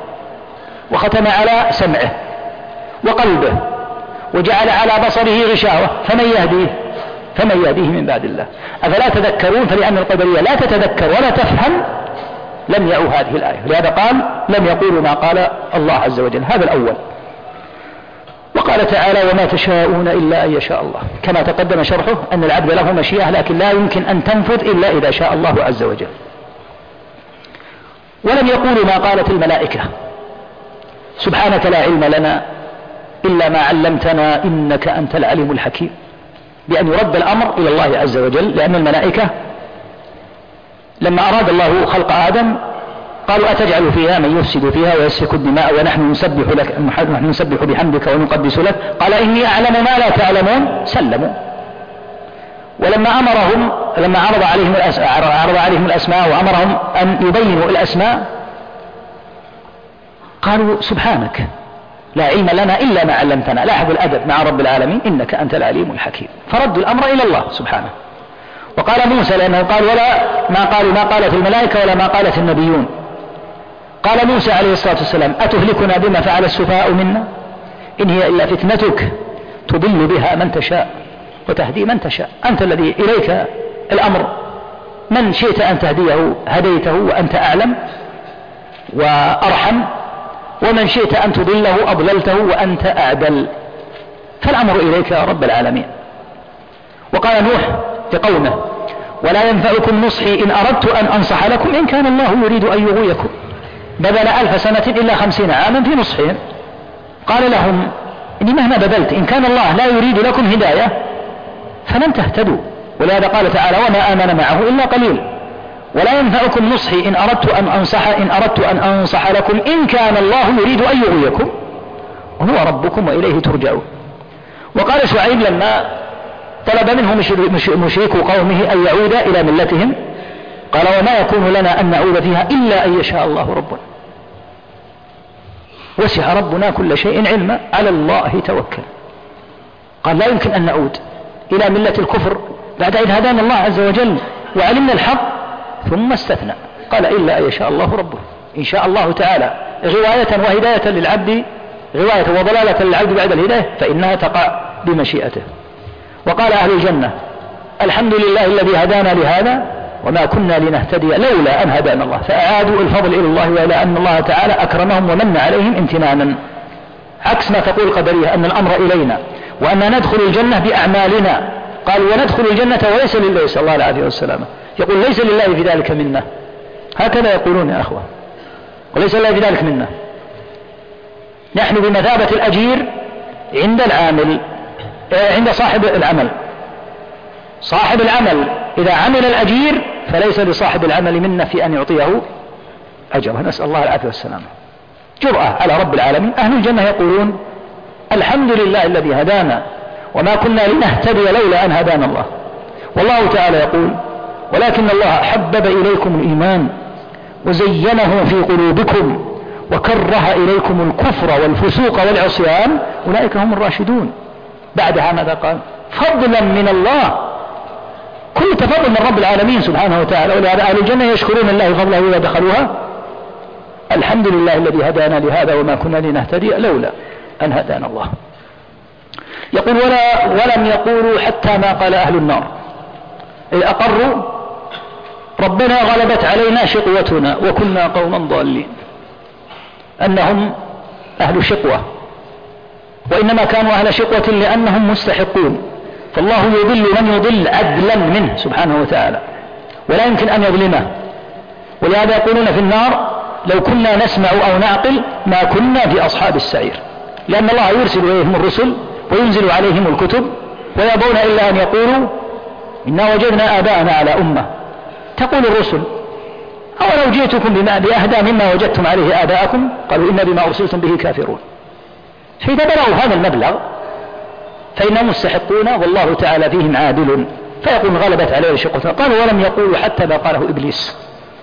وختم على سمعه وقلبه وجعل على بصره غشاوة فمن يهديه من بعد الله أفلا تذكرون. فلأن القدرية لا تتذكر ولا تفهم لم يعوا هذه الآية، لهذا قال لم يقولوا ما قال الله عز وجل. هذا الأول. وقال تعالى وما تشاءون إلا أن يشاء الله، كما تقدم شرحه أن العبد له مشيئة لكن لا يمكن أن تنفذ إلا إذا شاء الله عز وجل. ولم يقولوا ما قالت الملائكة سبحانك لا علم لنا إلا ما علمتنا إنك أنت العليم الحكيم، بأن يرد الأمر إلى الله عز وجل. لأن الملائكة لما أراد الله خلق آدم قالوا أتجعل فيها من يفسد فيها ويسفك الدماء ونحن نسبح بحمدك ونقدس لك، قال إني أعلم ما لا تعلمون، سلموا. ولما أمرهم لما عرض عليهم الأسماء وأمرهم أن يبينوا الأسماء قالوا سبحانك لا علم لنا إلا ما علمتنا. لاحظوا الأدب مع رب العالمين إنك أنت العليم الحكيم، فردوا الأمر إلى الله سبحانه. وقال موسى لأنه قال ولا ما قالوا ما قالت الملائكة ولا ما قالت النبيون. قال موسى عليه الصلاة والسلام أتهلكنا بما فعل السفهاء منا إن هي إلا فتنتك تضل بها من تشاء وتهدي من تشاء، أنت الذي إليك الأمر، من شئت أن تهديه هديته وأنت أعلم وأرحم، ومن شئت أن تضله أضللته وأنت أعدل، فالأمر إليك يا رب العالمين. وقال نوح لقومه: ولا ينفعكم نصحي إن أردت أن أنصح لكم إن كان الله يريد أن يغويكم. بذل 1000 سنة إلا 50 عاما في نصحهم. قال لهم: إني مهما بذلت إن كان الله لا يريد لكم هداية فلن تهتدوا. ولهذا قال تعالى: وما آمن معه إلا قليل. ولا ينفعكم نصحي إن أردت أن أنصح لكم إن كان الله يريد أن يغويكم وهو ربكم وإليه ترجعون. وقال شعيب لما طلب منه مشركو قومه أن يعود إلى ملتهم قال: وما يكون لنا أن نعود فيها إلا أن يشاء الله ربنا، وسع ربنا كل شيء علما، على الله توكل. قال: لا يمكن أن نعود إلى ملة الكفر بعد إذ هدانا الله عز وجل وعلمنا الحق. ثم استثنى قال: إلا أن يشاء الله ربه. إن شاء الله تعالى غواية وهداية للعبد، غواية وضلالة للعبد بعد الهداية، فإنها تقع بمشيئته. وقال أهل الجنة: الحمد لله الذي هدانا لهذا وما كنا لنهتدي لولا أن هدانا الله. فأعادوا الفضل إلى الله وإلى أن الله تعالى أكرمهم ومن عليهم امتنانا، عكس ما تقول القدرية أن الأمر إلينا وأن ندخل الجنة بأعمالنا. قال: وندخل الجنة وليس لله، صلى الله عليه وسلم يقول: ليس لله في ذلك منا. هكذا يقولون يا أخوة، وليس لله في ذلك منا. نحن بمثابة الأجير عند العامل، عند صاحب العمل. صاحب العمل إذا عمل الأجير فليس لصاحب العمل منا في أن يعطيه أجره، نسأل الله العافية والسلامة. جرأة على رب العالمين. أهل الجنة يقولون: الحمد لله الذي هدانا وما كنا لنهتدي لولا أن هدانا الله. والله تعالى يقول: ولكن الله حبب إليكم الإيمان وزينه في قلوبكم وكره إليكم الكفر والفسوق والعصيان أولئك هم الراشدون. بعدها ماذا قال؟ فضلا من الله، كل تفضل من رب العالمين سبحانه وتعالى. ولهذا أهل الجنة يشكرون الله فضله إذا دخلوها: الحمد لله الذي هدانا لهذا وما كنا لنهتدي لولا أن هدانا الله. يقول: ولم يقولوا حتى ما قال أهل النار، إذ أقروا: ربنا غلبت علينا شقوتنا وكنا قوما ضالين. أنهم أهل شقوة، وإنما كانوا أهل شقوة لأنهم مستحقون، فالله يضل من يضل عدلا منه سبحانه وتعالى، ولا يمكن أن يظلمه. ولهذا يقولون في النار: لو كنا نسمع أو نعقل ما كنا في أصحاب السعير. لأن الله يرسل إليهم الرسل وينزل عليهم الكتب ويأبون إلا أن يقولوا: إنا وجدنا آباءنا على أمة. تقول الرسل: أولو جئتكم بأهدى مما وجدتم عليه آباءكم؟ قالوا: إنا بما أرسلتم به كافرون. فإذا بلغوا هذا المبلغ فإنهم مستحقون والله تعالى فيهم عادل، فيقول: غلبت عليه شقوتنا. قالوا: ولم يقولوا حتى ما قاله إبليس.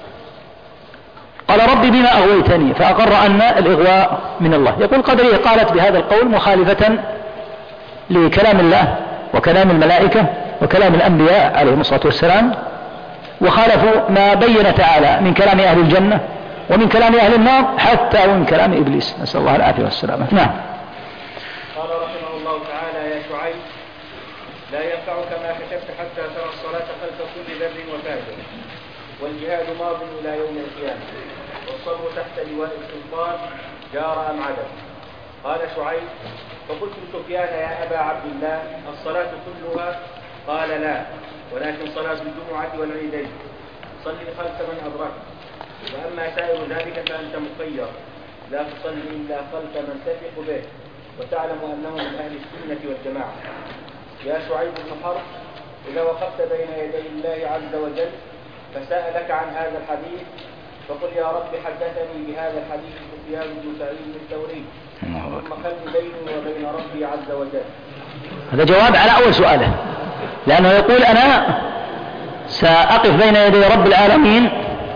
قال: ربي بما أغويتني، فأقر أن الإغواء من الله. يقول قدرية قالت بهذا القول مخالفة لكلام الله وكلام الملائكة وكلام الأنبياء عليهم الصلاة والسلام، وخالفوا ما بين تعالى من كلام أهل الجنة ومن كلام أهل النار حتى ومن كلام إبليس، نسأل الله العافية والسلامة. نعم. قال رحمه الله تعالى: يا شعيب، لا ينفعك ما كتبت حتى ترى الصلاة خلف كل بر وفاجر، والجهاد ماض إلى يوم القيامة، والصبر تحت لواء السلطان جار أم عدم. قال شعيب: فقلت لسفيان: يا أبا عبد الله، الصلاة كلها؟ قال: لا، ولكن صلاة الجمعة والعيدين، صلي خلف من أدرك، وأما سائر ذلك فأنت مخير، لا تصلي إلا خلف من تثق به وتعلم أنه من أهل السنة والجماعة. يا شعيب بن حرب، إذا وقفت بين يدي الله عز وجل فسألك عن هذا الحديث فقل: يا رب حدثني بهذا الحديث سفيان بن سعيد الثوري، ثم خل بيني وبين ربي عز وجل. هذا جواب على أول سؤاله، لأنه يقول: أنا سأقف بين يدي رب العالمين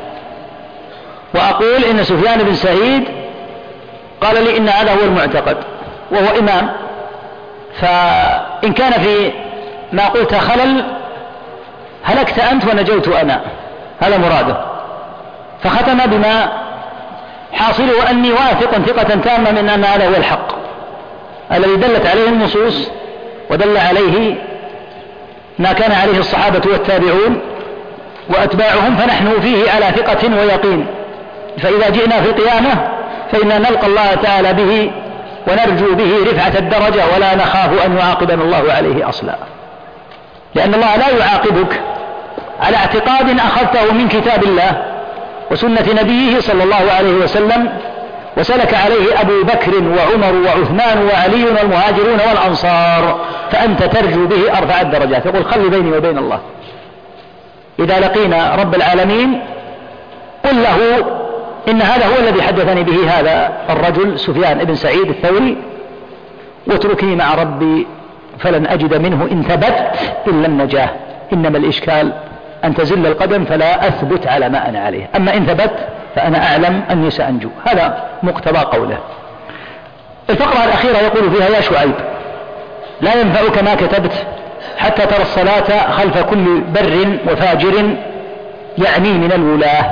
وأقول إن سفيان بن سعيد قال لي إن هذا هو المعتقد وهو إمام، فإن كان في ما قلت خلل هلكت أنت ونجوت أنا، هذا مراده. فختم بما حاصله وأني واثق ثقة تامة من أن هذا هو الحق الذي دلت عليه النصوص ودل عليه ما كان عليه الصحابة والتابعون وأتباعهم، فنحن فيه على ثقة ويقين. فإذا جئنا في القيامة فإنا نلقى الله تعالى به ونرجو به رفعة الدرجة، ولا نخاف أن يعاقبنا الله عليه أصلا، لأن الله لا يعاقبك على اعتقاد أخذته من كتاب الله وسنة نبيه صلى الله عليه وسلم وسلك عليه أبو بكر وعمر وعثمان وعلي والمهاجرون والأنصار، فأنت ترجو به أرفع الدرجات. يقول خلي بيني وبين الله، إذا لقينا رب العالمين قل له إن هذا هو الذي حدثني به هذا الرجل سفيان بن سعيد الثوري، واتركني مع ربي فلن أجد منه إن ثبت إلا النجاة. إنما الإشكال أن تزل القدم فلا أثبت على ما أنا عليه، أما إن ثبت فأنا أعلم أني سأنجو. هذا مقتضى قوله. الفقرة الأخيرة يقول فيها يا شعيب لا ينفعك ما كتبت حتى ترى الصلاة خلف كل بر وفاجر، يعني من الولاة،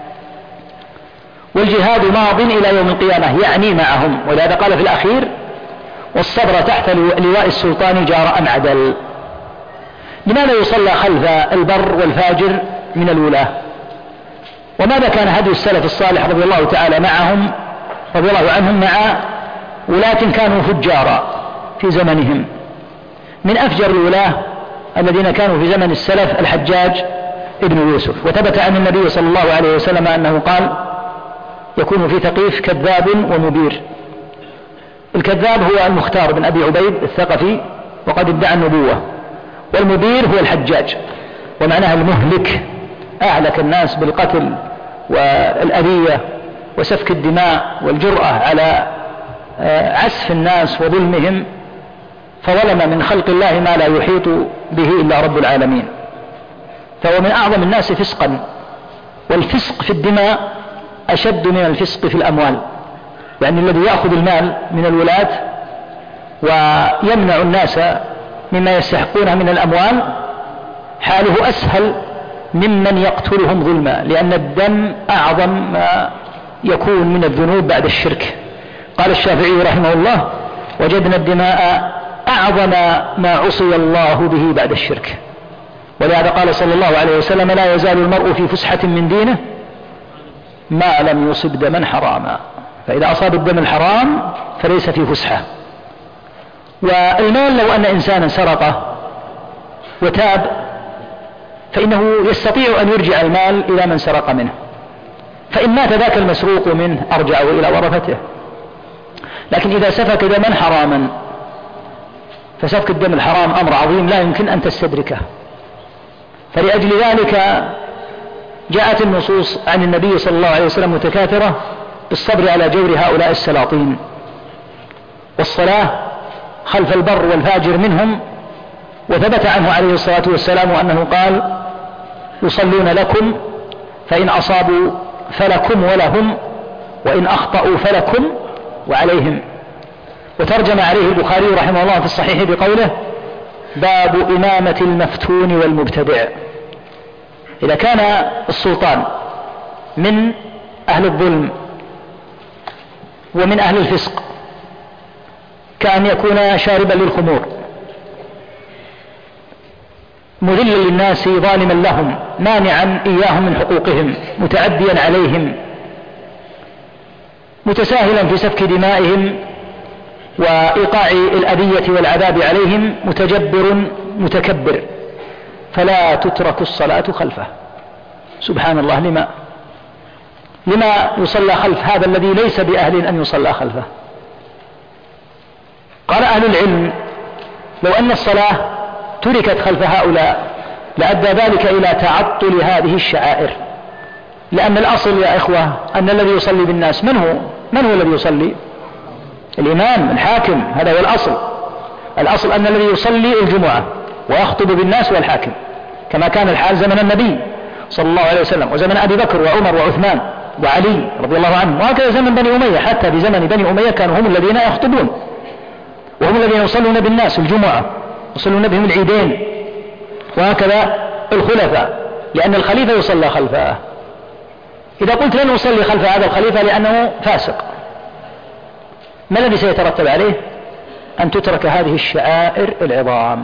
والجهاد ماض إلى يوم القيامة، يعني معهم. ولهذا قال في الأخير والصبر تحت لواء السلطان جار أم عدل. لماذا يصلى خلف البر والفاجر من الولاة؟ وماذا كان هدي السلف الصالح رضي الله تعالى معهم رضي الله عنهم مع ولاة كانوا فجارا في زمنهم؟ من أفجر الولاة الذين كانوا في زمن السلف الحجاج ابن يوسف، وثبت عن النبي صلى الله عليه وسلم أنه قال يكون في ثقيف كذاب ومبير. الكذاب هو المختار بن أبي عبيد الثقفي وقد ادعى النبوة، والمبير هو الحجاج، ومعناها المهلك، أهلك الناس بالقتل والأذية وسفك الدماء والجرأة على عسف الناس وظلمهم، فظلم من خلق الله ما لا يحيط به إلا رب العالمين. فهو من أعظم الناس فسقا، والفسق في الدماء أشد من الفسق في الأموال، يعني الذي يأخذ المال من الولاة ويمنع الناس مما يستحقونه من الأموال حاله أسهل ممن يقتلهم ظلما، لأن الدم أعظم ما يكون من الذنوب بعد الشرك. قال الشافعي رحمه الله وجدنا الدماء أعظم ما عصي الله به بعد الشرك. ولهذا قال صلى الله عليه وسلم لا يزال المرء في فسحة من دينه ما لم يصب دما حراما، فإذا أصاب الدم الحرام فليس في فسحة. والمال لو أن إنسانا سرقه وتاب فإنه يستطيع أن يرجع المال إلى من سرق منه، فإن مات ذاك المسروق منه أرجعه إلى ورثته. لكن إذا سفك دما حراما فسفك الدم الحرام أمر عظيم لا يمكن أن تستدركه. فلأجل ذلك جاءت النصوص عن النبي صلى الله عليه وسلم متكاثرة بالصبر على جور هؤلاء السلاطين، والصلاة خلف البر والفاجر منهم. وثبت عنه عليه الصلاة والسلام أنه قال يصلون لكم فإن أصابوا فلكم ولهم، وإن أخطأوا فلكم وعليهم. وترجم عليه البخاري رحمه الله في الصحيح بقوله باب إمامة المفتون والمبتدع. إذا كان السلطان من أهل الظلم ومن أهل الفسق كأن يكون شاربا للخمور مذلا للناس ظالما لهم مانعا إياهم من حقوقهم متعديا عليهم متساهلا في سفك دمائهم وإيقاع الأذية والعذاب عليهم متجبر متكبر، فلا تترك الصلاة خلفه. سبحان الله، لما يصلى خلف هذا الذي ليس بأهل أن يصلى خلفه؟ قال أهل العلم لو أن الصلاة تركت خلف هؤلاء لأدى ذلك إلى تعطل هذه الشعائر، لأن الأصل يا إخوة أن الذي يصلي بالناس من هو الذي يصلي؟ الإمام الحاكم، هذا هو الأصل أن الذي يصلي الجمعة ويخطب بالناس والحاكم، كما كان الحال زمن النبي صلى الله عليه وسلم وزمن أبي بكر وعمر وعثمان وعلي رضي الله عنهم، وهكذا زمن بني أمية. حتى في زمن بني أمية كانوا هم الذين يخطبون وهم الذين يصلون بالناس الجمعة، يصلون بهم العيدين، وهكذا الخلفاء، لأن الخليفة يصلى خلفه. إذا قلت لن أصلي خلف هذا الخليفة لأنه فاسق، ما الذي سيترتب عليه؟ أن تترك هذه الشعائر العظام،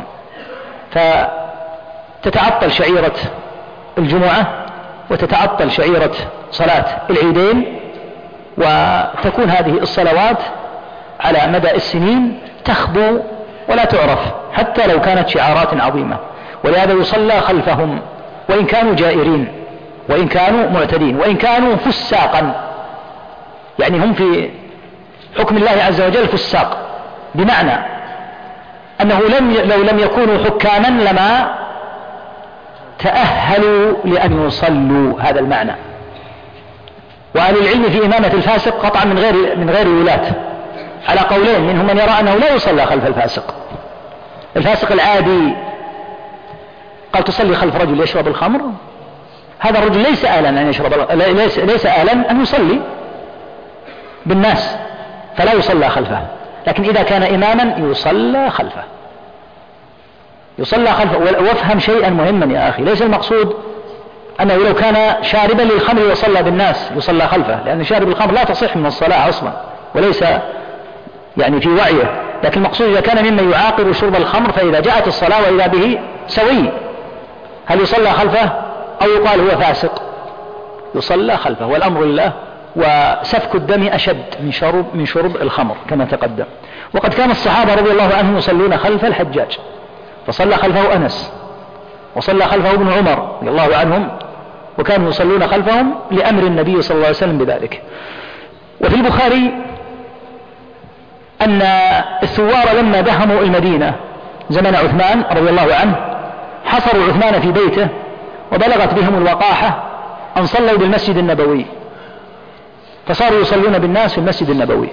فتتعطل شعيرة الجمعة وتتعطل شعيرة صلاة العيدين، وتكون هذه الصلوات على مدى السنين تخبو ولا تعرف حتى لو كانت شعارات عظيمة. ولهذا يصلى خلفهم وإن كانوا جائرين، وإن كانوا معتدين، وإن كانوا فساقا، يعني هم في حكم الله عز وجل فساق، بمعنى أنه لو لم يكونوا حكاما لما تأهلوا لأن يصلوا، هذا المعنى. وأهل العلم في إمامة الفاسق قطعا من غير ولاة على قولين، منهم من يرى أنه لا يصلى خلف الفاسق. الفاسق العادي قال تصلي خلف رجل يشرب الخمر، هذا الرجل ليس آلا أن يشرب، ليس آلا أن يصلي بالناس، فلا يصلى خلفه. لكن إذا كان إماما يصلى خلفه، يصلى خلفه. وافهم شيئا مهما يا أخي، ليس المقصود أنه لو كان شاربا للخمر وصلى بالناس يصلى خلفه، لأن شارب الخمر لا تصح من الصلاة أصلا وليس يعني في وعيه. لكن المقصود إذا كان ممن يعاقب شرب الخمر، فإذا جاءت الصلاة وإذا به سوي، هل يصلى خلفه أو يقال هو فاسق؟ يصلى خلفه، والأمر لله. وسفك الدم أشد من شرب الخمر كما تقدم. وقد كان الصحابة رضي الله عنهم يصلون خلف الحجاج، فصلى خلفه أنس، وصلى خلفه ابن عمر رضي الله عنهم، وكانوا يصلون خلفهم لأمر النبي صلى الله عليه وسلم بذلك. وفي البخاري أن الثوار لما دهموا المدينة زمن عثمان رضي الله عنه حصروا عثمان في بيته، وبلغت بهم الوقاحة أن صلوا بالمسجد النبوي، فصاروا يصلون بالناس في المسجد النبوي.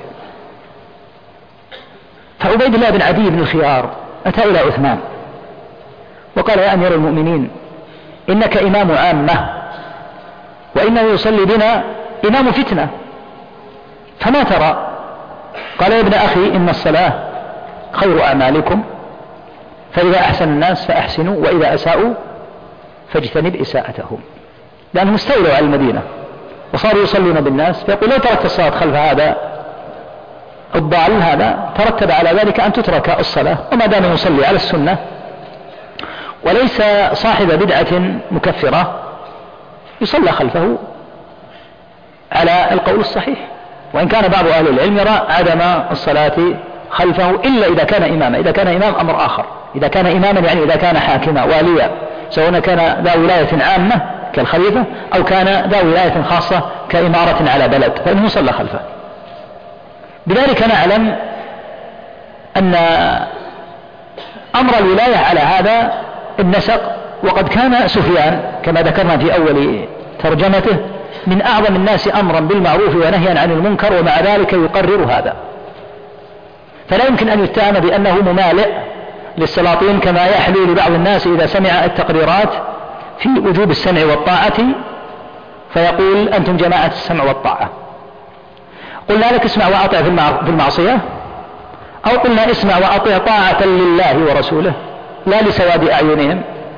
فعبيد الله بن عدي بن الخيار أتى إلى عثمان وقال: يا أمير المؤمنين، إنك إمام عامة، وإنه يصلي بنا إمام فتنة، فما ترى؟ قال: يا ابن أخي، إن الصلاة خير أعمالكم، فإذا أحسن الناس فأحسنوا، وإذا أساءوا فاجتنب إساءتهم. لأنهم استولوا على المدينة وصاروا يصلون بالناس، فيقول: لو تركت الصلاة خلف هذا الضال هذا ترتب على ذلك أن تترك الصلاة، وما دام يصلي على السنة وليس صاحب بدعة مكفرة يصلى خلفه على القول الصحيح. وإن كان بعض أهل العلم يرى عدم الصلاة خلفه إلا إذا كان إماما. إذا كان إمام أمر آخر، إذا كان إماما يعني إذا كان حاكما واليا، سواء كان ذا ولاية عامة كالخليفة أو كان ذا ولاية خاصة كإمارة على بلد، فإنه يصلى خلفه. بذلك نعلم أن أمر الولاية على هذا النسق. وقد كان سفيان كما ذكرنا في أول ترجمته من أعظم الناس أمرا بالمعروف ونهيا عن المنكر، ومع ذلك يقرر هذا. فلا يمكن أن يتهم بأنه ممالئ للسلاطين كما يحلو لبعض الناس إذا سمع التقريرات في وجوب السمع والطاعة فيقول: أنتم جماعة السمع والطاعة. قلنا لك اسمع وأطع في المعصية، أو قلنا اسمع وأطع طاعة لله ورسوله لا لسواد أعينهم،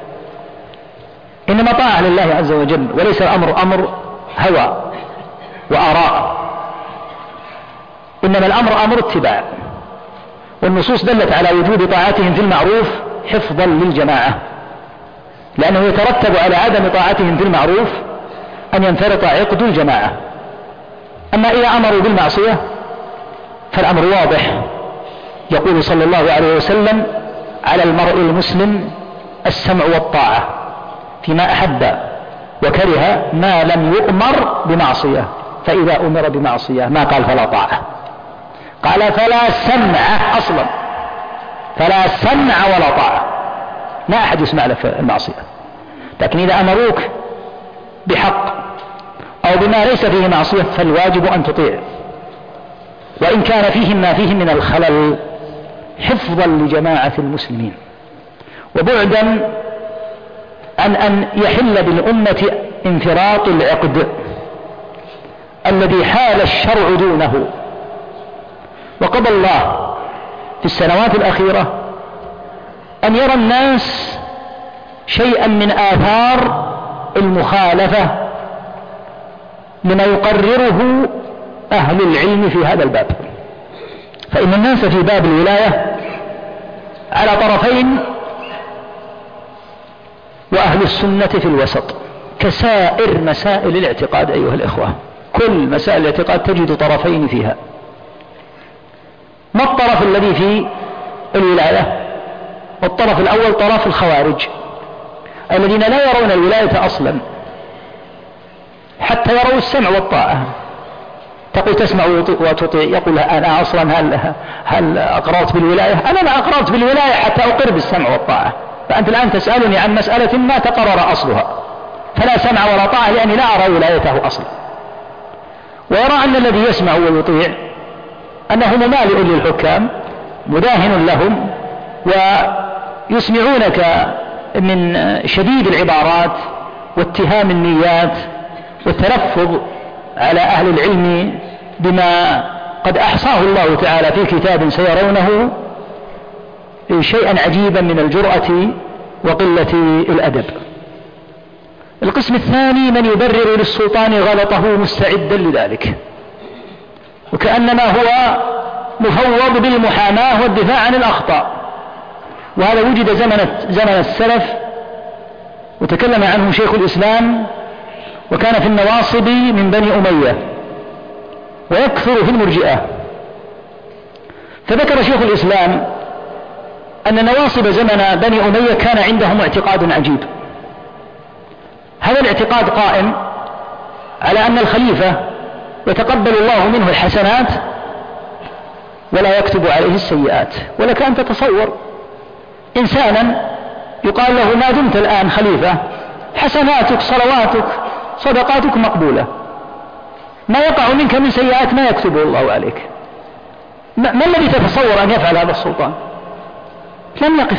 إنما طاعة لله عز وجل، وليس الأمر أمر هوى وآراء، إنما الأمر أمر اتباع. والنصوص دلت على وجوب طاعتهم في المعروف حفظا للجماعة، لأنه يترتب على عدم طاعتهم في المعروف أن ينفرط عقد الجماعة. أما إذا أمروا بالمعصية فالأمر واضح، يقول صلى الله عليه وسلم: على المرء المسلم السمع والطاعة فيما أحب وكره ما لم يؤمر بمعصية، فإذا أمر بمعصية ما قال فلا طاعة، قال فلا سمع أصلا، فلا سمع ولا طاعة، لا أحد يسمع له في المعصية. لكن إذا أمروك بحق أو بما ليس فيه معصية فالواجب أن تطيع، وإن كان فيهم ما فيه من الخلل، حفظا لجماعة المسلمين وبعدا عن أن يحل بالأمة انفراط العقد الذي حال الشرع دونه. وقضى الله في السنوات الأخيرة أن يرى الناس شيئا من آثار المخالفة لما يقرره أهل العلم في هذا الباب، فإن الناس في باب الولاية على طرفين، وأهل السنة في الوسط، كسائر مسائل الاعتقاد أيها الإخوة. كل مسائل الاعتقاد تجد طرفين فيها. ما الطرف الذي في الولاية؟ الطرف الأول طرف الخوارج الذين لا يرون الولاية أصلا حتى يروا السمع والطاعة. تقول تسمع وتطيع، يقول أنا أصلا هل أقررت بالولاية؟ أنا لا أقررت بالولاية حتى أقر بالسمع والطاعة. فأنت الآن تسألني عن مسألة ما تقرر أصلها، فلا سمع ولا طاعة لأني لا أرى ولايته أصلا. ويرى أن الذي يسمع ويطيع أنه ممالئ للحكام مداهن لهم، ويسمعونك من شديد العبارات واتهام النيات والتلفظ على أهل العلم بما قد أحصاه الله تعالى في كتاب سيرونه شيئا عجيبا من الجرأة وقلة الأدب. القسم الثاني من يبرر للسلطان غلطه مستعدا لذلك، وكأنما هو مفوض بالمحاماة والدفاع عن الأخطاء. وهذا وجد زمن السلف وتكلم عنه شيخ الإسلام، وكان في النواصب من بني أمية ويكثر في المرجئة. فذكر شيخ الإسلام أن نواصب زمن بني أمية كان عندهم اعتقاد عجيب. هذا الاعتقاد قائم على أن الخليفة يتقبل الله منه الحسنات ولا يكتب عليه السيئات. ولك أن تتصور إنسانا يقال له ما دمت الآن خليفة حسناتك صلواتك صدقاتك مقبولة، ما يقع منك من سيئات ما يكتبه الله عليك. ما الذي تتصور أن يفعل هذا السلطان؟ لم يقف.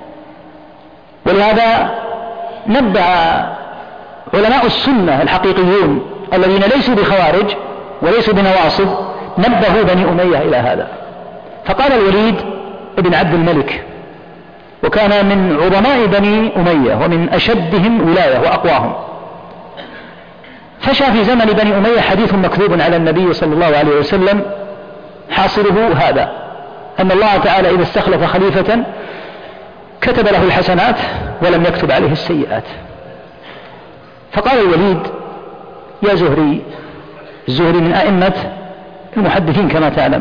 ولهذا نبه علماء السنة الحقيقيون الذين ليسوا بخوارج وليسوا بنواصب، نبهوا بني أمية إلى هذا. فقال الوليد ابن عبد الملك، وكان من عظماء بني أمية ومن أشدهم ولاية وأقواهم، فشى في زمن بني أمية حديث مكذوب على النبي صلى الله عليه وسلم، حاصله هذا: أن الله تعالى إذا استخلف خليفة كتب له الحسنات ولم يكتب عليه السيئات. فقال الوليد: يا زهري، الزهري من أئمة المحدثين كما تعلم،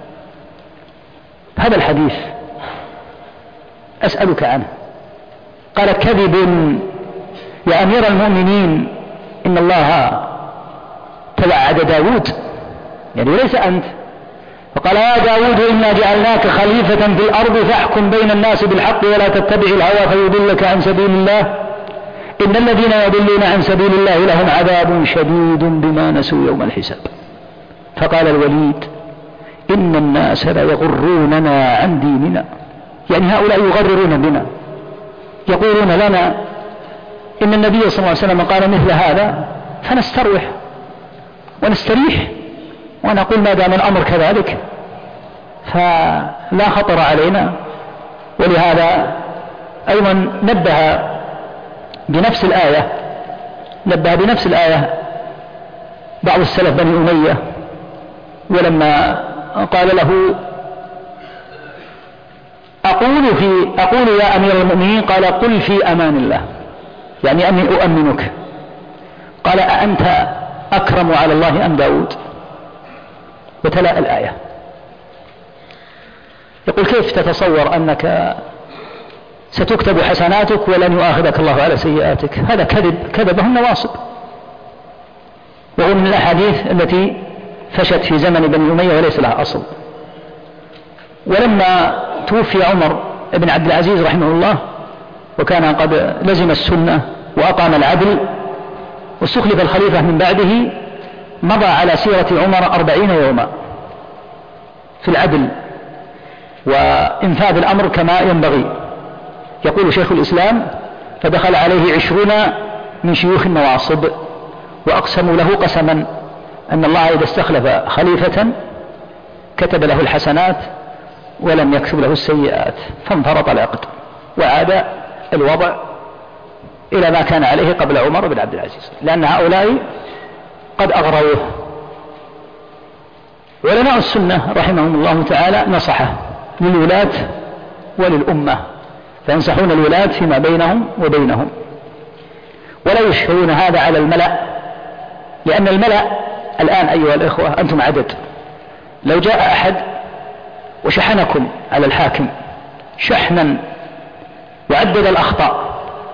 هذا الحديث أسألك عنه. قال: كذب يا أمير المؤمنين، إن الله توعد داود، يعني وليس أنت. فقال: يا داود إنا جعلناك خليفة في الأرض فاحكم بين الناس بالحق ولا تتبع الهوى فيضلك عن سبيل الله، إن الذين يضلون عن سبيل الله لهم عذاب شديد بما نسوا يوم الحساب. فقال الوليد: إن الناس ليغروننا عن ديننا، يعني هؤلاء يغررون بنا، يقولون لنا إن النبي صلى الله عليه وسلم قال مثل هذا فنستروح ونستريح ونقول ما دام الأمر كذلك فلا خطر علينا. ولهذا أيضا نبه بنفس الآية بعض السلف بني أمية، ولما قال له: أقول يا أمير المؤمنين، قال: قل في أمان الله، يعني أني أؤمنك. قال: أأنت أكرم على الله أم داود؟ وتلا الآية. يقول: كيف تتصور أنك ستكتب حسناتك ولن يؤاخذك الله على سيئاتك؟ هذا كذبه النواصب، وهو من الأحاديث التي فشت في زمن بني أمية وليس لها أصل. ولما توفي عمر بن عبد العزيز رحمه الله، وكان قد لزم السنة وأقام العدل واستخلف الخليفة من بعده، مضى على سيرة عمر 40 يوما في العدل وإنفاذ الأمر كما ينبغي. يقول شيخ الإسلام: فدخل عليه 20 من شيوخ النواصب وأقسموا له قسما أن الله إذا استخلف خليفة كتب له الحسنات ولم يكتب له السيئات. فانفرط العقد وعاد الوضع إلى ما كان عليه قبل عمر بن عبد العزيز، لأن هؤلاء قد أغروه. علماء السنة رحمهم الله تعالى نصحه للولاة وللأمة، فينصحون الولاة فيما بينهم وبينهم، ولا يشهرون هذا على الملأ، لأن الملأ الآن أيها الإخوة أنتم عدد، لو جاء أحد وشحنكم على الحاكم شحنا وعدد الأخطاء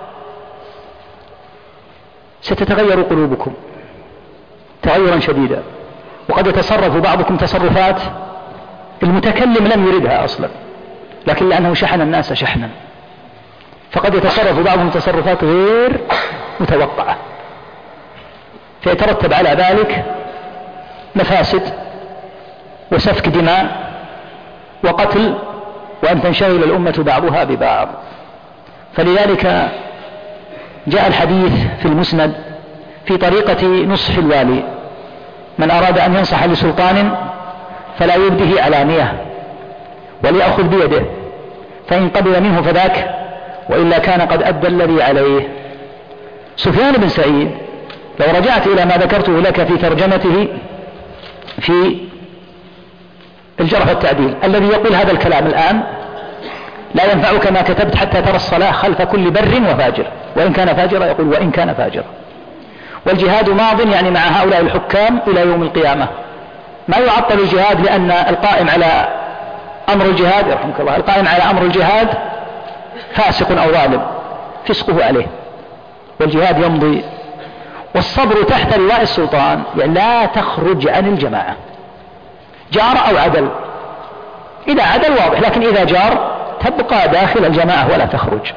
ستتغير قلوبكم تغيرا شديدا، وقد يتصرف بعضكم تصرفات المتكلم لم يردها أصلا، لكن لأنه شحن الناس شحنا فقد يتصرف بعضهم تصرفات غير متوقعة، فيترتب على ذلك مفاسد وسفك دماء وقتل، وأن تنشغل الأمة بعضها ببعض. فلذلك جاء الحديث في المسند في طريقة نصح الوالي: من أراد أن ينصح لسلطان فلا يبده علانية وليأخذ بيده، فإن قبل منه فذاك، وإلا كان قد أدى الذي عليه. سفيان بن سعيد لو رجعت إلى ما ذكرته لك في ترجمته في الجرح والتعديل الذي يقول هذا الكلام الآن: لا ينفعك ما كتبت حتى ترى الصلاة خلف كل بر وفاجر، وإن كان فاجرا يقول وإن كان فاجرا. والجهاد ماض يعني مع هؤلاء الحكام إلى يوم القيامة، ما يعطل الجهاد لأن القائم على أمر الجهاد يرحمك الله القائم على أمر الجهاد فاسق أو ظالم فسقه عليه، والجهاد يمضي. والصبر تحت لواء السلطان يعني لا تخرج عن الجماعة، جار أو عدل، إذا عدل واضح، لكن إذا جار تبقى داخل الجماعة ولا تخرج.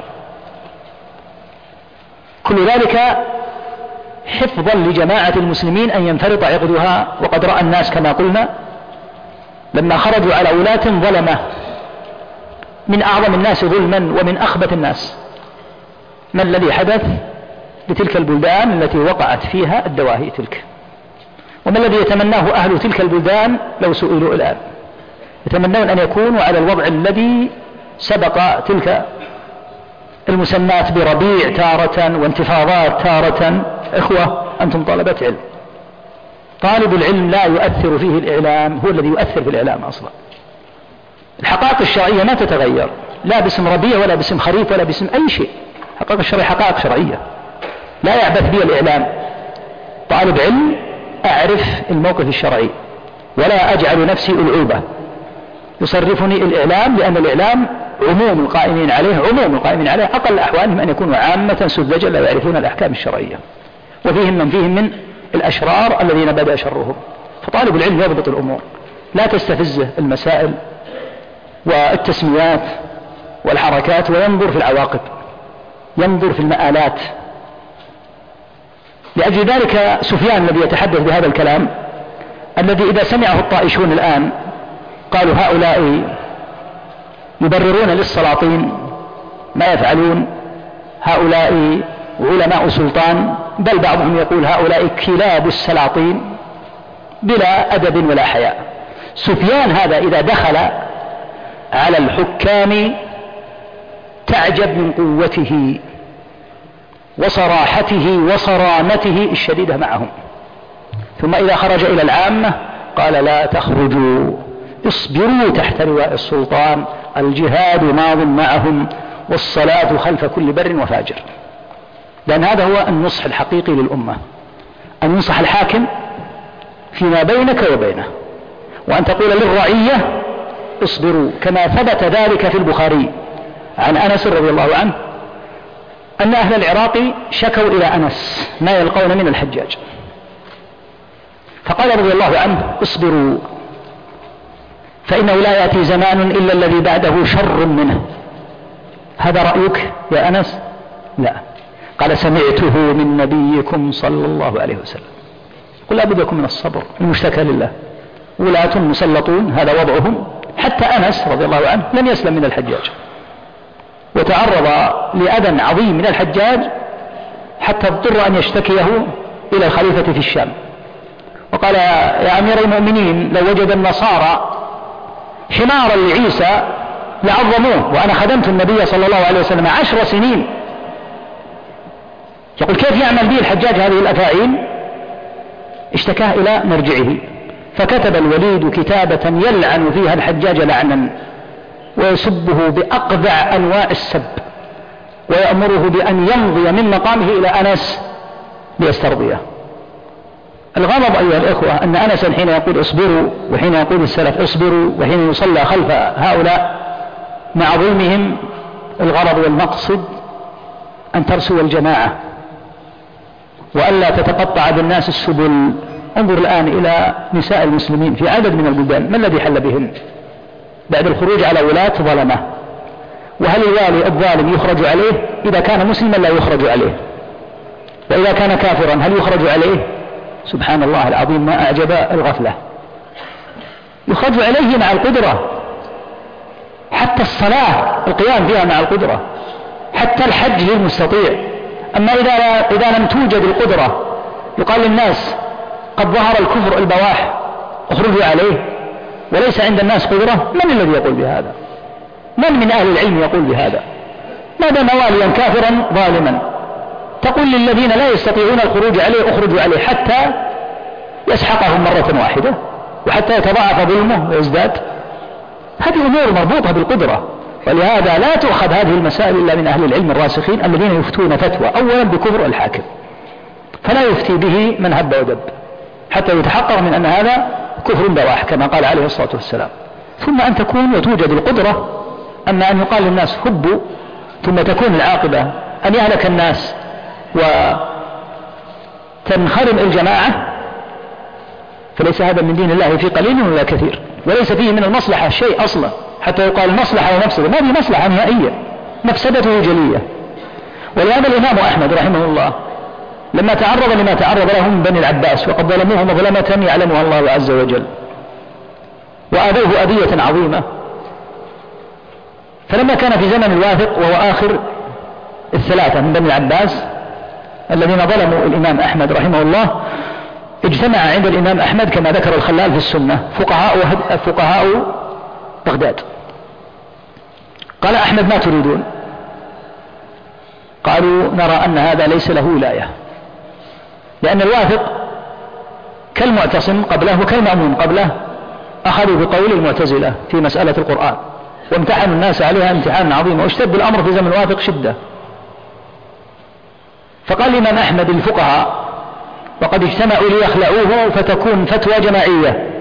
كل ذلك حفظا لجماعة المسلمين أن ينفرط عقدها. وقد رأى الناس كما قلنا لما خرجوا على ولاة ظلمة من أعظم الناس ظلما ومن أخبث الناس، ما الذي حدث لتلك البلدان التي وقعت فيها الدواهي تلك، وما الذي يتمناه أهل تلك البلدان لو سئلوا الآن؟ يتمنون أن يكونوا على الوضع الذي سبق تلك المسمات بربيع تارة وانتفاضات تارة. إخوة أنتم طلبة علم، طالب العلم لا يؤثر فيه الإعلام، هو الذي يؤثر في الإعلام أصلا. الحقائق الشرعية ما تتغير لا باسم ربيع ولا باسم خريف ولا باسم أي شيء، حقائق الشرعية حقائق شرعية لا يعبث بها الإعلام. طالب علم أعرف الموقف الشرعي ولا أجعل نفسي ألعوبة يصرفني الإعلام، لأن الإعلام عموم القائمين عليه أقل أحوالهم أن يكونوا عامة سذجا لا يعرفون الأحكام الشرعية، وفيهم من الأشرار الذين بدأ شرهم. فطالب العلم يضبط الأمور، لا تستفزه المسائل والتسميات والحركات، وينظر في العواقب، ينظر في المآلات. لأجل ذلك سفيان الذي يتحدث بهذا الكلام الذي إذا سمعه الطائشون الآن قالوا هؤلاء يبررون للسلاطين ما يفعلون، هؤلاء علماء سلطان، بل بعضهم يقول هؤلاء كلاب السلاطين بلا أدب ولا حياء. سفيان هذا إذا دخل على الحكام تعجب من قوته وصراحته وصرامته الشديدة معهم، ثم إذا خرج إلى العامة قال لا تخرجوا، اصبروا تحت لواء السلطان، الجهاد ماض معهم، والصلاة خلف كل بر وفاجر. لأن هذا هو النصح الحقيقي للأمة، أن ينصح الحاكم فيما بينك وبينه، وأن تقول للرعية اصبروا، كما ثبت ذلك في البخاري عن أنس رضي الله عنه أن أهل العراق شكوا إلى أنس ما يلقون من الحجاج، فقال رضي الله عنه اصبروا فإنه لا يأتي زمان إلا الذي بعده شر منه. هذا رأيك يا أنس؟ لا. قال سمعته من نبيكم صلى الله عليه وسلم. قل لابد يكون من الصبر، المشتكى لله، ولاة مسلطون هذا وضعهم. حتى أنس رضي الله عنه لم يسلم من الحجاج، وتعرض لأذى عظيم من الحجاج حتى اضطر أن يشتكيه إلى الخليفة في الشام، وقال يا أمير المؤمنين لو وجد النصارى حمارا لعيسى لعظموه، وأنا خدمت النبي صلى الله عليه وسلم 10 سنين. يقول كيف يعمل به الحجاج هذه الأفاعيل؟ اشتكاه إلى مرجعه، فكتب الوليد كتابة يلعن فيها الحجاج لعنا ويسبه بأقذع أنواع السب ويأمره بأن يمضي من مقامه إلى أنس ليسترضيه. الغرض أيها الإخوة أن أنسا حين يقول اصبروا وحين يقول السلف اصبروا وحين يصلى خلف هؤلاء مع ظلمهم، الغرض والمقصد أن ترسو الجماعة وألا تتقطع بالناس السبل. انظر الآن إلى نساء المسلمين في عدد من البلدان، ما الذي حل بهن بعد الخروج على ولاة ظلمة؟ وهل الوالي الظالم يخرج عليه؟ إذا كان مسلما لا يخرج عليه، وإذا كان كافرا هل يخرج عليه؟ سبحان الله العظيم ما أعجب الغفلة. يخرج عليه مع القدرة، حتى الصلاة القيام فيها مع القدرة، حتى الحج للمستطيع. أما إذا لم توجد القدرة يقال للناس قد ظهر الكفر البواح اخرجوا عليه، وليس عند الناس قدرة. من الذي يقول بهذا؟ من أهل العلم يقول بهذا؟ ما دام واليا كافرا ظالما تقول للذين لا يستطيعون الخروج عليه اخرجوا عليه حتى يسحقهم مرة واحدة وحتى يتضاعف ظلمه ويزداد. هذه أمور مربوطة بالقدرة، ولهذا لا تؤخذ هذه المسائل إلا من أهل العلم الراسخين الذين يفتون فتوى أولا بكفر الحاكم، فلا يفتي به من هب ودب حتى يتحقق من أن هذا كفر بواح كما قال عليه الصلاة والسلام. ثم أن تكون وتوجد القدرة. أما أن يقال للناس هبوا ثم تكون العاقبة أن يهلك الناس وتنخرم الجماعة، فليس هذا من دين الله في قليل ولا كثير، وليس فيه من المصلحة شيء أصلا حتى يقال مصلحة ومفسدة. ما في مصلحة نهائية، مفسدته جلية. ولهذا الإمام أحمد رحمه الله لما تعرض لما تعرض له من بني العباس وقد ظلموه مظلمة يعلمها الله عز وجل وآذوه أذية عظيمة، فلما كان في زمن الواثق وهو آخر الثلاثة من بني العباس الذين ظلموا الإمام أحمد رحمه الله، اجتمع عند الإمام أحمد كما ذكر الخلال في السنة فقهاء بغداد. قال أحمد ما تريدون؟ قالوا نرى أن هذا ليس له ولاية، لأن الواثق كالمعتصم قبله وكالمأمون قبله أخذوا بقول المعتزلة في مسألة القرآن وامتحنوا الناس عليها امتحانا عظيما واشتد الأمر في زمن الواثق شدة. فقال الإمام أحمد الفقهاء وقد اجتمعوا ليخلعوه فتكون فتوى جماعية،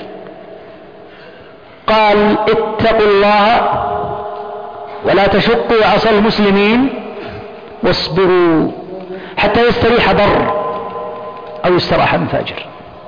قال اتقوا الله ولا تشقوا عصا المسلمين واصبروا حتى يستريح بر أو يستراح من فاجر.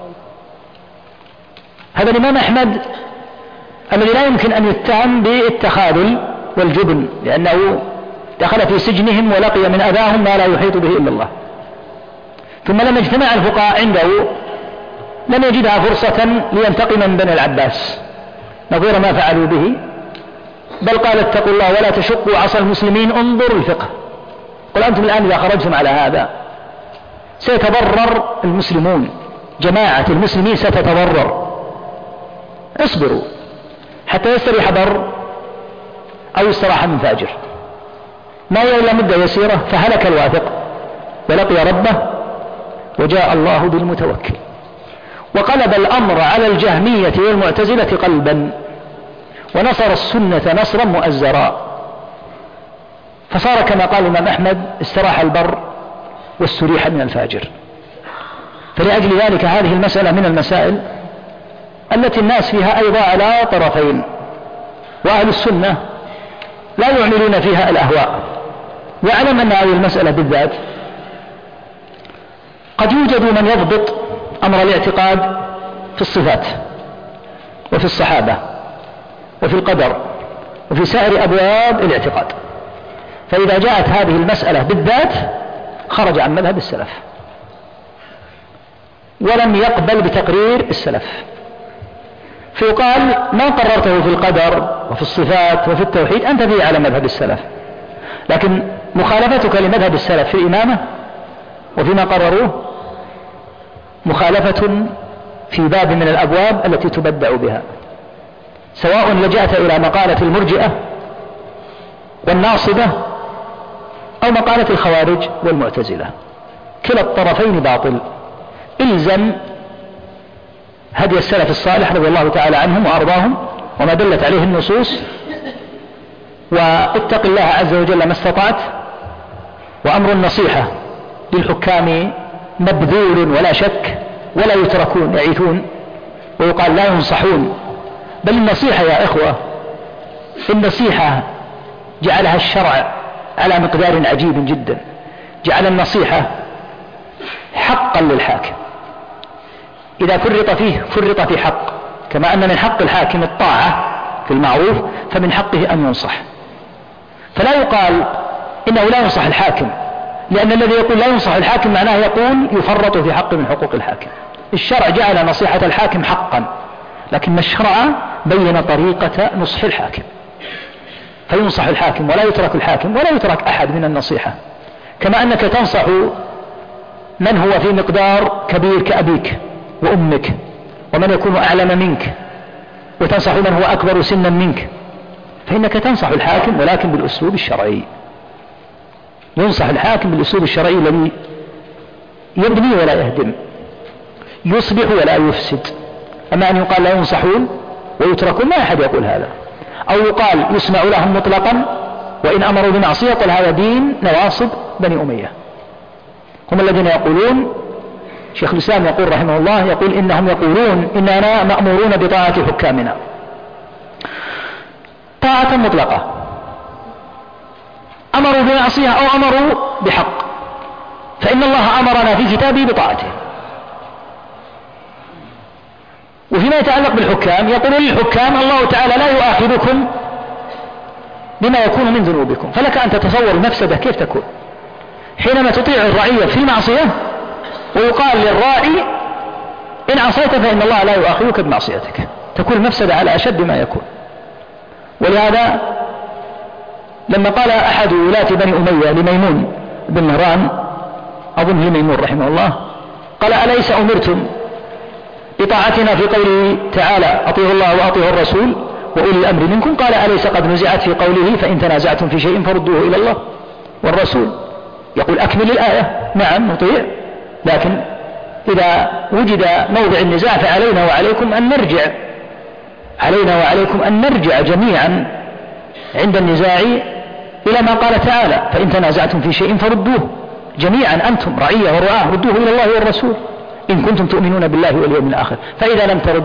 هذا الإمام أحمد الذي لا يمكن أن يتهم بالتخاذل والجبن، لأنه دخل في سجنهم ولقي من أذاهم ما لا يحيط به إلا الله. ثم لما اجتمع الفقهاء عنده لم يجدها فرصة لينتقم من بني العباس نظير ما فعلوا به، بل قال اتقوا الله ولا تشقوا عصا المسلمين. انظروا الفقه. قل أنتم الآن إذا خرجتم على هذا سيتضرر المسلمون، جماعة المسلمين ستتضرر، اصبروا حتى يستريح بر أو يستراح من فاجر. ما هي إلا مدة يسيرة فهلك الواثق ولقي ربه وجاء الله بالمتوكل وقلب الأمر على الجهمية والمعتزلة قلبا ونصر السنة نصرا مؤزرا، فصار كما قال الإمام أحمد استراح البر واستريح من الفاجر. فلأجل ذلك هذه المسألة من المسائل التي الناس فيها أيضا على طرفين، وأهل السنة لا يعملون فيها الأهواء. واعلم أن هذه المسألة بالذات قد يوجد من يضبط أمر الاعتقاد في الصفات وفي الصحابة وفي القدر وفي سائر أبواب الاعتقاد، فإذا جاءت هذه المسألة بالذات خرج عن مذهب السلف ولم يقبل بتقرير السلف، فيقال ما قررته في القدر وفي الصفات وفي التوحيد أنت فيه على مذهب السلف، لكن مخالفتك لمذهب السلف في الإمامة وفيما قرروه مخالفة في باب من الأبواب التي تبدع بها، سواء لجأت إلى مقالة المرجئة والناصبة أو مقالة الخوارج والمعتزلة، كلا الطرفين باطل. الزم هدي هدي السلف الصالح رضي الله تعالى عنهم وأرضاهم وما دلت عليه النصوص، واتق الله عز وجل ما استطعت. وأمر النصيحة للحكام مبذول ولا شك، ولا يتركون يعيثون ويقال لا ينصحون، بل النصيحة يا إخوة، النصيحة جعلها الشرع على مقدار عجيب جدا، جعل النصيحة حقا للحاكم، إذا فرط فيه فرط في حق، كما أن من حق الحاكم الطاعة في المعروف فمن حقه أن ينصح. فلا يقال إنه لا ينصح الحاكم، لأن الذي يقول لا ينصح الحاكم معناه يقول يفرط في حق من حقوق الحاكم. الشرع جعل نصيحة الحاكم حقا، لكن الشرع بين طريقة نصح الحاكم، فينصح الحاكم ولا يترك الحاكم ولا يترك أحد من النصيحة. كما أنك تنصح من هو في مقدار كبير كأبيك وأمك ومن يكون أعلم منك، وتنصح من هو أكبر سنا منك، فإنك تنصح الحاكم ولكن بالأسلوب الشرعي. ينصح الحاكم بالأسلوب الشرعي الذي يبني ولا يهدم، يصلح ولا يفسد. أما أن يقال لا ينصحون ويتركون، ما أحد يقول هذا. أو يقال يسمع لهم مطلقا وإن أمروا بمعصية، قل هذا دين نواصب بني أمية. هم الذين يقولون، شيخ الإسلام يقول رحمه الله، يقول إنهم يقولون إننا مأمورون بطاعة حكامنا طاعة مطلقة، أمروا بمعصية أو أمروا بحق، فإن الله أمرنا في كتابه بطاعته. وفيما يتعلق بالحكام يقول للحكام الله تعالى لا يؤاخذكم بما يكون من ذنوبكم. فلك أن تتصور المفسدة كيف تكون حينما تطيع الرعية في معصية ويقال للراعي إن عصيت فإن الله لا يؤاخذك بمعصيتك، تكون المفسدة على أشد ما يكون. ولهذا لما قال أحد ولاة بني أمية لميمون بن مهران، أظنه ميمون رحمه الله، قال أليس أمرتم بطاعتنا في قوله تعالى أطيعوا الله وأطيعوا الرسول وأولي الأمر منكم؟ قال أليس قد نزعت في قوله فإن تنازعتم في شيء فردوه إلى الله والرسول؟ يقول أكمل الآية. نعم نطيع، لكن إذا وجد موضع النزاع فعلينا وعليكم أن نرجع، علينا وعليكم أن نرجع جميعا عند النزاع إلى ما قال تعالى فإن تنازعتم في شيء فردوه جميعا، أنتم رعية ورعاة، ردوه إلى الله والرسول إن كنتم تؤمنون بالله واليوم الآخر. فإذا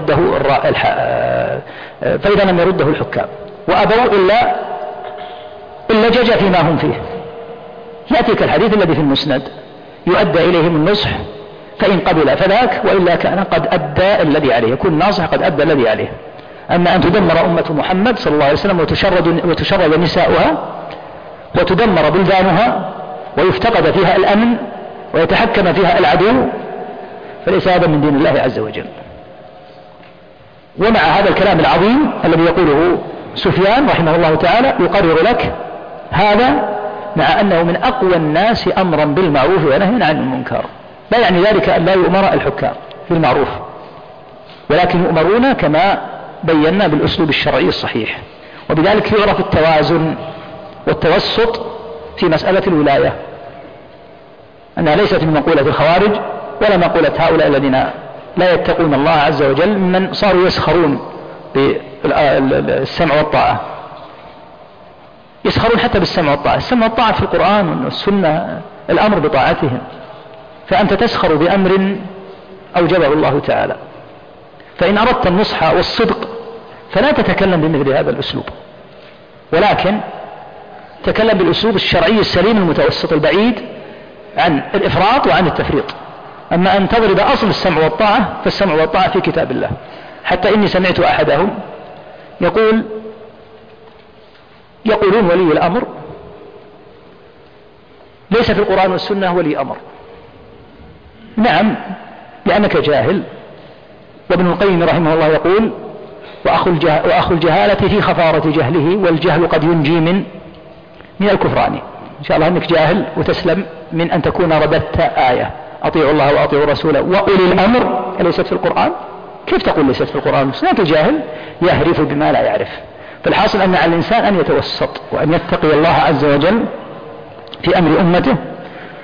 لم يرده الحكام وأبوا إلا جج فيما هم فيه، يأتيك الحديث الذي في المسند يؤدى إليهم النصح فإن قبل فذاك، وإلا كان قد أدى الذي عليه، يكون ناصح قد أدى الذي عليه. أما أن تدمر أمة محمد صلى الله عليه وسلم وتشرد نساؤها وتدمر بلدانها ويفتقد فيها الأمن ويتحكم فيها العدو، فليس هذا من دين الله عز وجل. ومع هذا الكلام العظيم الذي يقوله سفيان رحمه الله تعالى يقرر لك هذا، مع أنه من أقوى الناس أمرا بالمعروف ونهيا عن المنكر. لا يعني ذلك أن لا يؤمر الحكام بالمعروف، ولكن يؤمرون كما بينا بالأسلوب الشرعي الصحيح. وبذلك يعرف التوازن والتوسط في مسألة الولاية، أنها ليست من مقولة الخوارج ولا مقولة هؤلاء الذين لا يتقون الله عز وجل، من صاروا يسخرون بالسمع والطاعة، يسخرون حتى بالسمع والطاعة. السمع والطاعة في القرآن والسنة الأمر بطاعتهم، فأنت تسخر بأمر أوجبه الله تعالى. فإن أردت النصح والصدق فلا تتكلم بمثل هذا الأسلوب، ولكن تكلم بالأسلوب الشرعي السليم المتوسط البعيد عن الإفراط وعن التفريط. أما أن تضرب أصل السمع والطاعة فالسمع والطاعة في كتاب الله. حتى إني سمعت أحدهم يقولون ولي الأمر ليس في القرآن والسنة ولي أمر. نعم، لأنك جاهل. وابن القيم رحمه الله يقول وأخو الجهالة في خفارة جهله، والجهل قد ينجي من الكفران. إن شاء الله أنك جاهل وتسلم من أن تكون رددت آية أطيعوا الله وأطيعوا الرسول وأولي الأمر ليست في القرآن. كيف تقول ليست في القرآن؟ هناك جاهل يهرف بما لا يعرف. فالحاصل أن على الإنسان أن يتوسط وأن يتقي الله عز وجل في أمر أمته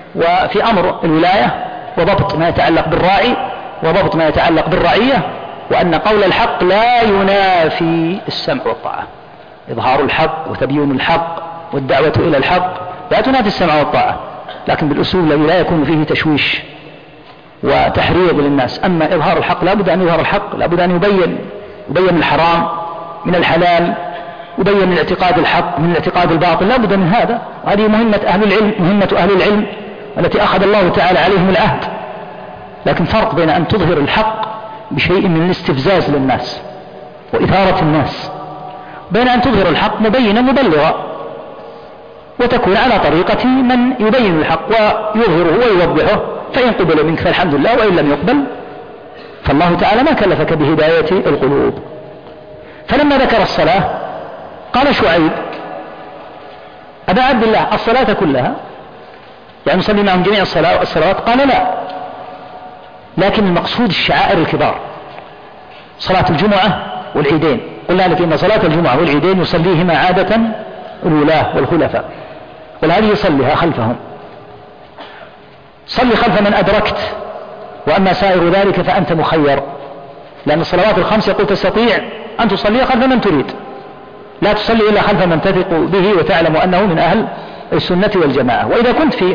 وفي أمر الولاية، وضبط ما يتعلق بالراعي وضبط ما يتعلق بالرعية، وأن قول الحق لا ينافي السمع والطاعة. إظهار الحق وتبيين الحق والدعوة إلى الحق لا تنافي السمع والطاعة، لكن بالأسلوب الذي لا يكون فيه تشويش وتحريض للناس. أما إظهار الحق لا بد أن يظهر الحق، لا بد أن يبين الحرام من الحلال، يبين من اعتقاد الحق من اعتقاد الباطل، لا بد من هذا. وهذه مهمة أهل العلم التي أخذ الله تعالى عليهم العهد. لكن فرق بين أن تظهر الحق بشيء من الاستفزاز للناس وإثارة الناس، بين أن تظهر الحق مبينا مبلغا وتكون على طريقة من يبين الحق ويظهره ويوضحه، فإن قبل منك فالحمد لله، وإن لم يقبل فالله تعالى ما كلفك بهداية القلوب. فلما ذكر الصلاة قال شعيب: أبا عبد الله الصلاة كلها، يعني نصلي معهم جميع الصلوات؟ قال لا، لكن المقصود الشعائر الكبار، صلاة الجمعة والعيدين. قلنا لك إن صلاة الجمعة والعيدين يصليهما عادة الولاة والخلفاء، والهذه يصليها خلفهم. صلي خلف من أدركت، وأما سائر ذلك فأنت مخير، لأن الصلوات الخمس يقول تستطيع أن تصلي خلف من تريد، لا تصلي إلا خلف من تثق به وتعلم أنه من أهل السنة والجماعة. وإذا كنت في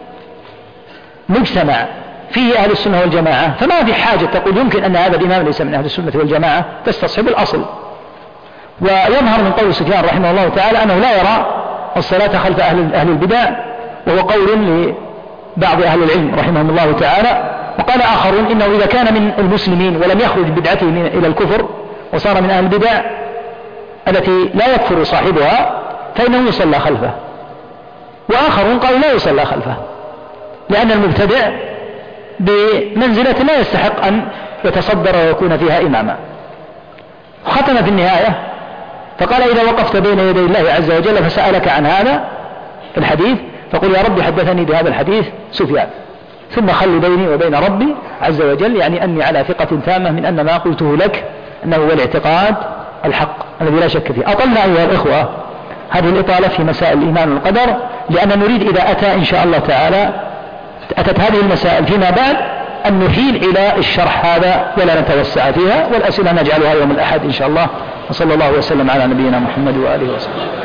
مجتمع فيه أهل السنة والجماعة فما في حاجة تقول يمكن أن هذا الإمام ليس من أهل السنة والجماعة، تستصحب الأصل. ويظهر من قول سفيان رحمه الله تعالى أنه لا يرى الصلاة خلف أهل البدع، وهو قول لبعض أهل العلم رحمهم الله تعالى. وقال آخرون إنه إذا كان من المسلمين ولم يخرج بدعته إلى الكفر وصار من أهل البدع التي لا يكفر صاحبها فإنه يصلى خلفه. وآخرون قالوا لا يصلى خلفه، لأن المبتدع بمنزلة لا يستحق أن يتصدر ويكون فيها إماما. ختم في النهاية فقال: إذا وقفت بين يدي الله عز وجل فسألك عن هذا الحديث فقل: يا رب حدثني بهذا الحديث سفيان، ثم خل بيني وبين ربي عز وجل، يعني أني على ثقة تامة من أن ما قلته لك أنه هو الاعتقاد الحق الذي لا شك فيه. أطلنا أيها الإخوة هذه الإطالة في مسائل الإيمان والقدر، لأن نريد إذا أتى إن شاء الله تعالى أتت هذه المسائل فيما بعد أن نحيل إلى الشرح هذا ولا نتوسع فيها، والأسئلة نجعلها يوم الأحد إن شاء الله. وصلى الله وسلم على نبينا محمد وآله وسلم.